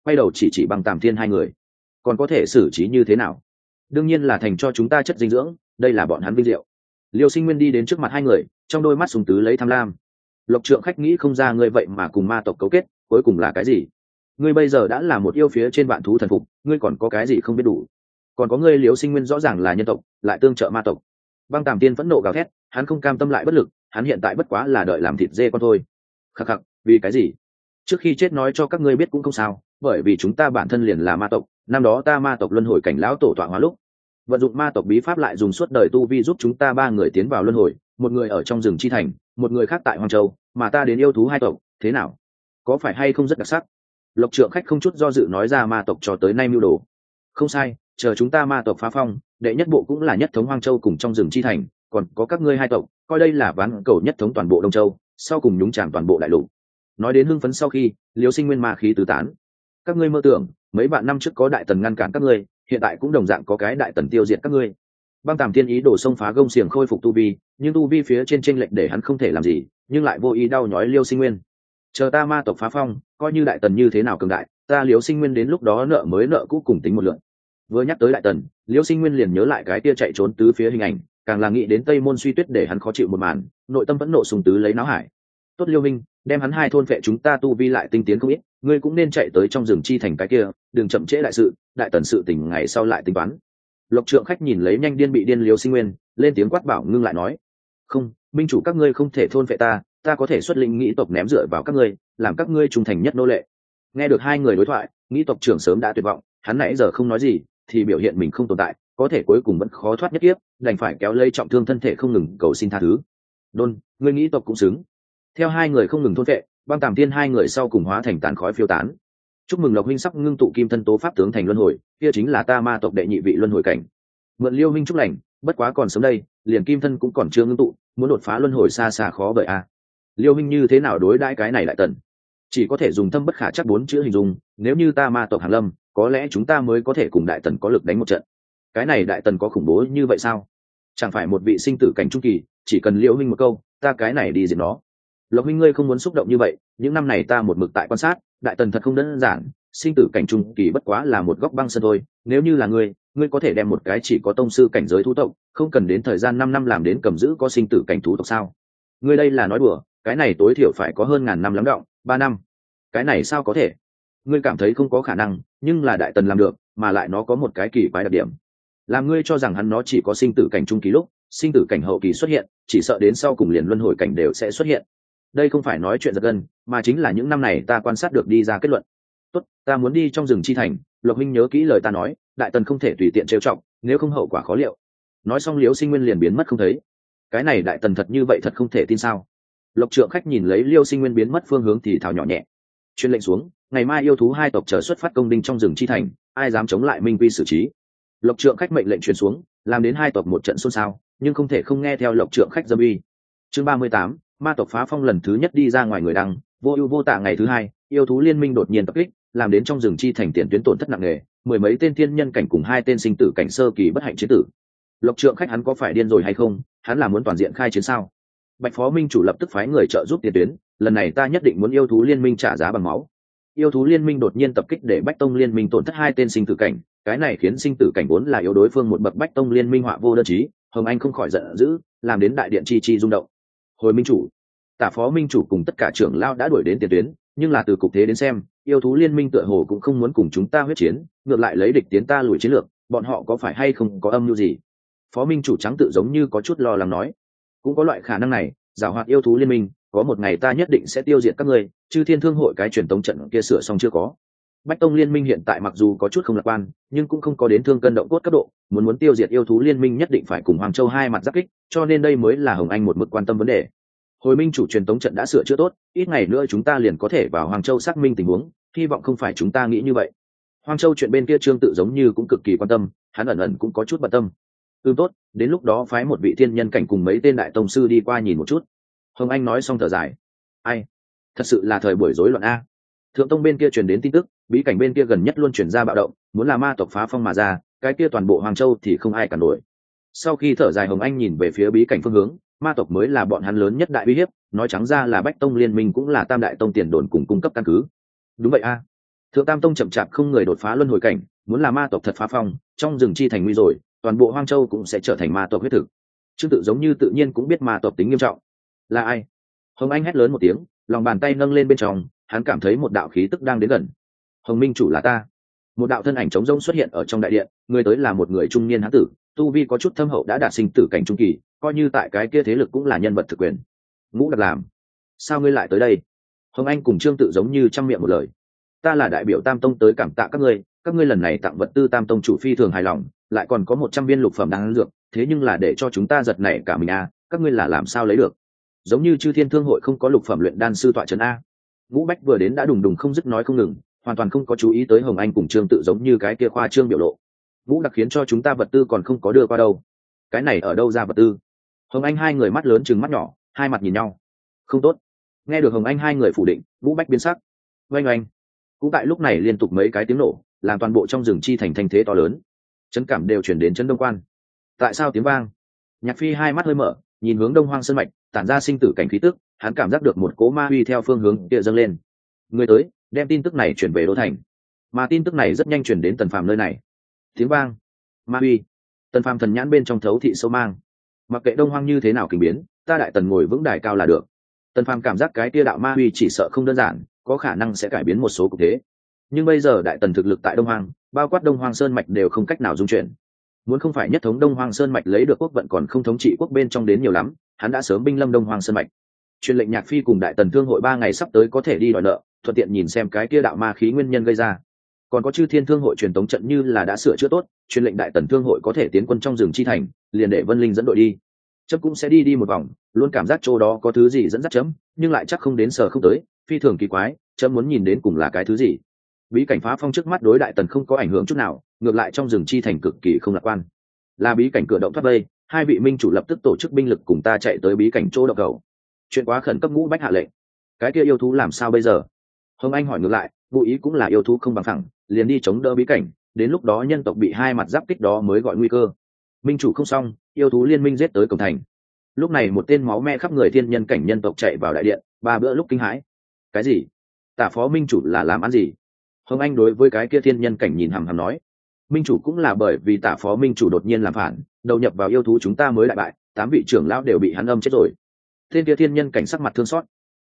quay đầu chỉ Băng Tàm Thiên hai người. Còn có thể xử trí như thế nào? Đương nhiên là thành cho chúng ta chất dinh dưỡng, đây là bọn hắn vinh diệu. Liêu Sinh Nguyên đi đến trước mặt hai người, trong đôi mắt sùng tứ lấy tham lam. Lộc Trượng Khách nghĩ không ra ngươi vậy mà cùng ma tộc cấu kết, cuối cùng là cái gì? Ngươi bây giờ đã là một yêu phía trên vạn thú thần phục, ngươi còn có cái gì không biết đủ? Còn có ngươi Liêu Sinh Nguyên rõ ràng là nhân tộc, lại tương trợ ma tộc. Băng Tàm Tiên phẫn nộ gào thét, hắn không cam tâm lại bất lực, hắn hiện tại bất quá là đợi làm thịt dê con thôi. Khắc khắc, vì cái gì? Trước khi chết nói cho các ngươi biết cũng không sao, bởi vì chúng ta bản thân liền là ma tộc, năm đó ta ma tộc luân hồi cảnh lão tổ tọa hóa lúc, vận dụng ma tộc bí pháp lại dùng suốt đời tu vi giúp chúng ta ba người tiến vào luân hồi, một người ở trong rừng chi thành, một người khác tại Hoang Châu, mà ta đến yêu thú hai tộc, thế nào? Có phải hay không rất đặc sắc? Lộc Trượng Khách không chút do dự nói ra ma tộc cho tới nay mưu đồ. Không sai, chờ chúng ta ma tộc phá phong, đệ nhất bộ cũng là nhất thống Hoang Châu cùng trong rừng chi thành, còn có các ngươi hai tộc, coi đây là ván cầu nhất thống toàn bộ Đông Châu, sau cùng nhúng chàm toàn bộ đại lục. Nói đến hưng phấn sau khi, Liêu Sinh Nguyên ma khí tứ tán. Các ngươi mơ tưởng, mấy vạn năm trước có đại tần ngăn cản các ngươi, hiện tại cũng đồng dạng có cái đại tần tiêu diệt các ngươi. Băng Tàm Thiên ý đổ xông phá gông xiềng khôi phục tu vi, nhưng tu vi phía trên chênh lệch để hắn không thể làm gì, nhưng lại vô ý đau nhói Liêu Sinh Nguyên. Chờ ta ma tộc phá phong, coi như đại tần như thế nào cường đại, ta Liêu Sinh Nguyên đến lúc đó nợ mới nợ cũ cùng tính một lượt. Vừa nhắc tới đại tần, Liêu Sinh Nguyên liền nhớ lại cái tia chạy trốn tứ phía hình ảnh, càng là nghĩ đến Tây Môn Suy Tuyết để hắn khó chịu một màn, nội tâm vẫn nộ sùng tứ lấy náo hải. Tốt Liêu Minh, đem hắn hai thôn vệ chúng ta tu vi lại tinh tiến không ít, ngươi cũng nên chạy tới trong rừng chi thành cái kia, đừng chậm trễ đại sự, đại tần sự tình ngày sau lại tính toán. Lộc Trượng Khách nhìn lấy nhanh điên bị điên Liêu Sinh Nguyên, lên tiếng quát bảo ngưng lại nói: không, minh chủ các ngươi không thể thôn vệ ta, ta có thể xuất lĩnh nghĩ tộc ném dựa vào các ngươi, làm các ngươi trung thành nhất nô lệ. Nghe được hai người đối thoại, nghĩ tộc trưởng sớm đã tuyệt vọng, hắn nãy giờ không nói gì, thì biểu hiện mình không tồn tại, có thể cuối cùng vẫn khó thoát nhất kiếp, đành phải kéo lây trọng thương thân thể không ngừng cầu xin tha thứ. Đôn, ngươi nghĩ tộc cũng xứng. Theo hai người không ngừng thôn vệ, Băng Tàm Thiên hai người sau cùng hóa thành tàn khói phiêu tán. Chúc mừng Lộc huynh sắp ngưng tụ kim thân tố pháp tướng thành luân hồi, kia chính là ta ma tộc đệ nhị vị luân hồi cảnh. Mượn Liêu huynh chúc lành, bất quá còn sớm đây, liền kim thân cũng còn chưa ngưng tụ, muốn đột phá luân hồi xa xa khó vậy a. Liêu huynh như thế nào đối đãi cái này lại tần? Chỉ có thể dùng thâm bất khả chắc bốn chữ hình dung, nếu như ta ma tộc hàng lâm, có lẽ chúng ta mới có thể cùng đại tần có lực đánh một trận. Cái này đại tần có khủng bố như vậy sao? Chẳng phải một vị sinh tử cảnh trung kỳ, chỉ cần Liêu huynh một câu, ta cái này đi diệt nó. Lộc huynh ngươi không muốn xúc động như vậy, những năm này ta một mực tại quan sát, đại tần thật không đơn giản, sinh tử cảnh trung kỳ bất quá là một góc băng sơn thôi, nếu như là ngươi có thể đem một cái chỉ có tông sư cảnh giới thú tộc, không cần đến thời gian 5 năm làm đến cầm giữ có sinh tử cảnh thú tộc sao? Ngươi đây là nói đùa, cái này tối thiểu phải có hơn 1000 năm lắm đọng, 3 năm. Cái này sao có thể? Ngươi cảm thấy không có khả năng, nhưng là đại tần làm được, mà lại nó có một cái kỳ quái đặc điểm. Làm ngươi cho rằng hắn nó chỉ có sinh tử cảnh trung kỳ lúc, sinh tử cảnh hậu kỳ xuất hiện, chỉ sợ đến sau cùng liền luân hồi cảnh đều sẽ xuất hiện. Đây không phải nói chuyện giật gân, mà chính là những năm này ta quan sát được đi ra kết luận. Tốt, ta muốn đi trong rừng chi thành, Lộc huynh nhớ kỹ lời ta nói, đại tần không thể tùy tiện trêu chọc, nếu không hậu quả khó liệu. Nói xong Liêu Sinh Nguyên liền biến mất không thấy. Cái này đại tần thật như vậy thật không thể tin sao? Lộc Trượng Khách nhìn lấy Liêu Sinh Nguyên biến mất phương hướng thì thào nhỏ nhẹ. Truyền lệnh xuống, ngày mai yêu thú hai tộc chờ xuất phát công đinh trong rừng chi thành, ai dám chống lại minh quy xử trí. Lộc Trượng Khách mệnh lệnh truyền xuống, làm đến hai tộc một trận xôn xao, nhưng không thể không nghe theo Lộc Trượng Khách dâm uy. Chương 38, ma tộc phá phong lần thứ nhất đi ra ngoài người đăng, vô ưu vô tả ngày thứ hai, yêu thú liên minh đột nhiên tập kích, làm đến trong rừng chi thành tiền tuyến tổn thất nặng nề, mười mấy tên thiên nhân cảnh cùng hai tên sinh tử cảnh sơ kỳ bất hạnh chiến tử. Lộc Trượng Khách hắn có phải điên rồi hay không, hắn là muốn toàn diện khai chiến sao? Bạch Phó Minh chủ lập tức phái người trợ giúp tiền tuyến, lần này ta nhất định muốn yêu thú liên minh trả giá bằng máu. Yêu thú liên minh đột nhiên tập kích để Bách Tông liên minh tổn thất hai tên sinh tử cảnh, cái này khiến sinh tử cảnh vốn là yếu đối phương một bậc Bách Tông liên minh họa vô đơn chí, Hồng Anh không khỏi giận dữ, làm đến đại điện chi rung động. Hồi minh chủ, Tả Phó Minh chủ cùng tất cả trưởng lao đã đuổi đến tiền tuyến, nhưng là từ cục thế đến xem, yêu thú liên minh tựa hồ cũng không muốn cùng chúng ta huyết chiến, ngược lại lấy địch tiến ta lùi chiến lược, bọn họ có phải hay không có âm mưu gì? Phó Minh chủ trắng tự giống như có chút lo lắng nói, cũng có loại khả năng này, giảo hoạt yêu thú liên minh, có một ngày ta nhất định sẽ tiêu diệt các ngươi, Chư Thiên Thương hội cái truyền tống trận kia sửa xong chưa có. Bách Tông liên minh hiện tại mặc dù có chút không lạc quan, nhưng cũng không có đến thương cân động cốt cấp độ, muốn tiêu diệt yêu thú liên minh nhất định phải cùng Hoàng Châu hai mặt giáp kích, cho nên đây mới là Hồng Anh một mực quan tâm vấn đề. Hồi minh chủ truyền tống trận đã sửa chữa tốt, ít ngày nữa chúng ta liền có thể vào Hoàng Châu xác minh tình huống, hy vọng không phải chúng ta nghĩ như vậy. Hoàng Châu chuyện bên kia Trương Tự giống như cũng cực kỳ quan tâm, hắn ẩn cũng có chút bận tâm. Tốt, đến lúc đó phái một vị thiên nhân cảnh cùng mấy tên đại tông sư đi qua nhìn một chút. Hồng Anh nói xong thở dài. Ai? Thật sự là thời buổi rối loạn a. Thượng tông bên kia truyền đến tin tức, bí cảnh bên kia gần nhất luôn truyền ra bạo động, muốn là ma tộc phá phong mà ra, cái kia toàn bộ Hoàng Châu thì không ai cản nổi. Sau khi thở dài Hồng Anh nhìn về phía bí cảnh phương hướng, ma tộc mới là bọn hắn lớn nhất đại uy hiếp, nói trắng ra là Bách Tông liên minh cũng là tam đại tông tiền đồn cùng cung cấp căn cứ. Đúng vậy a. Thượng Tam Tông chậm chạp không người đột phá luân hồi cảnh, muốn là ma tộc thật phá phong, trong rừng chi thành nguy rồi, toàn bộ Hoang Châu cũng sẽ trở thành ma tộc huyết thực. Trương Tự giống như tự nhiên cũng biết ma tộc tính nghiêm trọng. Là ai? Hồng Anh hét lớn một tiếng, lòng bàn tay nâng lên bên trong, hắn cảm thấy một đạo khí tức đang đến gần. Hồng Minh chủ là ta. Một đạo thân ảnh trống rỗng xuất hiện ở trong đại điện, người tới là một người trung niên hán tử, tu vi có chút thâm hậu đã đạt sinh tử cảnh trung kỳ, coi như tại cái kia thế lực cũng là nhân vật thực quyền. Ngũ Đặc làm, sao ngươi lại tới đây? Hồng Anh cùng Trương Tự giống như trăm miệng một lời. Ta là đại biểu Tam Tông tới cảm tạ các ngươi lần này tặng vật tư Tam Tông chủ phi thường hài lòng, lại còn có 100 viên lục phẩm đan dược, thế nhưng là để cho chúng ta giật nảy cả mình à, các ngươi là làm sao lấy được? Giống như Chư Thiên Thương hội không có lục phẩm luyện đan sư tọa trấn a. Ngũ Bách vừa đến đã đùng đùng không dứt nói không ngừng, hoàn toàn không có chú ý tới Hồng Anh cùng Trương Tự giống như cái kia khoa trương biểu lộ. Ngũ Đặc khiến cho chúng ta vật tư còn không có đưa qua đâu. Cái này ở đâu ra vật tư? Hồng Anh hai người mắt lớn trừng mắt nhỏ, hai mặt nhìn nhau. Không tốt. Nghe được Hồng Anh hai người phủ định, Ngũ Bách biến sắc. Oanh oanh. Cũng tại lúc này liên tục mấy cái tiếng nổ, làm toàn bộ trong rừng chi thành thanh thế to lớn. Chấn cảm đều chuyển đến Trấn Đông Quan. Tại sao tiếng vang? Nhạc Phi hai mắt hơi mở, nhìn hướng Đông Hoang Sơn mạch, tản ra sinh tử cảnh khí tức, hắn cảm giác được một cỗ ma uy theo phương hướng kia dâng lên. Người tới, đem tin tức này chuyển về đô thành. Mà tin tức này rất nhanh chuyển đến Tần Phàm nơi này. Tiếng vang, ma uy. Tần Phàm thần nhãn bên trong thấu thị sâu mang. Mặc kệ Đông Hoang như thế nào kinh biến, ta Đại Tần ngồi vững đài cao là được. Tần Phàm cảm giác cái tia đạo ma uy chỉ sợ không đơn giản, có khả năng sẽ cải biến một số cục thế. Nhưng bây giờ Đại Tần thực lực tại Đông Hoang, bao quát Đông Hoang Sơn mạch đều không cách nào dung chuyển. Muốn không phải nhất thống Đông Hoang Sơn mạch lấy được quốc vận còn không thống trị quốc bên trong đến nhiều lắm, hắn đã sớm binh lâm Đông Hoang Sơn mạch. Truyền lệnh Nhạc Phi cùng Đại Tần Thương hội 3 ngày sắp tới có thể đi đòi nợ, thuận tiện nhìn xem cái kia đạo ma khí nguyên nhân gây ra. Còn có Chư Thiên Thương hội truyền tống trận như là đã sửa chữa tốt, truyền lệnh Đại Tần Thương hội có thể tiến quân trong rừng chi thành, liền để Vân Linh dẫn đội đi. Chấm cũng sẽ đi một vòng, luôn cảm giác chỗ đó có thứ gì dẫn dắt chấm, nhưng lại chắc không đến sở không tới, phi thường kỳ quái, chấm muốn nhìn đến cùng là cái thứ gì. Bí cảnh phá phong trước mắt đối Đại Tần không có ảnh hưởng chút nào, ngược lại trong rừng chi thành cực kỳ không lạc quan. Là bí cảnh cửa động thoát vây, hai vị minh chủ lập tức tổ chức binh lực cùng ta chạy tới bí cảnh chỗ động cầu. Chuyện quá khẩn cấp, Ngũ Bách hạ lệnh. Cái kia yêu thú làm sao bây giờ? Hồng Anh hỏi ngược lại, ngụ ý cũng là yêu thú không bằng phẳng, liền đi chống đỡ bí cảnh, đến lúc đó nhân tộc bị hai mặt giáp kích đó mới gọi nguy cơ. Minh chủ không xong, yêu thú liên minh giết tới cổng thành. Lúc này một tên máu me khắp người thiên nhân cảnh nhân tộc chạy vào đại điện, ba bữa lúc kinh hãi. Cái gì? Tả phó minh chủ là làm ăn gì? Hồng Anh đối với cái kia thiên nhân cảnh nhìn hằm hằm nói, minh chủ cũng là bởi vì tả phó minh chủ đột nhiên làm phản, đầu nhập vào yêu thú chúng ta mới đại bại, 8 vị trưởng lão đều bị hắn âm chết rồi. Tên kia thiên nhân cảnh sắc mặt thương xót.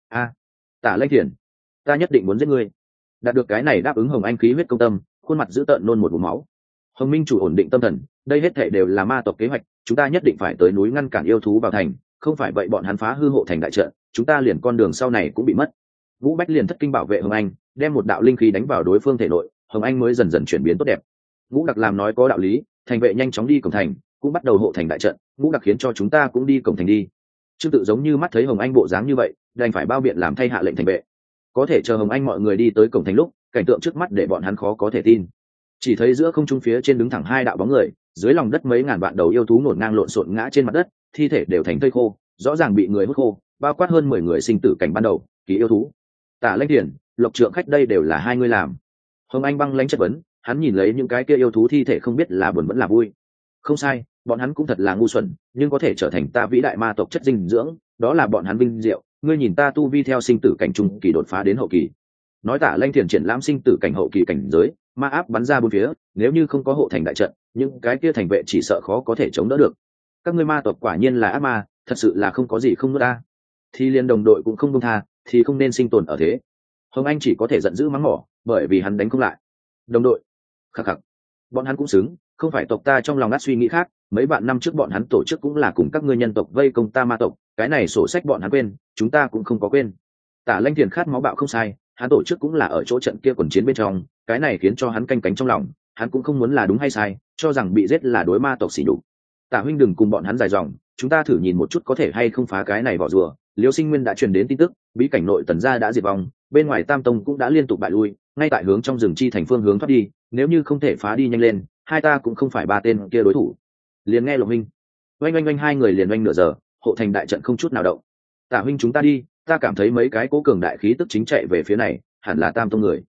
Tả Lanh Thiền, ta nhất định muốn giết ngươi. Đạt được cái này đáp ứng, Hồng Anh khí huyết công tâm, khuôn mặt dữ tợn nôn một búng máu. Hồng minh chủ ổn định tâm thần, đây hết thảy đều là ma tộc kế hoạch, chúng ta nhất định phải tới núi ngăn cản yêu thú vào thành, không phải vậy bọn hắn phá hư hộ thành đại trận, chúng ta liền con đường sau này cũng bị mất. Vũ Bách liền thất kinh bảo vệ Hồng Anh, đem một đạo linh khí đánh vào đối phương thể nội, Hồng Anh mới dần dần chuyển biến tốt đẹp. Ngũ Đặc làm nói có đạo lý, thành vệ nhanh chóng đi cổng thành, cũng bắt đầu hộ thành đại trận. Ngũ Đặc khiến cho chúng ta cũng đi cổng thành đi. Trương Tự giống như mắt thấy Hồng Anh bộ dáng như vậy, đành phải bao biện làm thay hạ lệnh thành vệ. Có thể chờ Hồng Anh mọi người đi tới cổng thành lúc, cảnh tượng trước mắt để bọn hắn khó có thể tin. Chỉ thấy giữa không trung phía trên đứng thẳng hai đạo bóng người, dưới lòng đất mấy ngàn vạn đầu yêu thú ngổn ngang lộn xộn ngã trên mặt đất, thi thể đều thành thây khô, rõ ràng bị người hút khô, bao quát hơn 10 người sinh tử cảnh ban đầu, kỳ yêu thú. Tả Lanh Thiền, Lộc Trượng khách đây đều là hai người làm. Hồng Anh băng lãnh chất vấn, hắn nhìn lấy những cái kia yêu thú thi thể không biết là buồn vẫn là vui. Không sai, bọn hắn cũng thật là ngu xuẩn, nhưng có thể trở thành ta vĩ đại ma tộc chất dinh dưỡng, đó là bọn hắn vinh diệu. Ngươi nhìn ta tu vi theo sinh tử cảnh trung kỳ đột phá đến hậu kỳ. Nói Tả Lanh Thiền triển lãm sinh tử cảnh hậu kỳ cảnh giới, ma áp bắn ra bốn phía, nếu như không có hộ thành đại trận, những cái kia thành vệ chỉ sợ khó có thể chống đỡ được. Các ngươi ma tộc quả nhiên là ác ma, thật sự là không có gì không nuốt ta. Thì liên đồng đội cũng không buông tha, thì không nên sinh tồn ở thế. Hồng Anh chỉ có thể giận dữ mắng mỏ, bởi vì hắn đánh không lại. Đồng đội, khắc khắc, bọn hắn cũng xứng, không phải tộc ta trong lòng ngắt suy nghĩ khác. Mấy vạn năm trước bọn hắn tổ chức cũng là cùng các ngươi nhân tộc vây công ta ma tộc, cái này sổ sách bọn hắn quên, chúng ta cũng không có quên. Tả Lanh Thiền khát máu bạo không sai, hắn tổ chức cũng là ở chỗ trận kia quần chiến bên trong, cái này khiến cho hắn canh cánh trong lòng, hắn cũng không muốn là đúng hay sai, cho rằng bị giết là đối ma tộc xỉ nhục. Tả huynh đừng cùng bọn hắn dài dòng, chúng ta thử nhìn một chút có thể hay không phá cái này vỏ rùa. Liêu Sinh Nguyên đã truyền đến tin tức, bí cảnh nội Tần gia đã diệt vong, bên ngoài Tam Tông cũng đã liên tục bại lui, ngay tại hướng trong rừng chi thành phương hướng thoát đi, nếu như không thể phá đi nhanh lên, hai ta cũng không phải ba tên kia đối thủ. Liền nghe Lộc huynh, oanh oanh oanh, hai người liền oanh nửa giờ, hộ thành đại trận không chút nào động. Tả huynh chúng ta đi, ta cảm thấy mấy cái cố cường đại khí tức chính chạy về phía này, hẳn là Tam Tông người.